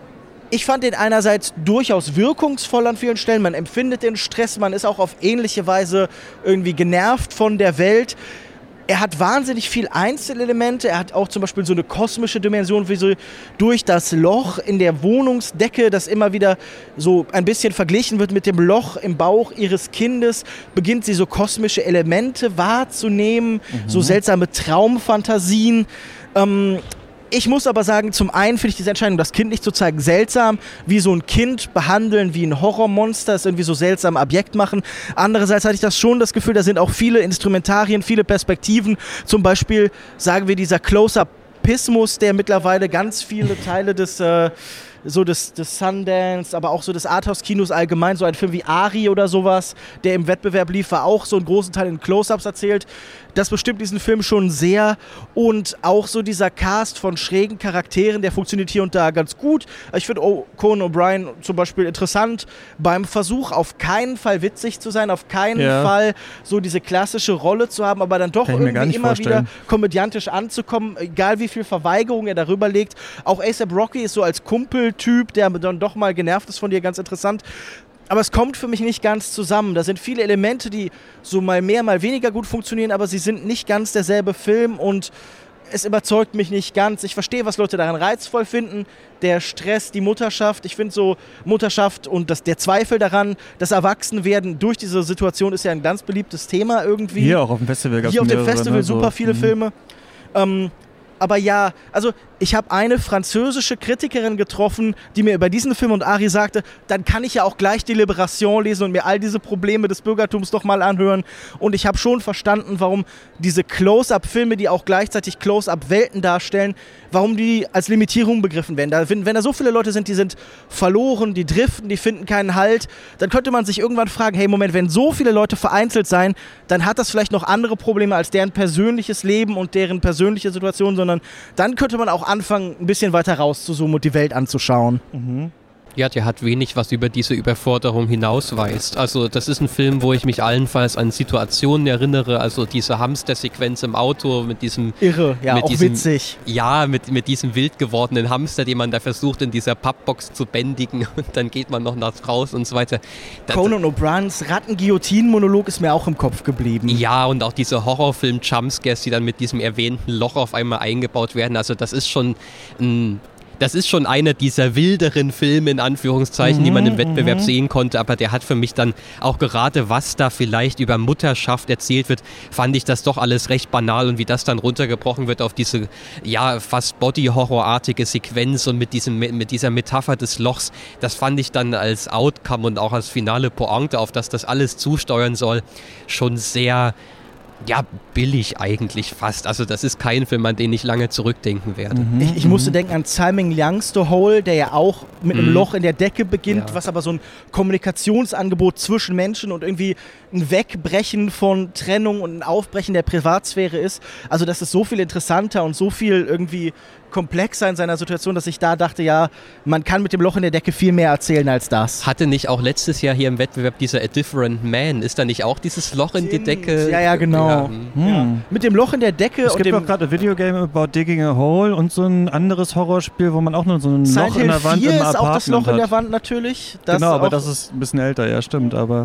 Ich fand den einerseits durchaus wirkungsvoll an vielen Stellen. Man empfindet den Stress, man ist auch auf ähnliche Weise irgendwie genervt von der Welt. Er hat wahnsinnig viel Einzelelemente. Er hat auch zum Beispiel so eine kosmische Dimension, wie so durch das Loch in der Wohnungsdecke, das immer wieder so ein bisschen verglichen wird mit dem Loch im Bauch ihres Kindes, beginnt sie so kosmische Elemente wahrzunehmen, mhm. so seltsame Traumfantasien. Ähm, Ich muss aber sagen, zum einen finde ich diese Entscheidung, das Kind nicht zu zeigen, seltsam, wie so ein Kind behandeln, wie ein Horrormonster, es irgendwie so seltsam Objekt machen. Andererseits hatte ich das schon das Gefühl, da sind auch viele Instrumentarien, viele Perspektiven. Zum Beispiel, sagen wir, dieser Close-Up-Pismus, der mittlerweile ganz viele Teile des... Äh, so des, des Sundance, aber auch so des Arthouse-Kinos allgemein, so ein Film wie Ari oder sowas, der im Wettbewerb lief, war auch so einen großen Teil in Close-Ups erzählt. Das bestimmt diesen Film schon sehr und auch so dieser Cast von schrägen Charakteren, der funktioniert hier und da ganz gut. Ich finde oh, Conan O'Brien zum Beispiel interessant beim Versuch, auf keinen Fall witzig zu sein, auf keinen ja. Fall so diese klassische Rolle zu haben, aber dann doch irgendwie immer wieder komödiantisch anzukommen, egal wie viel Verweigerung er darüber legt. Auch A$AP Rocky ist so als Kumpel Typ, der dann doch mal genervt ist von dir, ganz interessant. Aber es kommt für mich nicht ganz zusammen. Da sind viele Elemente, die so mal mehr, mal weniger gut funktionieren, aber sie sind nicht ganz derselbe Film und es überzeugt mich nicht ganz. Ich verstehe, was Leute daran reizvoll finden. Der Stress, die Mutterschaft. Ich finde so Mutterschaft und das, der Zweifel daran, das Erwachsenwerden durch diese Situation ist ja ein ganz beliebtes Thema irgendwie. Hier auch auf dem Festival gab es Hier auf dem mehrere, Festival ne, super so. viele mhm. Filme. Ähm, Aber ja, also ich habe eine französische Kritikerin getroffen, die mir über diesen Film und Ari sagte, dann kann ich ja auch gleich die Liberation lesen und mir all diese Probleme des Bürgertums doch mal anhören. Und ich habe schon verstanden, warum diese Close-Up-Filme, die auch gleichzeitig Close-Up-Welten darstellen, warum die als Limitierung begriffen werden. Da, wenn, wenn da so viele Leute sind, die sind verloren, die driften, die finden keinen Halt, dann könnte man sich irgendwann fragen, hey Moment, wenn so viele Leute vereinzelt sein, dann hat das vielleicht noch andere Probleme als deren persönliches Leben und deren persönliche Situation, sondern dann könnte man auch anfangen, ein bisschen weiter rauszuzoomen und die Welt anzuschauen. Mhm. Ja, der hat wenig, was über diese Überforderung hinausweist. Also das ist ein Film, wo ich mich allenfalls an Situationen erinnere, also diese Hamster-Sequenz im Auto mit diesem... Irre, ja, mit auch diesem, witzig. Ja, mit, mit diesem wild gewordenen Hamster, den man da versucht in dieser Pappbox zu bändigen und dann geht man noch nach raus und so weiter. Das, Conan O'Briens Ratten-Guillotinen-Monolog ist mir auch im Kopf geblieben. Ja, und auch diese Horrorfilm-Jumpscares, die dann mit diesem erwähnten Loch auf einmal eingebaut werden, also das ist schon ein... Das ist schon einer dieser wilderen Filme, in Anführungszeichen, mhm, die man im Wettbewerb mhm. sehen konnte, aber der hat für mich dann auch gerade, was da vielleicht über Mutterschaft erzählt wird, fand ich das doch alles recht banal und wie das dann runtergebrochen wird auf diese, ja, fast Body-Horror-artige Sequenz und mit, diesem, mit dieser Metapher des Lochs, das fand ich dann als Outcome und auch als finale Pointe, auf das das alles zusteuern soll, schon sehr... Ja, billig eigentlich fast. Also das ist kein Film, an den ich lange zurückdenken werde. Mhm. Ich, ich musste denken an Simon Young's The Hole, der ja auch mit einem mhm. Loch in der Decke beginnt, ja. was aber so ein Kommunikationsangebot zwischen Menschen und irgendwie ein Wegbrechen von Trennung und ein Aufbrechen der Privatsphäre ist. Also das ist so viel interessanter und so viel irgendwie komplexer in seiner Situation, dass ich da dachte, ja, man kann mit dem Loch in der Decke viel mehr erzählen als das. Hatte nicht auch letztes Jahr hier im Wettbewerb dieser A Different Man, ist da nicht auch dieses Loch in die Decke? Ja, ja, genau. Ja. Hm. Ja. Mit dem Loch in der Decke es und gibt dem... auch gerade ein Videogame about digging a hole und so ein anderes Horrorspiel, wo man auch nur so ein Silent Loch in der Wand im Apartment ist auch das Loch hat. in der Wand natürlich. Das genau, aber das ist ein bisschen älter, ja, stimmt, aber...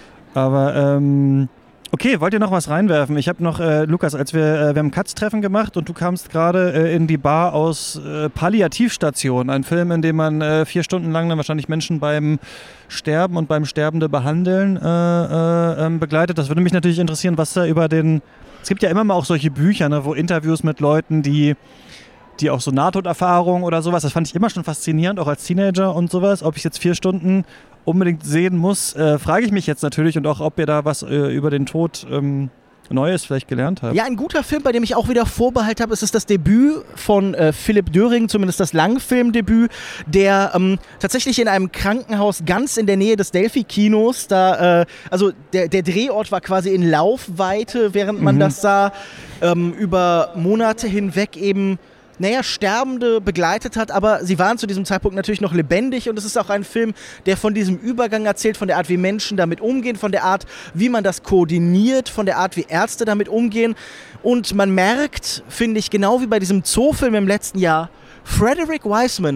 aber ähm, okay, wollt ihr noch was reinwerfen? Ich habe noch, äh, Lukas, als wir, äh, wir haben ein Katz-Treffen gemacht und du kamst gerade äh, in die Bar aus äh, Palliativstation, ein Film, in dem man äh, vier Stunden lang dann wahrscheinlich Menschen beim Sterben und beim Sterbende behandeln äh, äh, äh, begleitet. Das würde mich natürlich interessieren, was da über den... Es gibt ja immer mal auch solche Bücher, ne, wo Interviews mit Leuten, die... die auch so Nahtoderfahrungen oder sowas, das fand ich immer schon faszinierend, auch als Teenager und sowas. Ob ich jetzt vier Stunden unbedingt sehen muss, äh, frage ich mich jetzt natürlich und auch, ob ihr da was äh, über den Tod ähm, Neues vielleicht gelernt habt. Ja, ein guter Film, bei dem ich auch wieder Vorbehalt habe, ist es das Debüt von äh, Philipp Döring, zumindest das Langfilmdebüt, der ähm, tatsächlich in einem Krankenhaus ganz in der Nähe des Delphi-Kinos, da, äh, also der, der Drehort war quasi in Laufweite, während man mhm. das sah, ähm, über Monate hinweg eben naja, Sterbende begleitet hat, aber sie waren zu diesem Zeitpunkt natürlich noch lebendig und es ist auch ein Film, der von diesem Übergang erzählt, von der Art, wie Menschen damit umgehen, von der Art, wie man das koordiniert, von der Art, wie Ärzte damit umgehen und man merkt, finde ich, genau wie bei diesem Zoofilm im letzten Jahr, Frederick Wiseman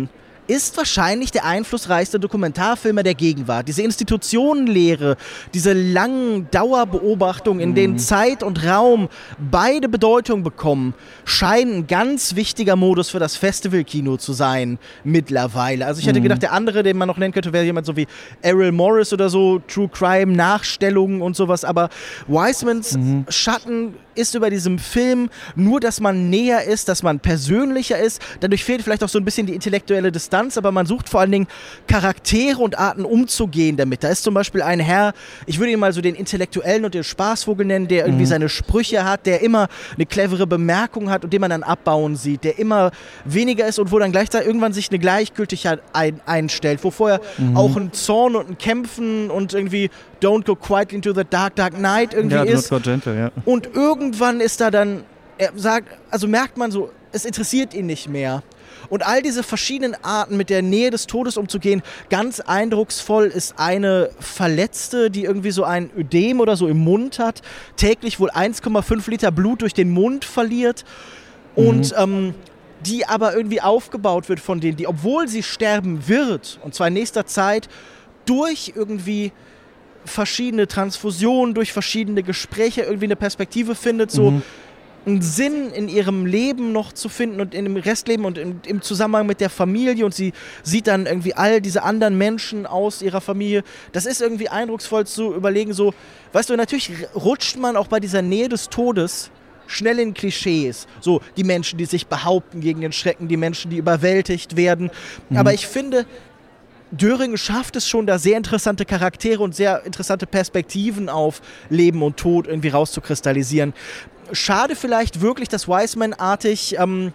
ist wahrscheinlich der einflussreichste Dokumentarfilmer der Gegenwart. Diese Institutionenlehre, diese langen Dauerbeobachtungen, in denen Zeit und Raum beide Bedeutung bekommen, scheinen ein ganz wichtiger Modus für das Festivalkino zu sein mittlerweile. Also ich hätte gedacht, der andere, den man noch nennen könnte, wäre jemand so wie Errol Morris oder so, True Crime, Nachstellungen und sowas, aber Wisemans mhm. Schatten ist über diesem Film nur, dass man näher ist, dass man persönlicher ist. Dadurch fehlt vielleicht auch so ein bisschen die intellektuelle Distanz, aber man sucht vor allen Dingen Charaktere und Arten umzugehen damit. Da ist zum Beispiel ein Herr, ich würde ihn mal so den Intellektuellen und den Spaßvogel nennen, der irgendwie mhm. seine Sprüche hat, der immer eine clevere Bemerkung hat und den man dann abbauen sieht, der immer weniger ist und wo dann gleichzeitig irgendwann sich eine Gleichgültigkeit ein, einstellt, wo vorher mhm. auch ein Zorn und ein Kämpfen und irgendwie Don't go quietly into the dark, dark night irgendwie ja, ist. Gentle, ja. Und irgendwann ist da dann, er sagt, also merkt man so, es interessiert ihn nicht mehr. Und all diese verschiedenen Arten, mit der Nähe des Todes umzugehen, ganz eindrucksvoll ist eine Verletzte, die irgendwie so ein Ödem oder so im Mund hat, täglich wohl eins Komma fünf Liter Blut durch den Mund verliert und mhm. ähm, die aber irgendwie aufgebaut wird von denen, die, obwohl sie sterben wird, und zwar in nächster Zeit, durch irgendwie verschiedene Transfusionen, durch verschiedene Gespräche irgendwie eine Perspektive findet, so mhm. einen Sinn in ihrem Leben noch zu finden und in dem Restleben und im, im Zusammenhang mit der Familie, und sie sieht dann irgendwie all diese anderen Menschen aus ihrer Familie. Das ist irgendwie eindrucksvoll zu überlegen, so, weißt du, natürlich rutscht man auch bei dieser Nähe des Todes schnell in Klischees. So, die Menschen, die sich behaupten gegen den Schrecken, die Menschen, die überwältigt werden. Mhm. Aber ich finde, Döring schafft es schon, da sehr interessante Charaktere und sehr interessante Perspektiven auf Leben und Tod irgendwie rauszukristallisieren. Schade vielleicht wirklich, dass Wiseman-artig ähm,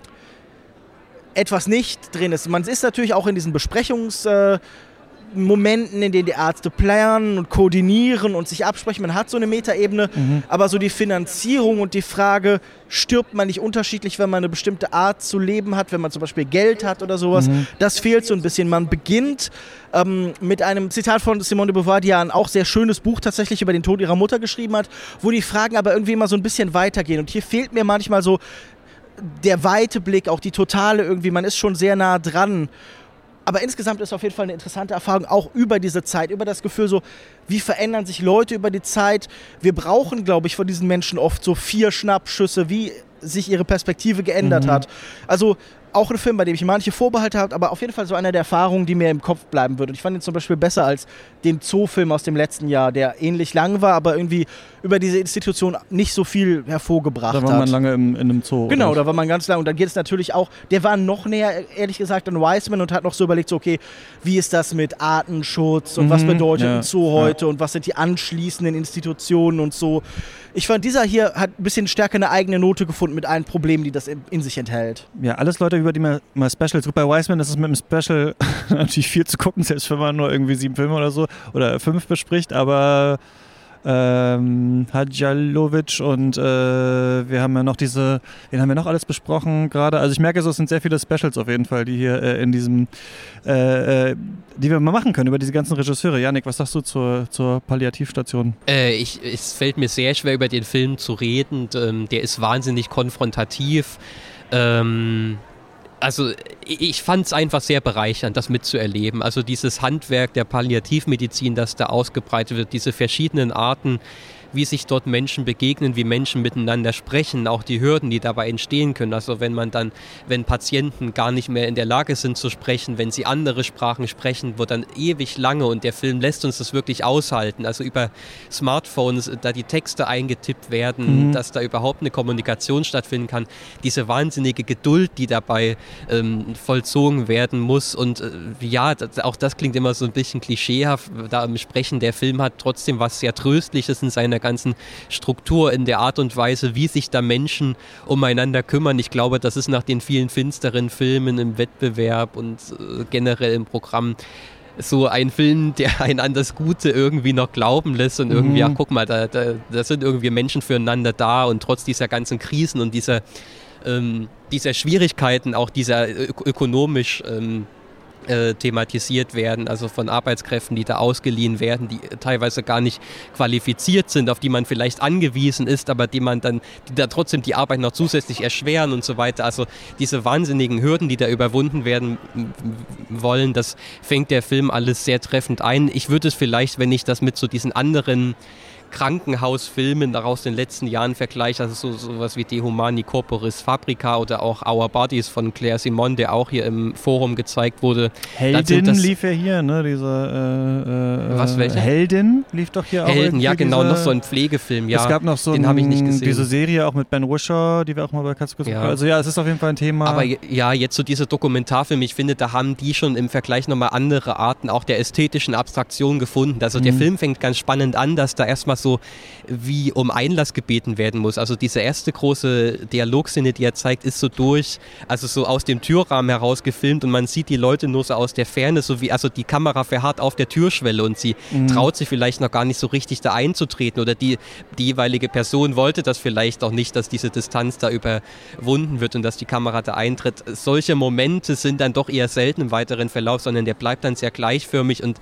etwas nicht drin ist. Man ist natürlich auch in diesen Besprechungs- äh, Momenten, in denen die Ärzte planen und koordinieren und sich absprechen. Man hat so eine Metaebene, mhm. aber so die Finanzierung und die Frage, stirbt man nicht unterschiedlich, wenn man eine bestimmte Art zu leben hat, wenn man zum Beispiel Geld hat oder sowas, mhm. das fehlt so ein bisschen. Man beginnt ähm, mit einem Zitat von Simone de Beauvoir, die ja ein auch sehr schönes Buch tatsächlich über den Tod ihrer Mutter geschrieben hat, wo die Fragen aber irgendwie immer so ein bisschen weitergehen. Und hier fehlt mir manchmal so der weite Blick, auch die totale irgendwie, man ist schon sehr nah dran. Aber insgesamt ist auf jeden Fall eine interessante Erfahrung, auch über diese Zeit, über das Gefühl so, wie verändern sich Leute über die Zeit. Wir brauchen, glaube ich, von diesen Menschen oft so vier Schnappschüsse, wie sich ihre Perspektive geändert mhm. hat. Also auch ein Film, bei dem ich manche Vorbehalte habe, aber auf jeden Fall so eine der Erfahrungen, die mir im Kopf bleiben würde. Und ich fand ihn zum Beispiel besser als den Zoo-Film aus dem letzten Jahr, der ähnlich lang war, aber irgendwie über diese Institution nicht so viel hervorgebracht hat. Da war man lange im, in einem Zoo. Genau, oder? Da war man ganz lange. Und dann geht es natürlich auch, der war noch näher, ehrlich gesagt, an Wiseman und hat noch so überlegt, so, okay, wie ist das mit Artenschutz und mhm, was bedeutet ja, ein Zoo heute ja. und was sind die anschließenden Institutionen und so. Ich fand, dieser hier hat ein bisschen stärker eine eigene Note gefunden mit allen Problemen, die das in, in sich enthält. Ja, alles Leute, über die man mal Specials. Gut, bei Wiseman ist es mit dem Special natürlich viel zu gucken, selbst wenn man nur irgendwie sieben Filme oder so oder fünf bespricht, aber ähm, Hadjalovic und äh, wir haben ja noch diese, wen haben wir noch alles besprochen gerade? Also ich merke so, es sind sehr viele Specials auf jeden Fall, die hier äh, in diesem, äh, äh, die wir mal machen können über diese ganzen Regisseure. Janik, was sagst du zur, zur Palliativstation? Äh, ich, es fällt mir sehr schwer, über den Film zu reden. Ähm, der ist wahnsinnig konfrontativ. Ähm, Also ich fand es einfach sehr bereichernd, das mitzuerleben. Also dieses Handwerk der Palliativmedizin, das da ausgebreitet wird, diese verschiedenen Arten, wie sich dort Menschen begegnen, wie Menschen miteinander sprechen, auch die Hürden, die dabei entstehen können. Also wenn man dann, wenn Patienten gar nicht mehr in der Lage sind zu sprechen, wenn sie andere Sprachen sprechen, wo dann ewig lange, und der Film lässt uns das wirklich aushalten, also über Smartphones da die Texte eingetippt werden, mhm. dass da überhaupt eine Kommunikation stattfinden kann, diese wahnsinnige Geduld, die dabei ähm, vollzogen werden muss, und äh, ja, das, auch das klingt immer so ein bisschen klischeehaft, da im Sprechen, der Film hat trotzdem was sehr Tröstliches in seiner ganzen Struktur, in der Art und Weise, wie sich da Menschen umeinander kümmern. Ich glaube, das ist nach den vielen finsteren Filmen im Wettbewerb und äh, generell im Programm so ein Film, der einen an das Gute irgendwie noch glauben lässt und irgendwie, mhm. ach guck mal, da, da, da sind irgendwie Menschen füreinander da, und trotz dieser ganzen Krisen und dieser, ähm, dieser Schwierigkeiten, auch dieser ö- ökonomisch ähm, äh, thematisiert werden, also von Arbeitskräften, die da ausgeliehen werden, die teilweise gar nicht qualifiziert sind, auf die man vielleicht angewiesen ist, aber die man dann, die da trotzdem die Arbeit noch zusätzlich erschweren und so weiter. Also diese wahnsinnigen Hürden, die da überwunden werden wollen, das fängt der Film alles sehr treffend ein. Ich würde es vielleicht, wenn ich das mit so diesen anderen Krankenhausfilmen daraus den letzten Jahren vergleiche, also so sowas wie De Humani Corporis Fabrica oder auch Our Bodies von Claire Simon, der auch hier im Forum gezeigt wurde. Heldin lief ja hier, ne? Dieser äh, Was, welcher? Heldin lief doch hier Helden, auch. Helden, ja genau, diese, noch so ein Pflegefilm, ja. Es gab noch so den habe ich nicht gesehen. Diese Serie auch mit Ben Whishaw, die wir auch mal bei Katz ja. Also ja, es ist auf jeden Fall ein Thema. Aber ja, jetzt so diese Dokumentarfilme, ich finde, da haben die schon im Vergleich nochmal andere Arten auch der ästhetischen Abstraktion gefunden. Also mhm. der Film fängt ganz spannend an, dass da erstmal so wie um Einlass gebeten werden muss. Also diese erste große Dialogszene, die er zeigt, ist so durch, also so aus dem Türrahmen heraus gefilmt und man sieht die Leute nur so aus der Ferne, so wie, also die Kamera verharrt auf der Türschwelle und sie mhm. traut sich vielleicht noch gar nicht so richtig da einzutreten oder die, die jeweilige Person wollte das vielleicht auch nicht, dass diese Distanz da überwunden wird und dass die Kamera da eintritt. Solche Momente sind dann doch eher selten im weiteren Verlauf, sondern der bleibt dann sehr gleichförmig und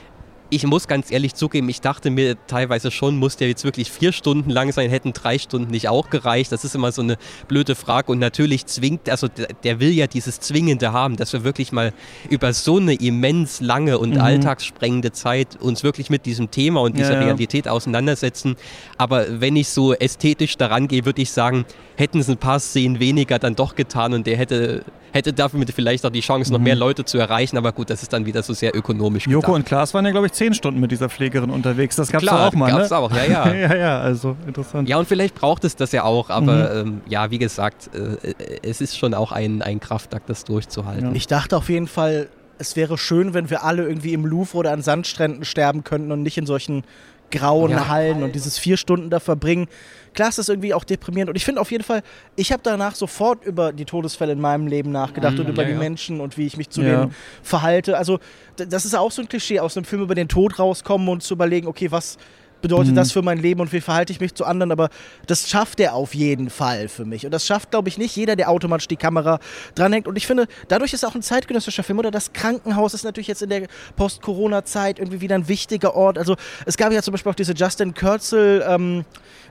ich muss ganz ehrlich zugeben, ich dachte mir teilweise schon, muss der jetzt wirklich vier Stunden lang sein, hätten drei Stunden nicht auch gereicht. Das ist immer so eine blöde Frage und natürlich zwingt, also der, der will ja dieses Zwingende haben, dass wir wirklich mal über so eine immens lange und mhm. alltagssprengende Zeit uns wirklich mit diesem Thema und dieser ja, ja. Realität auseinandersetzen. Aber wenn ich so ästhetisch daran gehe, würde ich sagen, hätten es ein paar Szenen weniger dann doch getan und der hätte... hätte dafür vielleicht auch die Chance, noch mehr Leute zu erreichen, aber gut, das ist dann wieder so sehr ökonomisch gedacht. Joko und Klaas waren ja, glaube ich, zehn Stunden mit dieser Pflegerin unterwegs. Das gab es auch mal, gab's ne? auch, ja, ja. ja, ja, also interessant. Ja, und vielleicht braucht es das ja auch, aber mhm. ähm, ja, wie gesagt, äh, es ist schon auch ein, ein Kraftakt, das durchzuhalten. Ja. Ich dachte auf jeden Fall, es wäre schön, wenn wir alle irgendwie im Louvre oder an Sandstränden sterben könnten und nicht in solchen grauen ja. Hallen und dieses vier Stunden da verbringen. Klar, es ist irgendwie auch deprimierend und ich finde auf jeden Fall, ich habe danach sofort über die Todesfälle in meinem Leben nachgedacht mm, und über ja, die ja. Menschen und wie ich mich zu ja. denen verhalte. Also das ist auch so ein Klischee, aus einem Film über den Tod rauskommen und zu überlegen, okay, was bedeutet mhm. das für mein Leben und wie verhalte ich mich zu anderen, aber das schafft er auf jeden Fall für mich und das schafft, glaube ich, nicht jeder, der automatisch die Kamera dranhängt und ich finde, dadurch ist auch ein zeitgenössischer Film oder das Krankenhaus ist natürlich jetzt in der Post-Corona-Zeit irgendwie wieder ein wichtiger Ort, also es gab ja zum Beispiel auch diese Justin Kurzel ähm,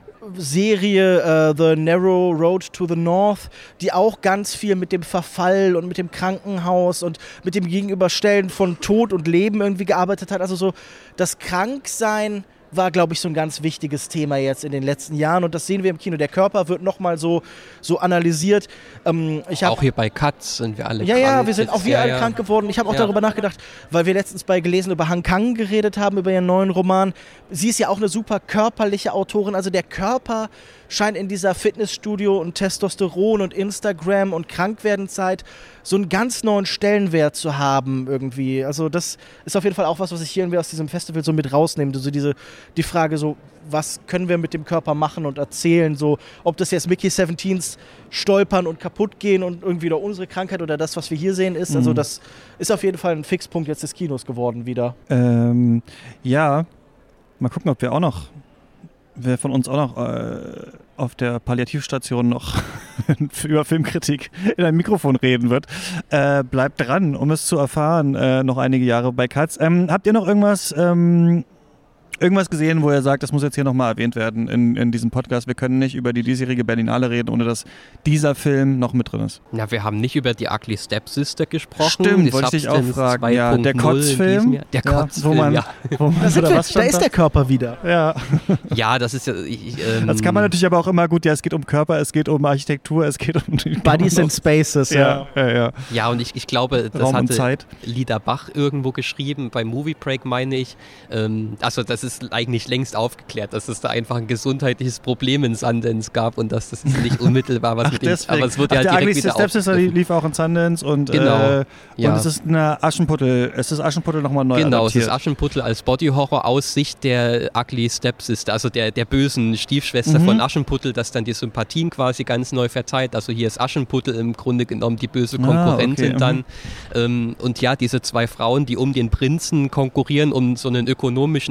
Serie uh, The Narrow Road to the North, die auch ganz viel mit dem Verfall und mit dem Krankenhaus und mit dem Gegenüberstellen von Tod und Leben irgendwie gearbeitet hat. Also so das Kranksein war, glaube ich, so ein ganz wichtiges Thema jetzt in den letzten Jahren und das sehen wir im Kino. Der Körper wird nochmal so, so analysiert. Ähm, ich hab, auch hier bei Katz sind wir alle ja, krank. Ja, ja, wir sind auch wir ja, alle ja. krank geworden. Ich habe auch ja. darüber nachgedacht, weil wir letztens bei Gelesen über Han Kang geredet haben, über ihren neuen Roman. Sie ist ja auch eine super körperliche Autorin. Also der Körper scheint in dieser Fitnessstudio- und Testosteron- und Instagram- und Krankwerdenzeit so einen ganz neuen Stellenwert zu haben irgendwie. Also das ist auf jeden Fall auch was, was ich hier irgendwie aus diesem Festival so mit rausnehme. Also diese, die Frage so, was können wir mit dem Körper machen und erzählen? So, ob das jetzt Mickey Seventeens Stolpern und kaputt gehen und irgendwie oder unsere Krankheit oder das, was wir hier sehen, ist. Mhm. Also das ist auf jeden Fall ein Fixpunkt jetzt des Kinos geworden wieder. Ähm, ja, mal gucken, ob wir auch noch wer von uns auch noch äh, auf der Palliativstation noch über Filmkritik in einem Mikrofon reden wird, äh, bleibt dran, um es zu erfahren, äh, noch einige Jahre bei Katz. Ähm, habt ihr noch irgendwas, ähm, irgendwas gesehen, wo ihr sagt, das muss jetzt hier nochmal erwähnt werden in, in diesem Podcast? Wir können nicht über die diesjährige Berlinale reden, ohne dass dieser Film noch mit drin ist. Ja, wir haben nicht über die Ugly Stepsister gesprochen. Stimmt, die wollte ich dich auch fragen. Ja, der Kotzfilm. Der Kotzfilm, ja. Wo man, ja. Wo man, da, oder wir, was da ist der Körper wieder. Ja, ja das ist ja... Ich, ähm, das kann man natürlich aber auch immer gut, ja, es geht um Körper, es geht um Architektur, es geht um... Bodies and Spaces, ja. Ja, ja, ja. ja und ich, ich glaube, das Raum hatte und Zeit. Lida Bach irgendwo geschrieben, bei Movie Break meine ich. Ähm, also das ist eigentlich längst aufgeklärt, dass es da einfach ein gesundheitliches Problem in Sundance gab und dass das nicht unmittelbar was Ach, mit dem... Aber es wird ja der direkt wieder Stepsister lief auch in Sundance und, genau. äh, ja. und es ist eine Aschenputtel, es ist Aschenputtel nochmal neu Genau, adaptiert. es ist Aschenputtel als Bodyhorror aus Sicht der Ugly Stepsister, also der, der bösen Stiefschwester mhm. von Aschenputtel, das dann die Sympathien quasi ganz neu verteilt. Also hier ist Aschenputtel im Grunde genommen die böse Konkurrentin ah, okay. dann. Mhm. Ähm, und ja, diese zwei Frauen, die um den Prinzen konkurrieren, um so einen ökonomischen Aufstieg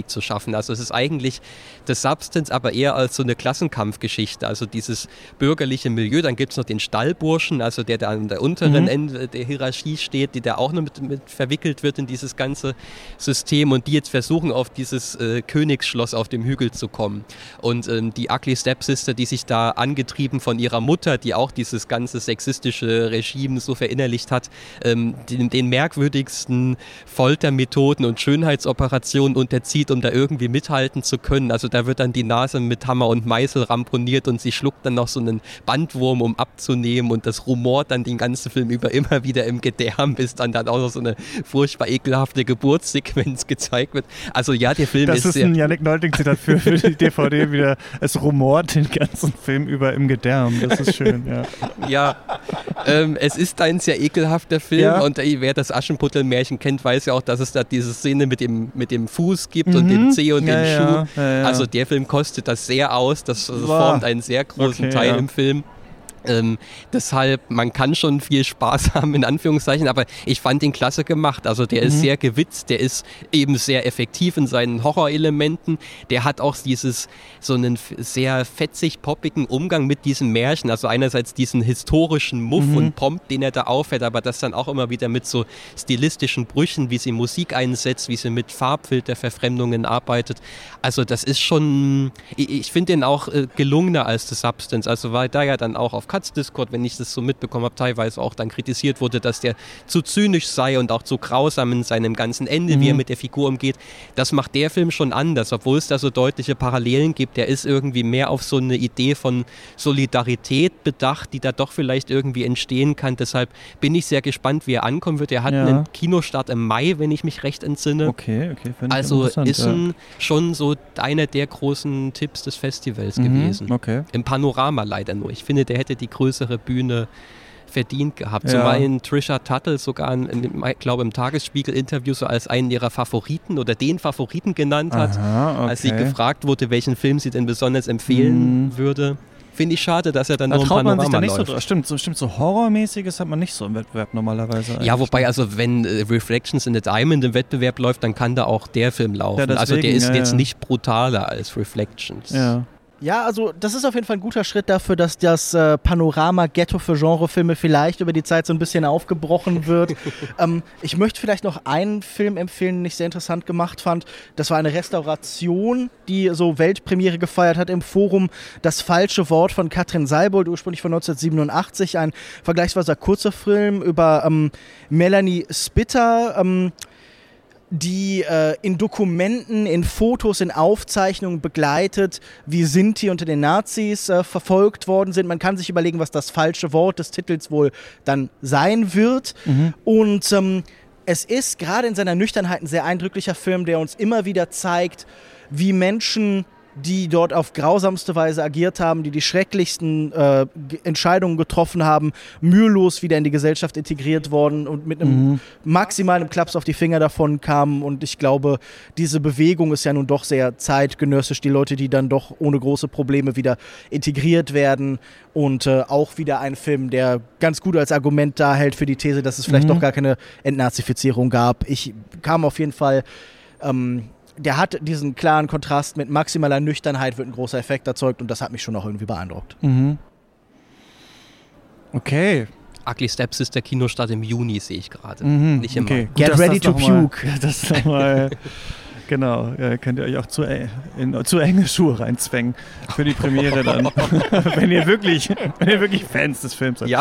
Konflikt zu schaffen. Also es ist eigentlich das Substance, aber eher als so eine Klassenkampfgeschichte. Also dieses bürgerliche Milieu, dann gibt es noch den Stallburschen, also der da an der unteren mhm. Ende der Hierarchie steht, die da auch noch mit, mit verwickelt wird in dieses ganze System und die jetzt versuchen, auf dieses äh, Königsschloss auf dem Hügel zu kommen. Und ähm, die Ugly Stepsister, die sich da angetrieben von ihrer Mutter, die auch dieses ganze sexistische Regime so verinnerlicht hat, ähm, den, den merkwürdigsten Foltermethoden und Schönheitsoperationen unterzieht, um da irgendwie mithalten zu können. Also da wird dann die Nase mit Hammer und Meißel ramponiert und sie schluckt dann noch so einen Bandwurm, um abzunehmen und das rumort dann den ganzen Film über immer wieder im Gedärm, bis dann, dann auch noch so eine furchtbar ekelhafte Geburtssequenz gezeigt wird. Also ja, der Film das ist Das ist ein Jannik Nolting-Zitat für, für die D V D wieder. Es rumort den ganzen Film über im Gedärm. Das ist schön, ja. Ja, ähm, es ist ein sehr ekelhafter Film ja. und äh, wer das Aschenputtel-Märchen kennt, weiß ja auch, dass es da diese Szene mit dem, mit dem Fuß gibt mhm. und dem Zeh und ja, dem ja. Schuh. Ja, ja. Also der Film kostet das sehr aus. Das, das formt einen sehr großen okay, Teil ja. im Film. Ähm, deshalb, man kann schon viel Spaß haben, in Anführungszeichen, aber ich fand ihn klasse gemacht. Also der mhm. ist sehr gewitzt, der ist eben sehr effektiv in seinen Horrorelementen. Der hat auch dieses, so einen sehr fetzig-poppigen Umgang mit diesem Märchen. Also einerseits diesen historischen Muff mhm. und Pomp, den er da aufhält, aber das dann auch immer wieder mit so stilistischen Brüchen, wie sie Musik einsetzt, wie sie mit Farbfilterverfremdungen arbeitet. Also das ist schon, ich, ich finde den auch äh, gelungener als The Substance. Also weil da ja dann auch auf Katz Discord, wenn ich das so mitbekommen habe, teilweise auch dann kritisiert wurde, dass der zu zynisch sei und auch zu grausam in seinem ganzen Ende, mhm. wie er mit der Figur umgeht. Das macht der Film schon anders, obwohl es da so deutliche Parallelen gibt. Der ist irgendwie mehr auf so eine Idee von Solidarität bedacht, die da doch vielleicht irgendwie entstehen kann. Deshalb bin ich sehr gespannt, wie er ankommen wird. Er hat ja. einen Kinostart im Mai, wenn ich mich recht entsinne. Okay, okay. Also ist ein, ja. schon so einer der großen Tipps des Festivals mhm. gewesen. Okay. Im Panorama leider nur. Ich finde, der hätte die größere Bühne verdient gehabt. Ja. Zumal in Trisha Tuttle sogar, in, ich glaube im Tagesspiegel-Interview so als einen ihrer Favoriten oder den Favoriten genannt hat, Aha, okay. als sie gefragt wurde, welchen Film sie denn besonders empfehlen mhm. würde. Finde ich schade, dass er dann da nur im traut Panorama man sich da nicht läuft. so, stimmt, so, stimmt, so Horrormäßiges hat man nicht so im Wettbewerb normalerweise. Ja, wobei also wenn äh, Reflections in the Diamond im Wettbewerb läuft, dann kann da auch der Film laufen. Ja, deswegen, also der ist ja, jetzt ja. nicht brutaler als Reflections. Ja. Ja, also das ist auf jeden Fall ein guter Schritt dafür, dass das äh, Panorama-Ghetto für Genrefilme vielleicht über die Zeit so ein bisschen aufgebrochen wird. ähm, ich möchte vielleicht noch einen Film empfehlen, den ich sehr interessant gemacht fand. Das war eine Restauration, die so Weltpremiere gefeiert hat im Forum. Das falsche Wort von Katrin Seibold, ursprünglich von neunzehnhundertsiebenundachtzig. Ein vergleichsweise kurzer Film über ähm, Melanie Spitter, ähm, die äh, in Dokumenten, in Fotos, in Aufzeichnungen begleitet, wie Sinti unter den Nazis äh, verfolgt worden sind. Man kann sich überlegen, was das falsche Wort des Titels wohl dann sein wird. Mhm. Und ähm, es ist gerade in seiner Nüchternheit ein sehr eindrücklicher Film, der uns immer wieder zeigt, wie Menschen, die dort auf grausamste Weise agiert haben, die die schrecklichsten äh, G- Entscheidungen getroffen haben, mühelos wieder in die Gesellschaft integriert worden und mit einem mhm. maximalen Klaps auf die Finger davon kamen. Und ich glaube, diese Bewegung ist ja nun doch sehr zeitgenössisch. Die Leute, die dann doch ohne große Probleme wieder integriert werden. Und äh, auch wieder ein Film, der ganz gut als Argument dahält für die These, dass es vielleicht mhm. doch gar keine Entnazifizierung gab. Ich kam auf jeden Fall... Ähm, Der hat diesen klaren Kontrast mit maximaler Nüchternheit, wird ein großer Effekt erzeugt und das hat mich schon auch irgendwie beeindruckt. Mhm. Okay. Ugly Stepsister Kinostart im Juni sehe ich gerade. Mhm. Nicht im okay. Mai. Get Gut, ready to puke. Mal, das nochmal, genau, ja, könnt ihr euch auch zu, in, zu enge Schuhe reinzwängen für die Premiere dann. wenn ihr wirklich, wenn ihr wirklich Fans des Films seid. Ja.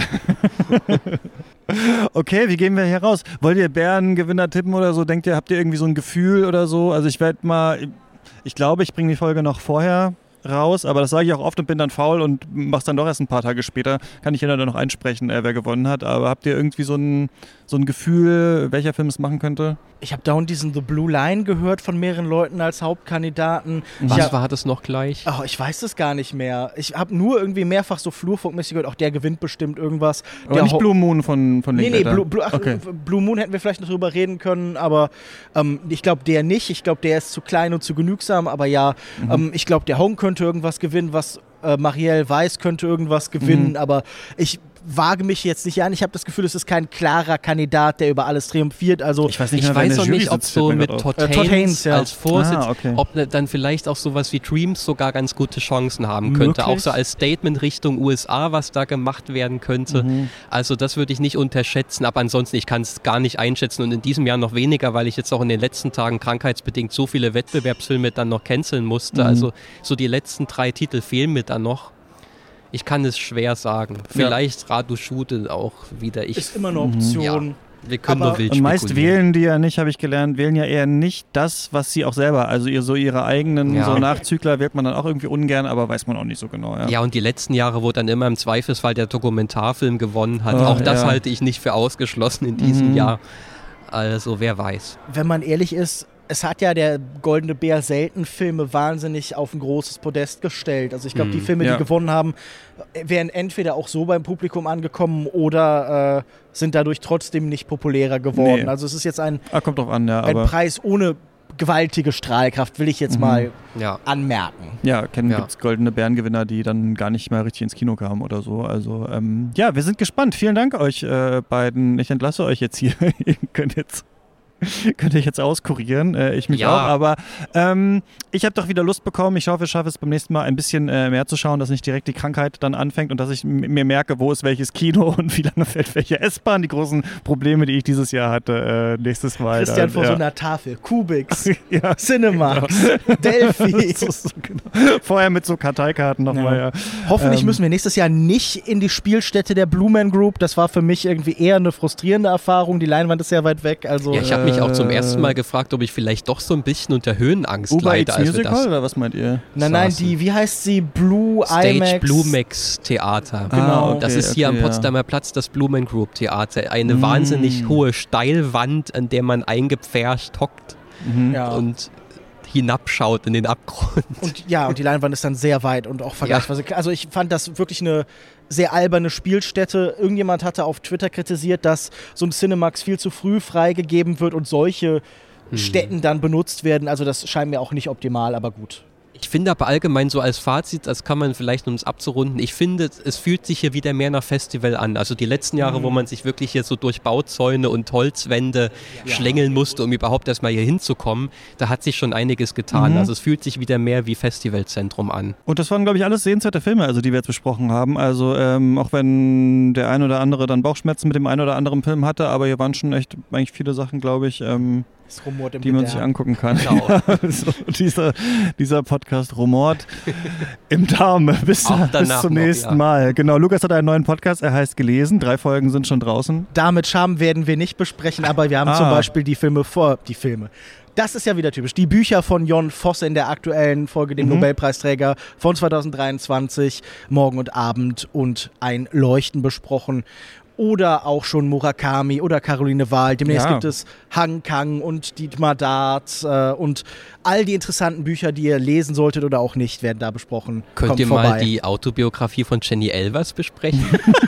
Okay, wie gehen wir hier raus? Wollt ihr Bärengewinner tippen oder so? Denkt ihr, habt ihr irgendwie so ein Gefühl oder so? Also ich werde mal, ich glaube, ich bringe die Folge noch vorher raus, aber das sage ich auch oft und bin dann faul und mach's dann doch erst ein paar Tage später. Kann ich ja dann noch einsprechen, äh, wer gewonnen hat. Aber habt ihr irgendwie so ein, so ein Gefühl, welcher Film es machen könnte? Ich habe dauernd diesen The Blue Line gehört von mehreren Leuten als Hauptkandidaten. Was hab, war das noch gleich? Oh, ich weiß es gar nicht mehr. Ich habe nur irgendwie mehrfach so flurfunkmäßig gehört, auch der gewinnt bestimmt irgendwas. Aber der nicht Ho- Blue Moon von, von Nee, nee, Linklater. Blue, Blue, ach, okay. Blue Moon hätten wir vielleicht noch drüber reden können, aber ähm, ich glaube, der nicht. Ich glaube, der ist zu klein und zu genügsam, aber ja, mhm. ähm, ich glaube, der Hong könnte irgendwas gewinnen, was äh, Marielle Weiss könnte irgendwas gewinnen, mhm. aber ich wage mich jetzt nicht an. Ich habe das Gefühl, es ist kein klarer Kandidat, der über alles triumphiert. Also ich weiß, nicht ich mehr, weiß noch nicht, ob so mit Todd Haynes, Todd Haynes ja. als Vorsitz, ah, okay. ob ne, dann vielleicht auch sowas wie Dreams sogar ganz gute Chancen haben könnte. Möglich? Auch so als Statement Richtung U S A, was da gemacht werden könnte. Mhm. Also das würde ich nicht unterschätzen, aber ansonsten, ich kann es gar nicht einschätzen und in diesem Jahr noch weniger, weil ich jetzt auch in den letzten Tagen krankheitsbedingt so viele Wettbewerbsfilme dann noch canceln musste. Mhm. Also so die letzten drei Titel fehlen mir dann noch. Ich kann es schwer sagen. Vielleicht ja. Radu Schude auch wieder. Ich, ist immer eine Option. Ja. Wir können aber nur wild und meist spekulieren. wählen die ja nicht, habe ich gelernt, wählen ja eher nicht das, was sie auch selber, also ihr so ihre eigenen ja. so Nachzügler wählt man dann auch irgendwie ungern, aber weiß man auch nicht so genau. Ja, ja und die letzten Jahre, wo dann immer im Zweifelsfall der Dokumentarfilm gewonnen hat, oh, auch das ja. halte ich nicht für ausgeschlossen in diesem mhm. Jahr. Also wer weiß. Wenn man ehrlich ist, es hat ja der Goldene Bär selten Filme wahnsinnig auf ein großes Podest gestellt. Also ich glaube, Mhm. die Filme, Ja. die gewonnen haben, wären entweder auch so beim Publikum angekommen oder äh, sind dadurch trotzdem nicht populärer geworden. Nee. Also es ist jetzt ein, Ah, kommt drauf an, ja. ein Aber Preis ohne gewaltige Strahlkraft, will ich jetzt Mhm. mal Ja. anmerken. ja, kennen Ja. gibt's goldene Bärengewinner, die dann gar nicht mehr richtig ins Kino kamen oder so. Also ähm, ja, wir sind gespannt. Vielen Dank euch äh, beiden. Ich entlasse euch jetzt hier. Ihr könnt jetzt Könnte ich jetzt auskurieren, äh, ich mich Ja. auch, aber ähm, ich habe doch wieder Lust bekommen. Ich hoffe, ich schaffe es beim nächsten Mal ein bisschen äh, mehr zu schauen, dass nicht direkt die Krankheit dann anfängt und dass ich m- mir merke, wo ist welches Kino und wie lange fährt welche S-Bahn. Die großen Probleme, die ich dieses Jahr hatte, äh, nächstes Mal. Christian dann, vor ja. so einer Tafel, Kubix, ja. Cinemax, Delphi. So, so, genau. Vorher mit so Karteikarten nochmal, ja. Ja. Hoffentlich Ähm. müssen wir nächstes Jahr nicht in die Spielstätte der Blue Man Group. Das war für mich irgendwie eher eine frustrierende Erfahrung. Die Leinwand ist sehr weit weg. Also Ja, ich habe mich auch zum Äh, ersten Mal gefragt, ob ich vielleicht doch so ein bisschen unter Höhenangst Uber leide. Eats als wir Musical das oder was meint ihr? nein, nein, saßen. die, wie heißt sie? Blue Stage IMAX. Blumex Theater. Genau. Ah, okay, Das ist hier okay, am Potsdamer Platz das Blumen Group Theater. Eine Mm. wahnsinnig hohe Steilwand, an der man eingepfercht hockt Ja. Mhm. Ja. und hinabschaut in den Abgrund. Und ja, und die Leinwand ist dann sehr weit und auch vergleichsweise. Also ich fand das wirklich eine sehr alberne Spielstätte. Irgendjemand hatte auf Twitter kritisiert, dass so ein Cinemax viel zu früh freigegeben wird und solche Hm. Städten dann benutzt werden. Also das scheint mir auch nicht optimal, aber gut. Ich finde aber allgemein so als Fazit, das kann man vielleicht, um es abzurunden, ich finde, es fühlt sich hier wieder mehr nach Festival an. Also die letzten Jahre, Mhm. wo man sich wirklich hier so durch Bauzäune und Holzwände Ja. schlängeln musste, um überhaupt erstmal hier hinzukommen, da hat sich schon einiges getan. Mhm. Also es fühlt sich wieder mehr wie Festivalzentrum an. Und das waren, glaube ich, alles sehenswerte Filme, also die wir jetzt besprochen haben. Also ähm, auch wenn der ein oder andere dann Bauchschmerzen mit dem einen oder anderen Film hatte, aber hier waren schon echt eigentlich viele Sachen, glaube ich, ähm, Es rumort im die man sich Gedärm. angucken kann. Genau. so, dieser, dieser Podcast rumort im Darm. Bis, Auch bis danach zum noch, nächsten ja. Mal. Genau, Lukas hat einen neuen Podcast, er heißt Gelesen. Drei Folgen sind schon draußen. Damit Scham werden wir nicht besprechen, aber wir haben Ah. zum Beispiel die Filme vor, die Filme. Das ist ja wieder typisch. Die Bücher von Jon Fosse in der aktuellen Folge, dem Mhm. Nobelpreisträger von zwanzig dreiundzwanzig, Morgen und Abend und ein Leuchten besprochen. Oder auch schon Murakami oder Caroline Wahl. Demnächst Ja. gibt es Han Kang und Dietmar Dart äh, und all die interessanten Bücher, die ihr lesen solltet oder auch nicht, werden da besprochen. Könnt Kommt ihr vorbei. mal die Autobiografie von Jenny Elvers besprechen?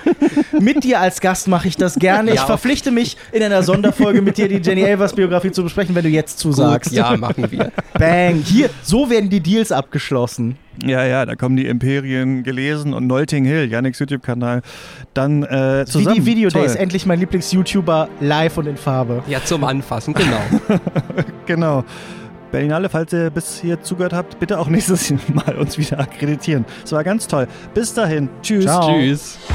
Mit dir als Gast mache ich das gerne. Ich Ja, okay. verpflichte mich, in einer Sonderfolge mit dir die Jenny Elvers Biografie zu besprechen, wenn du jetzt zusagst. Gut, ja, machen wir. Bang. Hier, so werden die Deals abgeschlossen. Ja, ja, da kommen die Imperien gelesen und Nolting Hill, Yannicks YouTube-Kanal, dann äh, Wie zusammen. die Video Days, Toll. endlich mein Lieblings-YouTuber live und in Farbe. Ja, zum Anfassen, genau. Genau. Berlinale, falls ihr bis hier zugehört habt, bitte auch nächstes Mal uns wieder akkreditieren. Es war ganz toll. Bis dahin. Tschüss. Ciao. Tschüss.